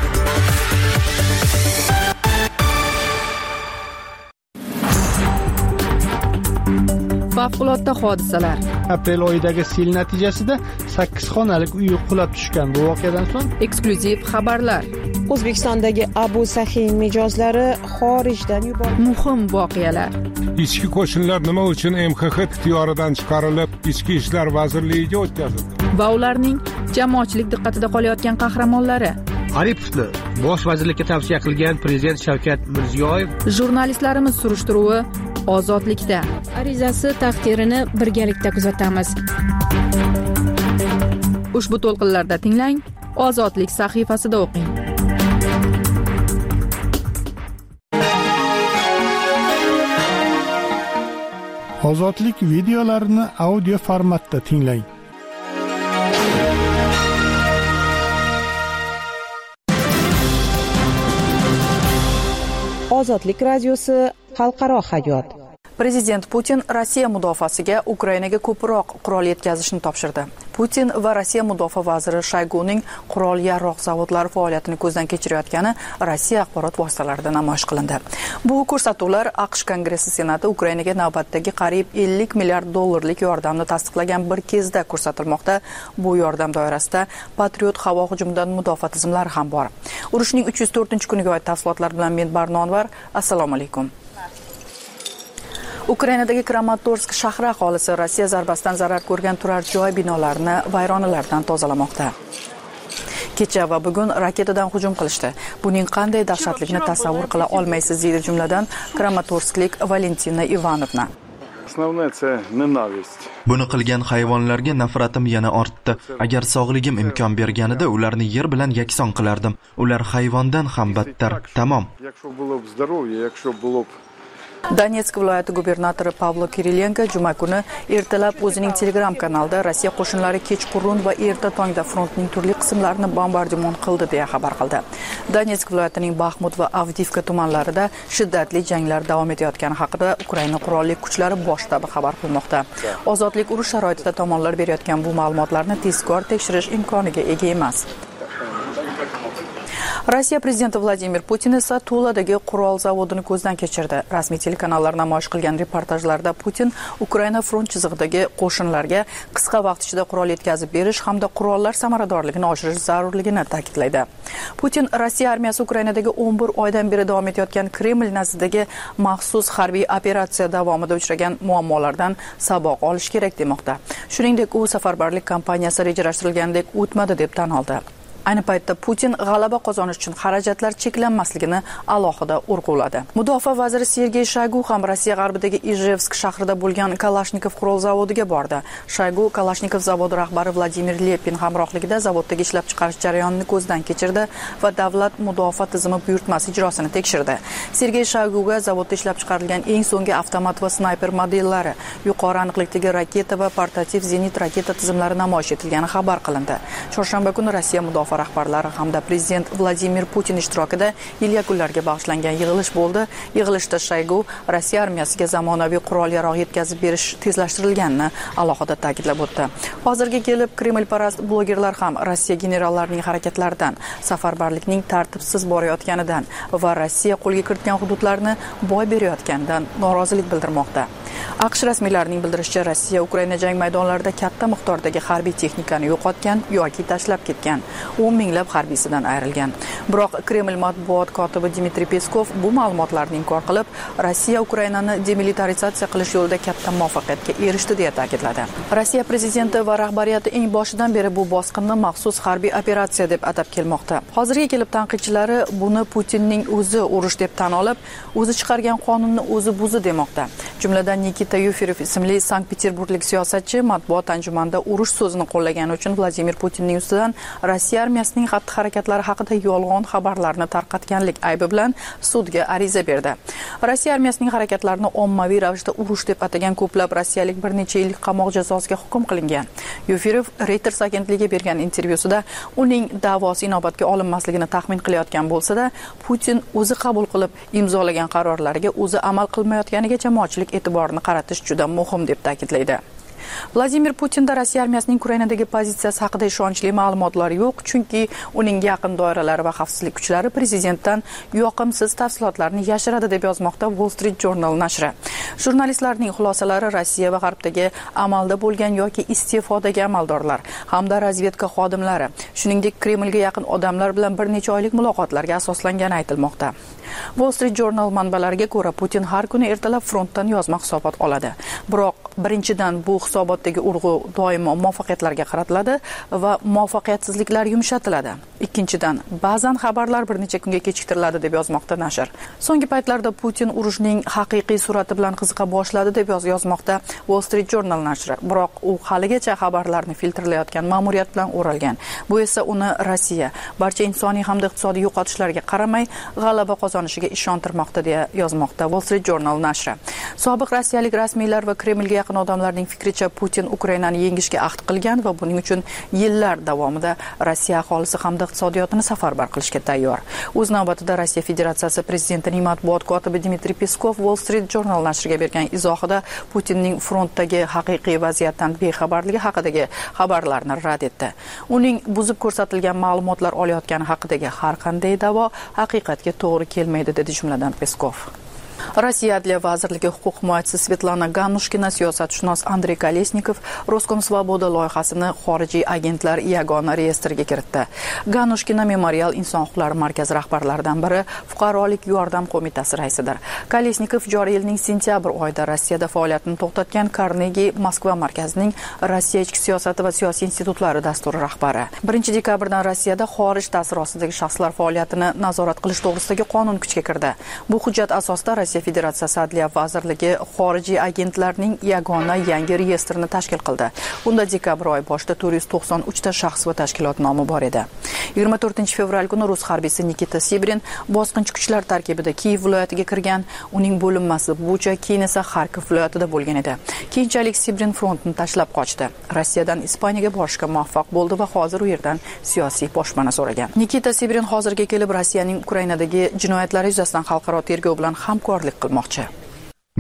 Favqulodda hodisalar. Aprel oyidagi sel natijasida 8 xonalik uy qulab tushgan. Bu voqeadan so'ng eksklyuziv xabarlar. O'zbekistondagi Abu Sahiy mijozlari xorijdan yuborildi. Muhim voqealar. Ichki qo'shinlar nima uchun MXX ixtiyoridan chiqarilib, Ichki ishlar vazirligiga o'tkazildi? Va ularning jamoatchilik diqqatida qolayotgan qahramonlari. Aripovni bosh vazirlikka tavsiya qilgan prezident Shavkat Mirziyoyev. Jurnalistlarimiz surishtiruvi Ozodlikda. Arizasi taqdirini birgalikda kuzatamiz. Ushbu to'lqinlarda tinglang, Ozodlik sahifasida o'qing. Ozodlik videolarini audio formatda tinglang. Ozodlik radiosi xalqaro hayot. Prezident Putin Rossiya mudofaasiga Ukrainaga ko'proq qurol yetkazishni topshirdi. Putin va Rossiya mudofaa vaziri Shoyguning qurol yarog' zavodlari faoliyatini ko'zdan kechirayotgani Rossiya axborot vositalarida namoyish qilindi. Bu ko'rsatuvlar AQSh Kongressi Senati Ukrainaga navbatdagi qariyb 50 milliard dollarlik yordamni tasdiqlagan bir kezda ko'rsatilmoqda. Bu yordam doirasida Patriot havo hujumidan mudofaa tizimlari ham bor. Urushning 304-kuniga oid tafsilotlar bilan men Barno Anvar. Assalomu alaykum. Ukrainadagi Kramatorsk shahri aholisi Rossiya zarbasidan zarar ko'rgan turar joy binolarini vayronalardan tozalamoqda. Kecha va bugun raketadan hujum qilishdi. Buning qanday dahshatligini tasavvur qila olmaysiz, deydi jumladan Kramatorsklik Valentina Ivanovna. Buni qilgan hayvonlarga nafratim yana ortdi. Agar sog'ligim imkon berganida ularni yer bilan yakson qilardim. Ular hayvondan ham battar. Tamom. Donetsk viloyati gubernatori Pavlo Kirilenko juma kuni ertalab o'zining Telegram kanalida Rossiya qo'shinlari kechqurun va erta tongda frontning turli qismlarini bombardimon qildi deya xabar qildi. Donetsk viloyatining Baxmut va Avdivka tumanlarida shiddatli janglar davom etayotgani haqida Ukraina qurolli kuchlari bosh shtabi xabar qilmoqda. Ozodlik urush sharoitida tomonlar berayotgan bu ma'lumotlarni tezkor tekshirish imkoniga ega emas. Rossiya prezidenti Vladimir Putin esa Tuladagi qurol zavodini ko'zdan kechirdi. Rasmiy telekanallar namoyish qilgan reportajlarda Putin Ukraina front chizig'idagi qo'shinlarga qisqa vaqt ichida qurol yetkazib berish hamda qurollar samaradorligini oshirish zarurligini ta'kidlaydi. Putin Rossiya armiyasi Ukrainadagi 11 oydan beri davom etayotgan Kreml nazdidagi maxsus harbiy operatsiya davomida uchragan muammolardan saboq olish kerak demoqda. Shuningdek, u safarbarlik kampaniyasi rejalashtirilgandek o'tmadi deb tan oldi. Ayni paytda Putin g'alaba qozonish uchun xarajatlar cheklanmasligini alohida urg'uladi. Mudofaa vaziri Sergey Shoygu ham Rossiya g'arbidagi Ijevsk shahrida bo'lgan Kalashnikov qurol zavodiga bordi. Shoygu Kalashnikov zavodi rahbari Vladimir Lepin hamrohligida zavoddagi ishlab chiqarish jarayonini ko'zdan kechirdi va davlat mudofaa tizimi buyurtmasi ijrosini tekshirdi. Sergey Shoyguga zavodda ishlab chiqarilgan eng so'nggi avtomat va snayper modellari, yuqori aniqlikdagi raketa va portativ zenit raketa tizimlari namoyish etilgani xabar qilindi. Chorshanba kuni Rossiya mudofaa rahbarlari hamda prezident Vladimir Putin ishtirokida yil yakunlariga bag'ishlangan yig'ilish bo'ldi. Yig'ilishda Shoygu Rossiya armiyasiga zamonaviy qurol-yarog' yetkazib berish tezlashtirilganini alohida ta'kidlab o'tdi. Hozirga kelib Kremlparast blogerlar ham Rossiya generallarining harakatlaridan, safarbarlikning tartibsiz borayotganidan va Rossiya qo'lga kiritgan hududlarni boy berayotganidan norozilik bildirmoqda. AQSh rasmiylarining bildirishicha, Rossiya Ukraina jang maydonlarida katta miqdordagi harbiy texnikani yo'qotgan yoki tashlab ketgan. 10 minglab harbiysidan ayrilgan. Biroq Kreml matbuot kotibi Dmitriy Peskov bu ma'lumotlarni inkor qilib, Rossiya Ukrainani demilitarizatsiya qilish yo'lida katta muvaffaqiyatga erishdi deya ta'kidladi. Rossiya prezidenti va rahbariyati eng boshidan beri bu bosqinni maxsus harbiy operatsiya deb atab kelmoqda. Hozirga kelib tanqidchilari buni Putinning o'zi urush deb tan olib, o'zi chiqargan qonunni o'zi buzdi demoqda. Jumladan Nikita Yufirov ismli Sankt-Peterburglik siyosatchi matbuot anjumanida urush so'zini qo'llagani uchun Vladimir Putinning ustidan Rossiya armiyasining xatti-harakatlari haqida yolg'on xabarlarni tarqatganlik aybi bilan sudga ariza berdi. Rossiya armiyasining harakatlarini ommaviy ravishda urush deb atagan ko'plab rossiyalik bir necha yillik qamoq jazosiga hukm qilingan. Yufirov Reuters agentligiga bergan intervyusida uning da'vosi inobatga olinmasligini taxmin qilayotgan bo'lsa-da, Putin o'zi qabul qilib imzolagan qarorlariga o'zi amal qilmayotganiga jamoatchilik e'tiborini qaratish juda muhim deb ta'kidlaydi. Vladimir Putinda Rossiya armiyasining Ukrainadagi pozitsiyasi haqida ishonchli ma'lumotlar yo'q, chunki uning yaqin doiralari va xavfsizlik kuchlari prezidentdan yoqimsiz tafsilotlarni yashiradi deb yozmoqda Wall Street Journal nashri. Jurnalistlarning xulosalari Rossiya va G'arbdagi amalda bo'lgan yoki iste'fodagi amaldorlar hamda razvedka xodimlari, shuningdek Kremlga yaqin odamlar bilan bir necha oylik muloqotlarga asoslangani aytilmoqda. Wall Street Journal manbalariga ko'ra, Putin har kuni ertalab frontdan yozma hisobot oladi. Biroq birinchidan bu hisobotdagi urg'u doimo muvaffaqiyatlarga qaratiladi va muvaffaqiyatsizliklar yumshatiladi. Ikkinchidan, ba'zan xabarlar bir necha kunga kechiktiriladi deb yozmoqda nashr. So'nggi paytlarda Putin urushning haqiqiy surati bilan qiziqa boshladi deb yozmoqda Wall Street Journal nashri. Biroq u haligacha xabarlarni filtrlayotgan ma'muriyat bilan o'ralgan. Bu esa uni Rossiya barcha insoniy hamda iqtisodiy yo'qotishlarga qaramay g'alaba qozonishiga ishontirmoqda deya yozmoqda Wall Street Journal nashri. Sobiq rossiyalik rasmiylar va Kremlga yaqin odamlarning fikricha Putin Ukrainani yengishga ahd qilgan va buning uchun yillar davomida Rossiya aholisi hamda iqtisodiyotini safarbar qilishga tayyor. O'z navbatida Rossiya Federatsiyasi prezidentining matbuot kotibi Dmitriy Peskov Wall Street Journal nashriga bergan izohida Putinning frontdagi haqiqiy vaziyatdan bexabarligi haqidagi xabarlarni rad etdi. Uning buzib ko'rsatilgan ma'lumotlar olayotgani haqidagi har qanday da'vo haqiqatga to'g'ri kelmaydi, dedi jumladan Peskov. Rossiya Adliya vazirligi huquq himoyachisi Svetlana Ganushkina, siyosatshunos Andrey Kolesnikov Roskomsvoboda loyihasini xorijiy agentlar yagona reyestriga kiritdi. Ganushkina Memorial inson huquqlari markazi rahbarlaridan biri, fuqarolik yordam qo'mitasi raisidir. Kolesnikov joriy yilning sentyabr oyida Rossiyada faoliyatini to'xtatgan Carnegie Moskva markazining Rossiya ichki siyosati va siyosiy institutlari dasturi rahbari. 1 dekabrdan Rossiyada xorij ta'siri ostidagi shaxslar faoliyatini nazorat qilish to'g'risidagi qonun kuchga kirdi. Bu hujjat asosida Rossiya Federatsiyasi Adliya vazirligi xorijiy agentlarning yagona yangi reyestrini tashkil qildi. Unda dekabr oyi boshida 493 ta shaxs va tashkilot nomi bor edi. 24-fevral kuni rus harbiysi Nikita Sibrin bosqinchi kuchlar tarkibida Kiyev viloyatiga kirgan. Uning bo'linmasi Bucha, keyin esa Xarkov viloyatida bo'lgan edi. Keyinchalik Sibrin frontni tashlab qochdi. Rossiyadan Ispaniyaga borishga muvaffaq bo'ldi va hozir u yerdan siyosiy boshpana so'ragan. Nikita Sibrin hozirga kelib Rossiyaning Ukrainadagi jinoyatlari yuzasidan xalqaro tergov bilan hamkorlik qilmoqchi.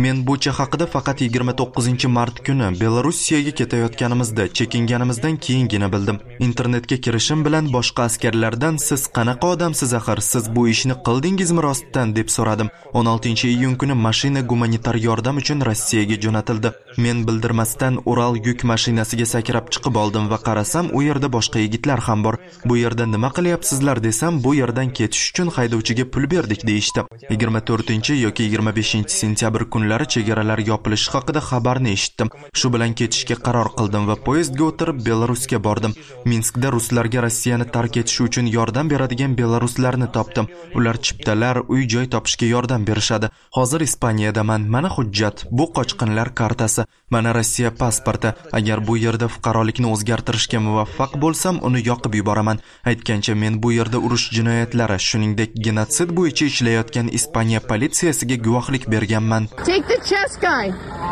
Men Bucha haqida faqat 29-mart kuni Belorussiyaga ketayotganimizda chekinganimizdan keyingina bildim. Internetga kirishim bilan boshqa askarlardan siz qanaqa odamsiz axir, siz bu ishni qildingizmi rostdan deb so'radim. 16-iyun kuni mashina gumanitar yordam uchun Rossiyaga jo'natildi. Men bildirmasdan Ural yuk mashinasiga sakrab chiqib oldim va qarasam, u yerda boshqa yigitlar ham bor. Bu yerda nima qilyapsizlar desam, bu yerdan ketish uchun haydovchiga pul berdik deyishdi. 24 yoki 25 sentyabr kunlari chegaralar yopilishi haqida xabarni eshitdim. Shu bilan ketishga qaror qildim va poyezdga o'tirib Belarusga bordim. Minskda ruslarga Rossiyani tark etish uchun yordam beradigan belaruslarni topdim. Ular chiptalar, uy-joy topishga yordam berishadi. Hozir Ispaniyadaman. Mana hujjat, bu qochqinlar kartasi, mana Rossiya pasporti. Agar bu yerda fuqarolikni o'zgartirishga muvaffaq bo'lsam, uni yoqib yuboraman. Aytgancha men bu yerda urush jinoyatlari, shuningdek genotsid bo'yicha ishlayotgan Ispaniya politsiyasiga guvohlik berganman. Take the chest guy.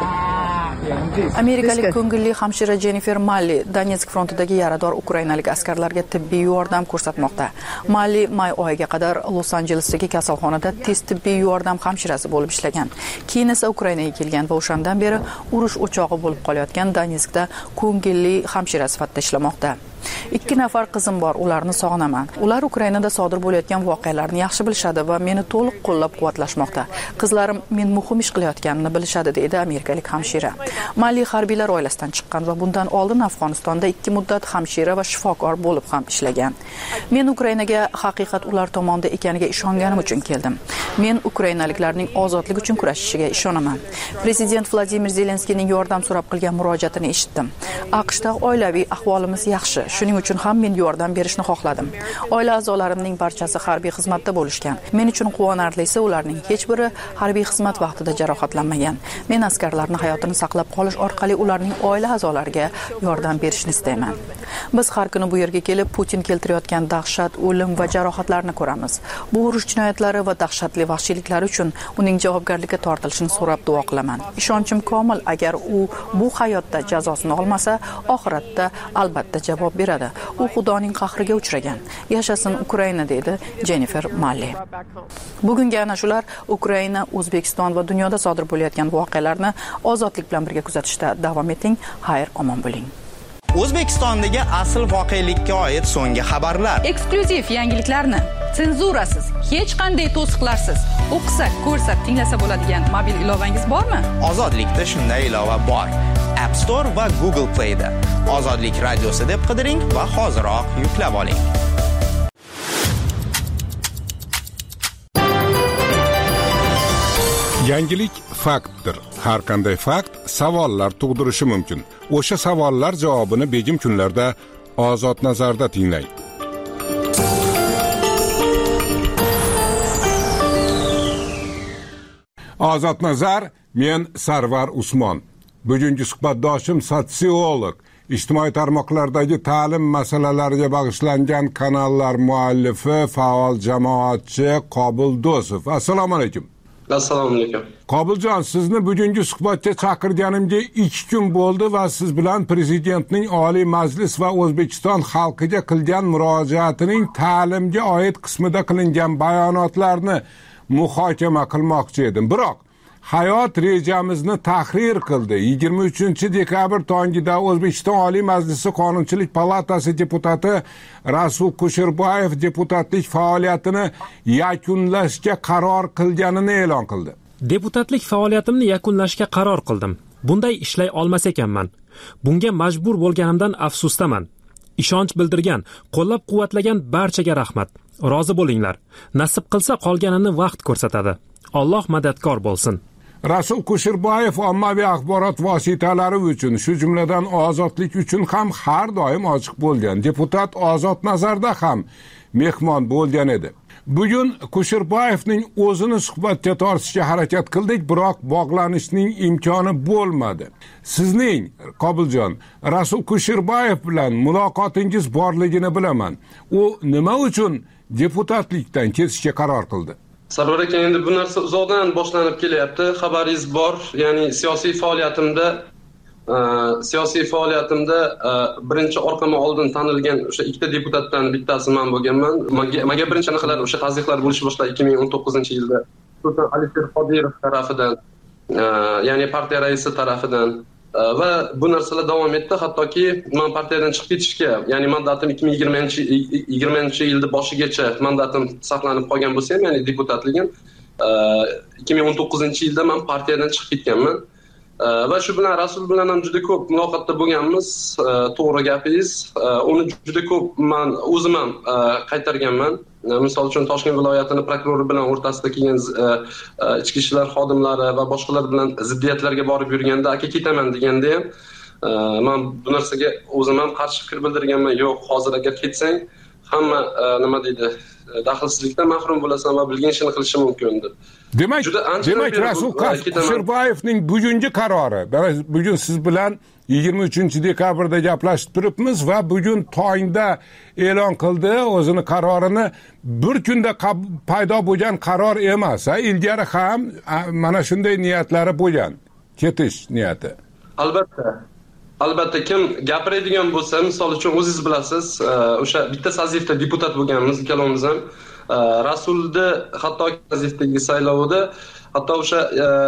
Amerikalik ko'ngilli hamshira Jennifer Malli Donetsk frontidagi yarador ukrainalik askarlarga tibbiy yordam ko'rsatmoqda. Malli may oyiga qadar Los-Anjelesdagi kasalxonada tez tibbiy yordam hamshirasi bo'lib ishlagan. Keyin esa Ukrainaga kelgan va o'shandan beri urush o'chog'i bo'lib qolayotgan Donetskda ko'ngilli hamshira sifatida ishlamoqda. 2 nafar qizim bor, ularni sog'inaman. Ular Ukrainada sodir bo'layotgan voqealarni yaxshi bilishadi va meni to'liq qo'llab-quvvatlashmoqda. Qizlarim men muhim ish qilayotganimni bilishadi, deydi amerikalik hamshira. Mali harbiylar oilasidan chiqqan va bundan oldin Afg'onistonda 2 muddat hamshira va shifokor bo'lib ham ishlagan. Men Ukrainaga haqiqat ular tomonda ekaniga ishonganim uchun keldim. Men ukrainaliklarning ozodlik uchun kurashishiga ishonaman. Prezident Vladimir Zelenskiyning yordam so'rab qilgan murojaatini eshitdim. AQShda oilaviy ahvolimiz yaxshi. Shuning uchun ham men yordam berishni xohladim. Oila a'zolarimning barchasi harbiy xizmatda bo'lishgan. Men uchun quvonarlisi, ularning hech biri harbiy xizmat vaqtida jarohatlanmagan. Men askarlarning hayotini saqlab qolish orqali ularning oila a'zolariga yordam berishni istayman. Biz har kuni bu yerga kelib Putin keltirayotgan dahshat, o'lim va jarohatlarni ko'ramiz. Bu urush jinoyatlari va dahshatli vahshiyliklari uchun uning javobgarlikka tortilishini so'rab duo qilaman. Ishonchim komil, agar u bu hayotda jazosini olmasa, oxiratda albatta javob beradi. U Xudoning qahriga uchragan. Yashasin Ukraina, dedi Jennifer Malli. Bugungi ana shular Ukraina, O'zbekiston va dunyoda sodir bo'layotgan voqealarni ozodlik bilan birga kuzatishda davom eting. Xayr, omon bo'ling. O'zbekistondagi asl voqelikka oid so'nggi xabarlar. Eksklyuziv yangiliklarni senzurasiz, hech qanday to'siqlarsiz o'qisak, ko'rsak, tinglasa bo'ladigan mobil ilovangiz bormi? Ozodlikda shunday ilova bor. App Store va Google Play da. Ozodlik radiosi deb qidiring va hoziroq yuklab oling. Yangilik faktdir. Har qanday fakt savollar tug'dirishi mumkin. O'sha savollar javobini begim kunlarda Ozod nazarda tinglang. Ozod nazar, men Sarvar Usmon. Bugungi suhbatdoshim sotsiolog, ijtimoiy tarmoqlardagi ta'lim masalalariga bag'ishlangan kanallar muallifi, faol jamoatchi Qobil Do'sov. Assalomu alaykum. Assalomu alaykum. Qobiljon, sizni bugungi suhbatga chaqirganimga 2 kun bo'ldi va siz bilan prezidentning Oliy Majlis va O'zbekiston xalqiga qilgan murojaatining ta'limga oid qismida qilingan bayonotlarni muhokama qilmoqchi edim. Biroq hayot rejamizni tahrir qildi. 23-dekabr tongida O'zbekiston Oliy Majlisi Qonunchilik palatasi deputati Rasul Kusherbayev deputatlik faoliyatini yakunlashga qaror qilganini e'lon qildi. Deputatlik faoliyatimni yakunlashga qaror qildim. Bunday ishlay olmas ekanman. Bunga majbur bo'lganimdan afsusdaman. Ishonch bildirgan, qo'llab-quvvatlagan barchaga rahmat. Rozi bo'linglar. Nasib qilsa qolganini vaqt ko'rsatadi. Alloh madadkor bo'lsin. Rasul Kusherbayev ommaviy axborot vositalari uchun, shu jumladan ozodlik uchun ham har doim ochiq bo'lgan. Deputat Ozod nazarda ham mehmon bo'lgan edi. Bugun Kusherbayevning o'zini suhbatga tortishga harakat qildik, biroq bog'lanishning imkoni bo'lmadi. Sizning, Qobiljon, Rasul Kusherbayev bilan muloqotingiz borligini bilaman. U nima uchun deputatlikdan ketishga qaror qildi? Sarvar aka, endi bu narsa uzoqdan boshlanib kelyapti. Xabaringiz bor, ya'ni siyosiy faoliyatimda birinchi orqama oldin tanilgan o'sha 2 deputatdan bittasi men bo'lganman. Menga birinchi anaqalar o'sha tazyiqlar bo'lish boshladi 2019-yilda. Sulton Alisher Qodirov tarafidan. ya'ni partiya raisi tarafidan va bu narsalar davom etdi, hattoki men partiyadan chiqib ketishga, ya'ni mandatim 2020-yilda boshigacha mandatim saqlanib qolgan bo'lsa ham, ya'ni deputatligim 2019-yilda men partiyadan chiqib ketganman. Va shu bilan Rasul bilan ham juda ko'p muloqotda bo'lganmiz. To'g'ri gapingiz, uni juda ko'p men o'zim ham qaytarganman. Misol uchun Toshkent viloyatining prokurori bilan o'rtasida kelgan ichki ishlar xodimlari va boshqalar bilan ziddiyatlarga borib yurganda, aka ketaman deganda ham men bu narsaga o'zim ham qarshi fikr bildirganman. Yo'q, hozir agar ketsang hamma nima deydi, daxlsizlikdan mahrum bo'lasan va bilgan ishini qilishi mumkin deb. Demak Rasul Kusherboyevning bugungi qarori, bugun siz bilan 23-dekabrda gaplashib turibmiz va bugun tongda e'lon qildi o'zini qarorini. Bir kunda paydo bo'lgan qaror emas, ilgari ham mana shunday niyatlari bo'lgan, ketish niyati. Albatta kim gapiradigan bo'lsa, misol uchun o'zingiz bilasiz, o'sha bitta sazifda deputat bo'lganmiz ikkalamiz ham. Rasulni hatto sazifdagi saylovda, hatto o'sha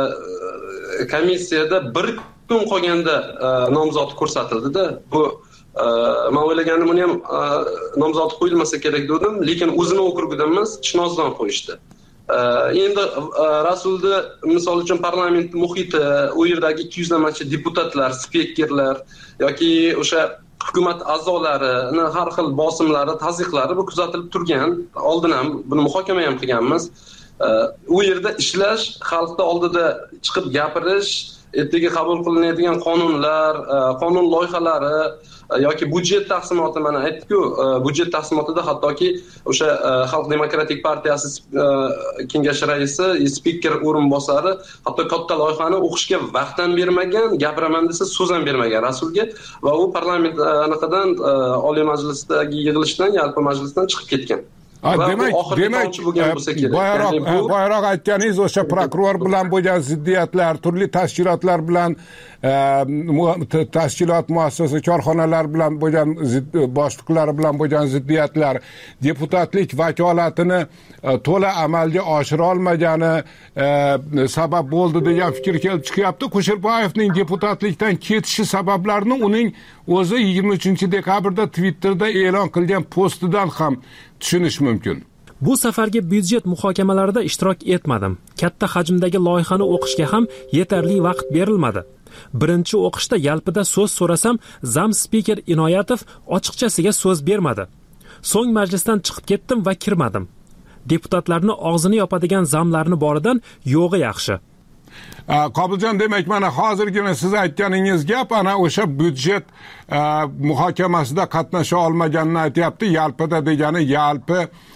komissiyada bir kun qolganda nomzod ko'rsatildi-da. Bu men o'ylaganim uni ham nomzod qo'yilmasa kerak dedim, lekin o'zini okrugidan emas, Chinozdan qo'yishdi. Endi Rasulni misol uchun parlament muhiti, u yerdagi 200 namachi deputatlar, spikerlar yoki o'sha hukumat a'zolarining har xil bosimlari, tazyiqlari bu kuzatilib turgan. Oldin ham buni muhokama ham qilganmiz. U yerda ishlash, xalqning oldida chiqib gapirish, ertaga qabul qilinadigan qonunlar, qonun loyihalari yoki budjet taqsimoti, mana aytdik-ku, budjet taqsimotida hattoki o'sha Xalq demokratik partiyasi kengashi raisi, spiker o'rinbosari hatto katta loyihani o'qishga vaqt ham bermagan, gapiraman desa so'z ham bermagan Rasulga va u parlament anaqadan Oliy Majlisdagi yig'ilishdan, yalpi majlisdan chiqib ketgan. Demak boyroq aytganingiz o'sha prokuror bilan bo'lgan ziddiyatlar, turli tashkilotlar bilan, tashkilot muassasa korxonalar bilan bo'lgan boshliqlari bilan bo'lgan ziddiyatlar, deputatlik vakolatini to'la amalga oshira olmagani sabab bo'ldi degan fikr kelib chiqyapti. Kusherboyevning deputatlikdan ketishi sabablarini uning o'zi 23-dekabrda Twitterda e'lon qilgan postidan ham tushunish mumkin. Bu safargi byudjet muhokamalarida ishtirok etmadim. Katta hajmdagi loyihani o'qishga ham yetarli vaqt berilmadi. Birinchi o'qishda yalpida so'z so'rasam, zam spiker Inoyatov ochiqchasiga so'z bermadi. So'ng majlisdan chiqib ketdim va kirmadim. Deputatlarni og'zini yopadigan zamlarni boridan yo'g'i yaxshi. Qobiljon, demak mana hozirgina siz aytganingiz gap ana o'sha byudjet muhokamasida qatnasha olmaganini aytyapti. Yalpida degani yalpi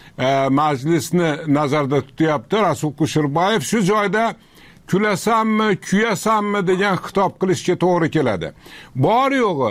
majlisni nazarda tutyapti Rasul Kusherboyev. Shu joyda kulasammi, kuyasammi degan xitob qilishga to'g'ri keladi. Bor yo'g'i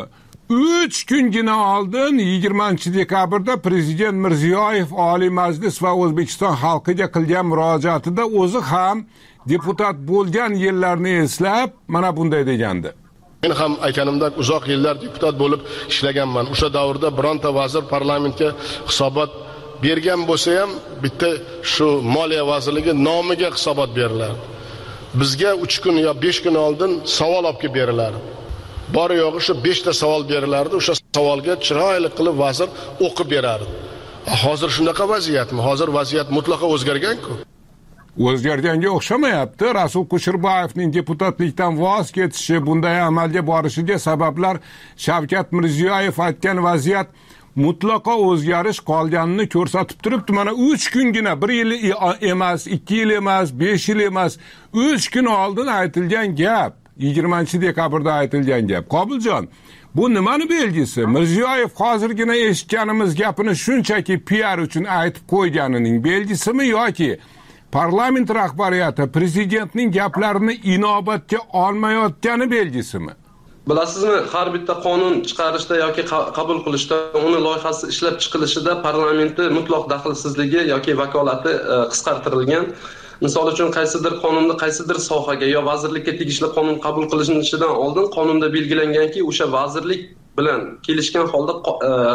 3 kungina oldin 20-dekabrda Prezident Mirziyoyev Oliy Majlis va O'zbekiston xalqiga qilgan murojaatida o'zi ham deputat bo'lgan yillarni eslab mana bunday degandi. Men ham aytganimdek uzoq yillar deputat bo'lib ishlaganman. O'sha davrda bironta vazir parlamentga hisobot bergan bo'lsa ham bitta shu Moliya vazirligi nomiga hisobot beriladi. Bizga 3 kun yo 5 kun oldin savol olib kelib beriladi. Bor yo'g'i shu 5 ta savol berilardi. O'sha savolga chiroyli qilib vazir o'qib berardi. Hozir shunaqa vaziyatmi? Hozir vaziyat mutlaqo o'zgargan-ku. O'zgarganga o'xshamayapti. Rasul Kusherboyevning deputatlikdan voz ketishi, bunday amalga borishiga sabablar Shavkat Mirziyoyev aytgan vaziyat mutlaqo o'zgarish qolganini ko'rsatib turibdi. Mana 3 kungina, 1 yil emas, 2 yil emas, 5 yil emas, 3 kun oldin aytilgan gap, 20-dekabrda aytilgan gap. Qobiljon, bu nimani belgisi? Mirziyoyev hozirgina eshitganimiz gapini shunchaki PR uchun aytib qo'yganining belgisimi yoki parlament rahbariyati prezidentning gaplarini inobatga olmayotgani belgisimi? Bilasizmi, har bitta qonun chiqarishda yoki qabul qilishda, uni loyihasi ishlab chiqilishida parlamentning mutlaq daxlsizligi yoki vakolati qisqartirilgan. Misol uchun qaysidir qonunda qaysidir sohaga yo vazirlikka tegishli qonun qabul qilinishidan oldin qonunda belgilanganki, o'sha vazirlik bilan kelishgan holda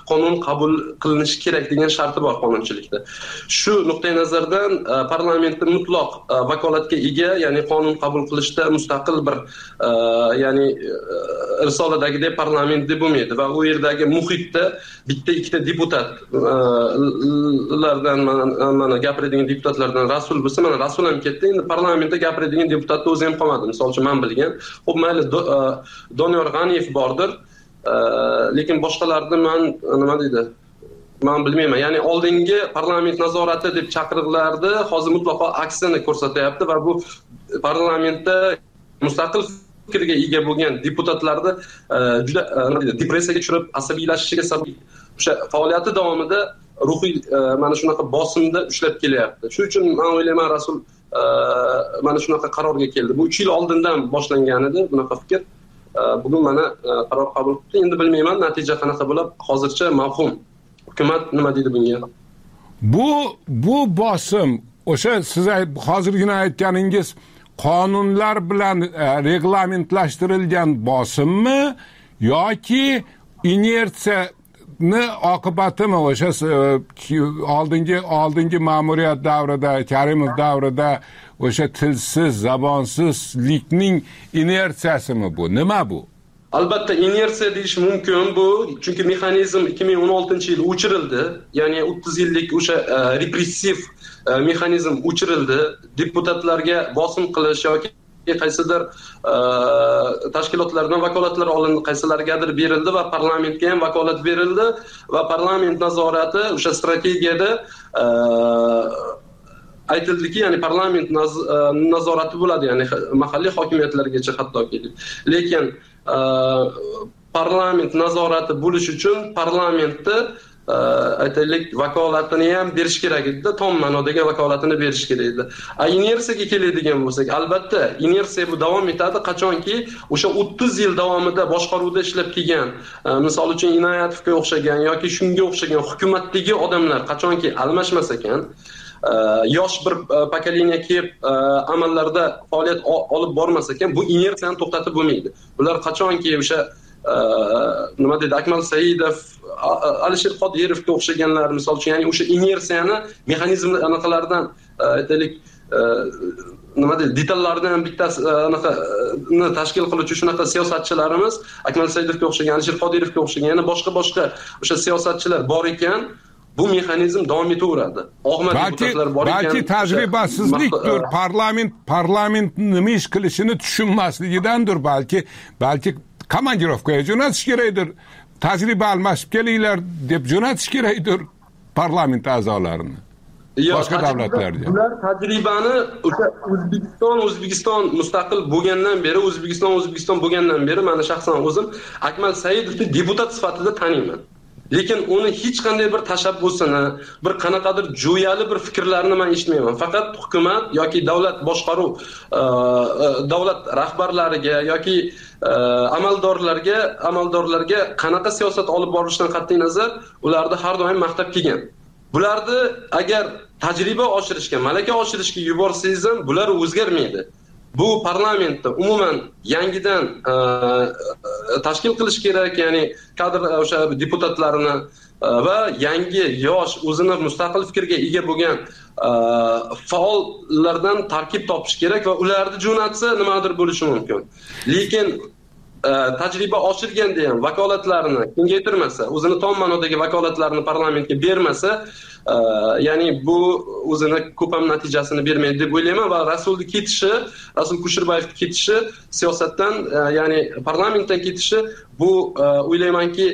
qonun qabul qilinishi kerak degan sharti bor qonunchilikda. Shu nuqtai nazardan parlamentning mutlaq vakolatga ega, ya'ni qonun qabul qilishda mustaqil bir ya'ni risoladagidek parlament deb bo'lmaydi va u yerdagi muhitda bitta ikkita deputatlardan mana gapiradigan deputatlardan Rasul bo'lsa, mana Rasul ham ketdi. Endi parlamentda gapiradigan deputatni o'zi ham qolmadi. Misol uchun men bilgan. Xo'p, mayli Doniyor G'aniyev bordir. Lekin boshqalarni men bilmayman. Ya'ni oldingi parlament nazorati deb chaqiriqlardi, hozir mutlaqo aksini ko'rsatyapti va bu parlamentda mustaqil fikrga ega bo'lgan deputatlarni juda depressiyaga tushirib, asabiylashishiga sabab o'sha faoliyati davomida ruhiy mana shunaqa bosimda ushlab kelyapti. Shuning uchun men o'ylayman Rasul mana shunaqa qarorga keldi. Bu 3 yil oldindan boshlangan edi bunaqa fikr. Bugun mana qaror qabul qildi. Endi bilmayman natija qanaqa bo'ladi. Hozircha mavhum. Hukumat nima deydi bunga? Bu bosim o'sha siz hozirgina aytganingiz qonunlar bilan reglamentlashtirilgan bosimmi yoki inertsiyani oqibatimi? O'sha oldingi ma'muriyat davrida, Karimov davrida o'sha tilsiz, zabonsizlikning inertsiyasimi bu? Nima bu? Albatta inersiya deyish mumkin bu, chunki mexanizm 2016-yil o'chirildi. Ya'ni 30 yillik o'sha repressiv mexanizm o'chirildi. Deputatlarga bosim qilish yoki qaysidir tashkilotlardan vakolatlar olindi, qaysilargadir berildi va parlamentga ham vakolat berildi va parlament nazorati o'sha strategiyada aytildiki, ya'ni parlament nazorati bo'ladi, ya'ni mahalliy hokimiyatlargacha hattoki. Lekin parlament nazorati bo'lish uchun parlamentda aytaylik vakolatini ham berish kerak edi, tom ma'nodagi vakolatini berish kerak edi. Inersiyaga keladigan bo'lsak, albatta inersiya bu davom etadi qachonki o'sha 30 yil davomida boshqaruvda ishlab kelgan, misol uchun Inoyatovga o'xshagan yoki shunga o'xshagan hukumatdagi odamlar qachonki almashmas ekan, yosh bir pokoleniya kelib amallarda faoliyat olib bormas ekan, bu inersiyani to'xtatib bo'lmaydi. Ular qachonki o'sha nima deydi, Akmal Saidov, Alisher Qodirovga o'xshaganlar misol uchun, ya'ni o'sha inersiyani mexanizmlar anaqalardan aytaylik nima deydi, detallaridan bittasi anaqani tashkil qiluvchi shunaqa siyosatchilarimiz Akmal Saidovga o'xshagan, Alisher Qodirovga o'xshagan, yana boshqa o'sha siyosatchilar bor ekan, bu mexanizm davom etaveradi. Balki tajribasizlikdir, parlament nima ish qilishini tushunmasligidandir, balki komandirovkaga jo'natish kerakdir. Tajriba almashib kelinglar deb jo'natish kerakdir parlament a'zolarini. Boshqa davlatlarga. Ular tajribani o'sha O'zbekiston mustaqil bo'lgandan beri, O'zbekiston bo'lgandan beri men shaxsan o'zim Akmal Saidovni deputat sifatida taniyman. Lekin uni hech qanday bir tashabbusini, bir qanaqadir jo'yali bir fikrlarini men eshitmayman. Faqat hukumat yoki davlat boshqaruv, davlat rahbarlariga yoki amaldorlarga qanaqa siyosat olib borishdan qat'iy nazar ularni har doim maqtab kelgan. Bularni agar tajriba oshirishga, malaka oshirishga yuborsangiz ham bular o'zgarmaydi. Bu parlamentda umuman yangidan tashkil qilish kerak, ya'ni kadr o'sha deputatlarini va yangi yosh o'zini mustaqil fikrga ega bo'lgan faollardan tarkib topish kerak va ularni jo'natsa nimadir bo'lishi mumkin. Lekin tajriba oshirganda ham vakolatlarini kengaytirmasa, o'zini tom ma'nodagi vakolatlarini parlamentga bermasa, ya'ni bu o'zini ko'p ham natijasini bermaydi deb o'ylayman va Rasul Kusherbayevning ketishi siyosatdan, ya'ni parlamentdan ketishi bu o'ylaymanki,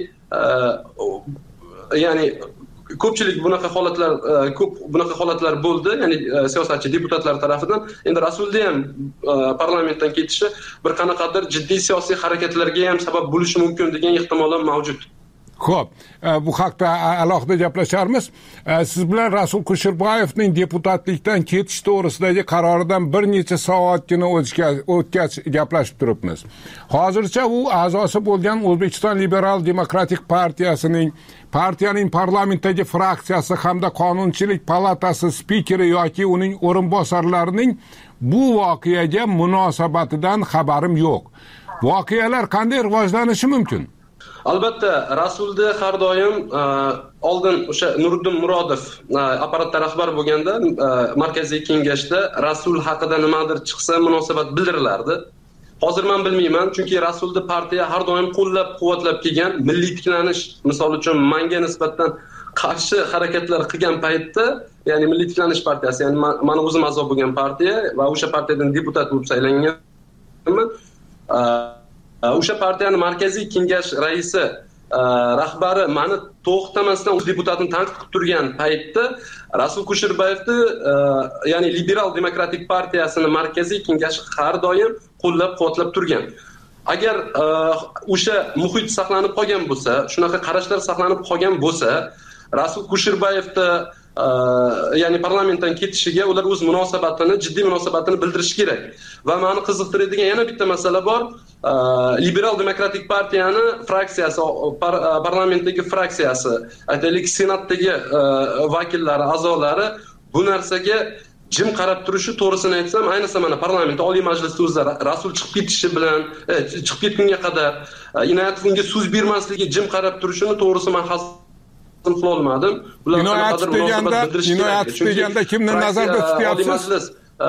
ya'ni ko'pchilik bunaqa holatlar bo'ldi, ya'ni siyosatchi deputatlar tomonidan. Endi Rasulda ham parlamentdan ketishi bir qanaqadir jiddiy siyosiy harakatlarga ham sabab bo'lishi mumkin degan ehtimol ham mavjud. Xo'p, bu haqda alohida gaplasharmiz. Siz bilan Rasul Kusherbayevning deputatlikdan ketish to'g'risidagi qaroridan bir necha soatgina o'tgach gaplashib turibmiz. Hozircha u a'zosi bo'lgan O'zbekiston Liberal Demokratik partiyaning parlamentdagi fraksiyasi hamda Qonunchilik palatasi spikeri yoki uning o'rinbosarlarining bu voqeaga munosabatidan xabarim yo'q. Voqealar qanday rivojlanishi mumkin? Albatta, Rasulda har doim oldin o'sha Nuriddin Murodov apparatda rahbar bo'lganda markaziy kengashda Rasul haqida nimadir chiqsa munosabat bildirilardi. Hozir men bilmayman, chunki Rasulda partiya har doim qo'llab-quvvatlab kelgan, milliy tiklanish, misol uchun menga nisbatan qarshi harakatlar qilgan paytda, ya'ni Milliy tiklanish partiyasi, ya'ni men o'zim a'zo bo'lgan partiya va o'sha partiyadan deputat bo'lib saylanganman. O'sha partiyaning markaziy kengash raisi, rahbari meni to'xtamasdan o'z deputatini tanqid qilib turgan paytda Rasul Kusherbayevni, ya'ni Liberal demokratik partiyasini markaziy kengashi har doim qo'llab-quvvatlab turgan. Agar o'sha muhit saqlanib qolgan bo'lsa, shunaqa qarashlar saqlanib qolgan bo'lsa, Rasul Kusherbayevni ya'ni parlamentdan ketishiga ular o'z munosabatini, jiddiy munosabatini bildirish kerak. Va meni qiziqtiradigan yana bitta masala bor. Liberal demokratik partiyani fraksiyasi, parlamentdagi fraksiyasi, aytaylik senatdagi vakillari, a'zolari bu narsaga jim qarab turishi, to'g'risini aytsam, ayniqsa mana parlament Oliy Majlisda o'zlari Rasul chiqib ketishi bilan, chiqib ketgunga qadar Inoyatov unga so'z bermasligi, jim qarab turishini to'g'risi men qila olmadim. Inoyatov deganda kimni nazarda tutyapsiz?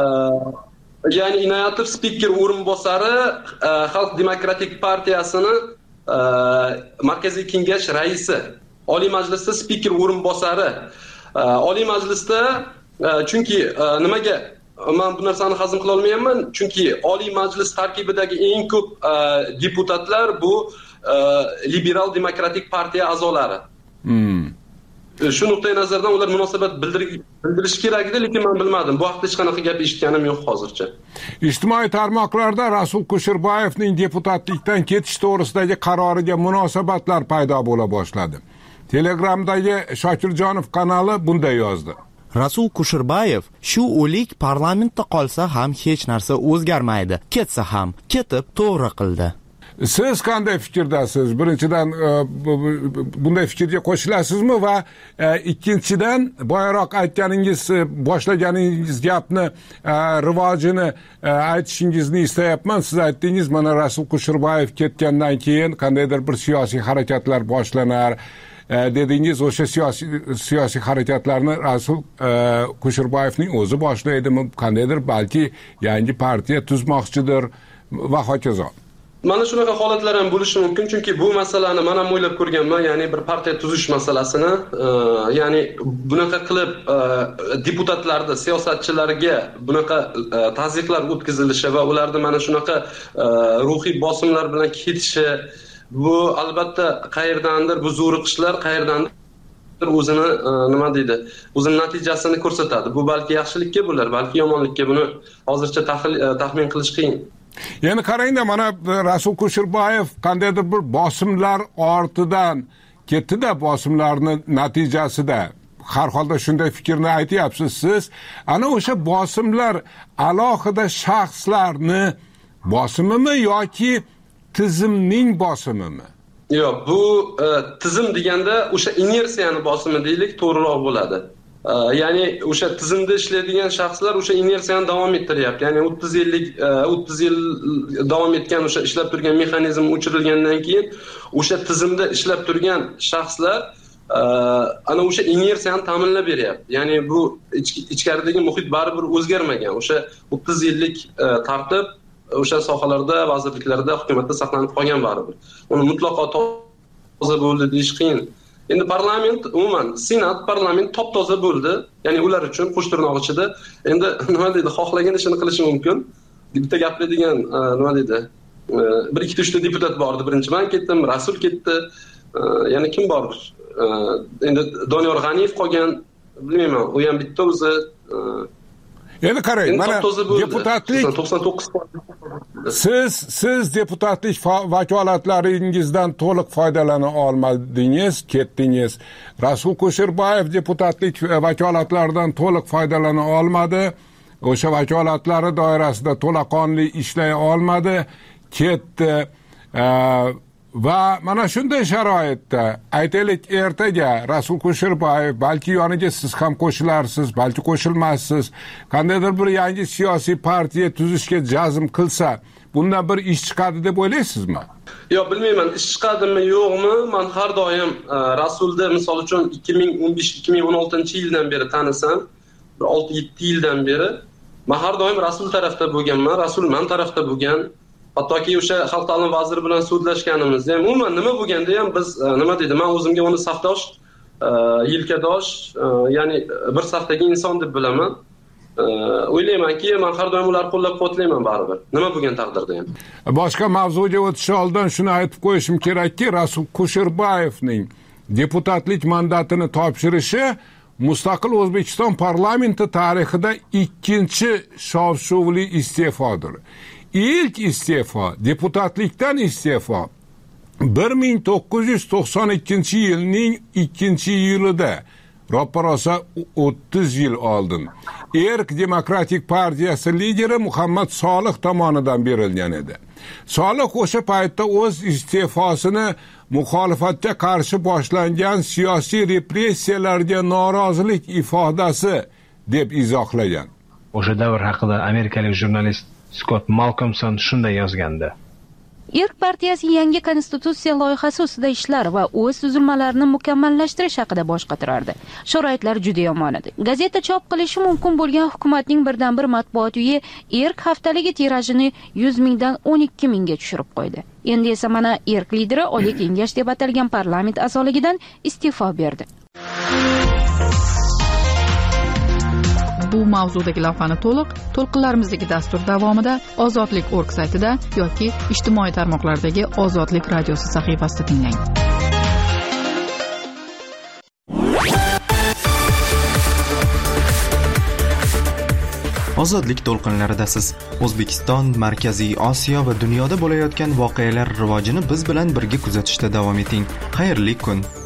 Ya'ni Inoyatov spiker o'rinbosari Xalq demokratik partiyasini markaziy kengash raisi, Oliy Majlisda spiker o'rinbosari. Oliy Majlisda chunki nimaga men bu narsani hazm qila olmayapman? Chunki Oliy Majlis tarkibidagi eng ko'p deputatlar bu Liberal demokratik partiya a'zolari. Shu nuqtai nazardan ular munosabat bildirish kerak edi, lekin men bilmadim. Bu haqda hech qanaqa gap eshitganim yo'q hozircha. Ijtimoiy tarmoqlarda Rasul Kusherbayevning deputatlikdan ketish to'g'risidagi qaroriga munosabatlar paydo bo'la boshladi. Telegramdagi Shokirjonov kanali bunday yozdi. Rasul Kusherbayev shu o'lik parlamentda qolsa ham hech narsa o'zgarmaydi. Ketsa ham ketib to'g'ri qildi. Siz qanday fikrdasiz? Birinchidan bunday fikrga qo'shilasizmi va ikkinchidan boyaroq aytganingiz, boshlaganingiz gapni rivojini aytishingizni istayapman. Siz aytdingiz, mana Rasul Kusherbayev ketgandan keyin qandaydir bir siyosiy harakatlar boshlanar dedingiz. O'sha siyosiy harakatlarni Rasul Kusherbayevning o'zi boshlaydimi? Qandaydir balki yangi partiya tuzmoqchidir va hokazo. Mana shunaqa holatlar ham bo'lishi mumkin, chunki bu masalani men ham o'ylab ko'rganman, ya'ni bir partiya tuzish masalasini, ya'ni bunaqa qilib deputatlarga, siyosatchilarga bunaqa tazyiqlar o'tkazilishi va ularni mana shunaqa ruhiy bosimlar bilan ketishi, bu albatta qayerdandir bu zo'riqishlar, qayerdandir o'zini nima deydi, o'zini natijasini ko'rsatadi. Bu balki yaxshilikka bo'lar, balki yomonlikka, buni hozircha taxmin qilish qiyin. Yani qarangda, mana Rasul Kusherbayev qandaydir bir bosimlar ortidan ketdi-da, bosimlarning natijasida har holda shunday fikrni aytyapsiz siz. Ana o'sha bosimlar alohida shaxslarni bosimimi yoki tizimning bosimimi? Yo'q, bu tizim deganda o'sha inersiyani bosimi deylik, to'g'riroq bo'ladi. Ya'ni o'sha tizimda ishlaydigan shaxslar o'sha inersiyani davom ettiryapti. Ya'ni 30 yil davom etgan o'sha ishlab turgan mexanizm o'chirilgandan keyin o'sha tizimda ishlab turgan shaxslar ana o'sha inersiyani ta'minlab beryapti. Ya'ni bu ichkaridagi muhit baribir o'zgarmagan. O'sha 30 yillik tartib o'sha sohalarda, vazirliklarda, hukumatda saqlanib qolgan baribir. Uni mutlaqo toza bo'ldi deyish qiyin. Endi parlament, umuman senat, parlament top-toza bo'ldi. Ya'ni ular uchun qo'shtirnoq ichida endi nima deydi, xohlagan ishini qilishi mumkin. Bitta gaplaydigan nima deydi, bir ikkita uchta deputat bordi. Birinchi men ketdim, Rasul ketdi. Yana kim bor? Endi Doniyor G'aniyev qolgan, bilmayman, u ham bitta o'zi. Endi qarang, mana deputatlik 99%. Siz deputatlik vakolatlaringizdan to'liq foydalana olmadingiz, ketdingiz. Rasul Kusherbayev deputatlik vakolatlaridan to'liq foydalana olmadi. O'sha vakolatlari doirasida to'laqonli ishlay olmadi, ketdi. va mana shunday sharoitda aytaylik ertaga Rasul Kusherbayev balki yoniga siz ham qo'shilarsiz, balki qo'shilmassiz, qandaydir bir yangi siyosiy partiya tuzishga jazm qilsa, bundan bir ish chiqadi deb o'ylaysizmi? Yo'q, bilmayman, ish chiqadimi yo'qmi. Men har doim Rasulni misol uchun 2015-2016-yildan beri tanisam, 6-7 yildan beri men har doim Rasul tarafda bo'lganman, Rasul men tarafda bo'lgan. Hattoki o'sha xalq ta'lim vaziri bilan so'zlashganimizda ham umuman nima bo'lganda ham biz nima deydi, men o'zimga uni safdosh, yelkadosh, ya'ni bir safdagi inson deb bilaman. O'ylaymanki, men har doim ularni qo'llab-quvvatlayman baribir. Nima bo'lgan taqdirda ham. Boshqa mavzuga o'tish oldin shuni aytib qo'yishim kerakki, Rasul Kusherbayevning deputatlik mandatini topshirishi mustaqil O'zbekiston parlamenti tarixida ikkinchi shov-shuvli iste'fodir. İlk iste'fo, deputatlikdan iste'fo 1992 yilning 2-yilida, ro'parosa 30 yil oldin Erk Demokratik partiyasi lideri Muhammad Solih tomonidan berilgan edi. Solih o'sha paytda o'z iste'fosini muxolifatga qarshi boshlangan siyosiy repressiyalarga norozilik ifodasi deb izohlagan. O'sha davr haqida amerikalik jurnalist Scott Malcolmson shunday yozgandi. Erk partiyasi yangi konstitutsiya loyihasi ustida ishlar va o'z tuzilmalarini mukammallashtirish haqida bosh qotirardi. Sharoitlar juda yomon edi. Gazeta chop qilishi mumkin bo'lgan hukumatning birdan-bir matbuot uyi Erk haftaligi tirajini 100 mingdan 12 mingga tushirib qo'ydi. Endi esa mana Erk lideri Oliy kengash deb atalgan parlament a'zoligidan iste'fo berdi. Bu mavzudagi lavhani to'lqinlarimizdagi dastur davomida ozodlik.org saytida yoki ijtimoiy tarmoqlardagi Ozodlik radiosi sahifasida tinglang. Ozodlik to'lqinlaridasiz. O'zbekiston, Markaziy Osiyo va dunyoda bo'layotgan voqealar rivojini biz bilan birga kuzatishda davom eting. Xayrli kun.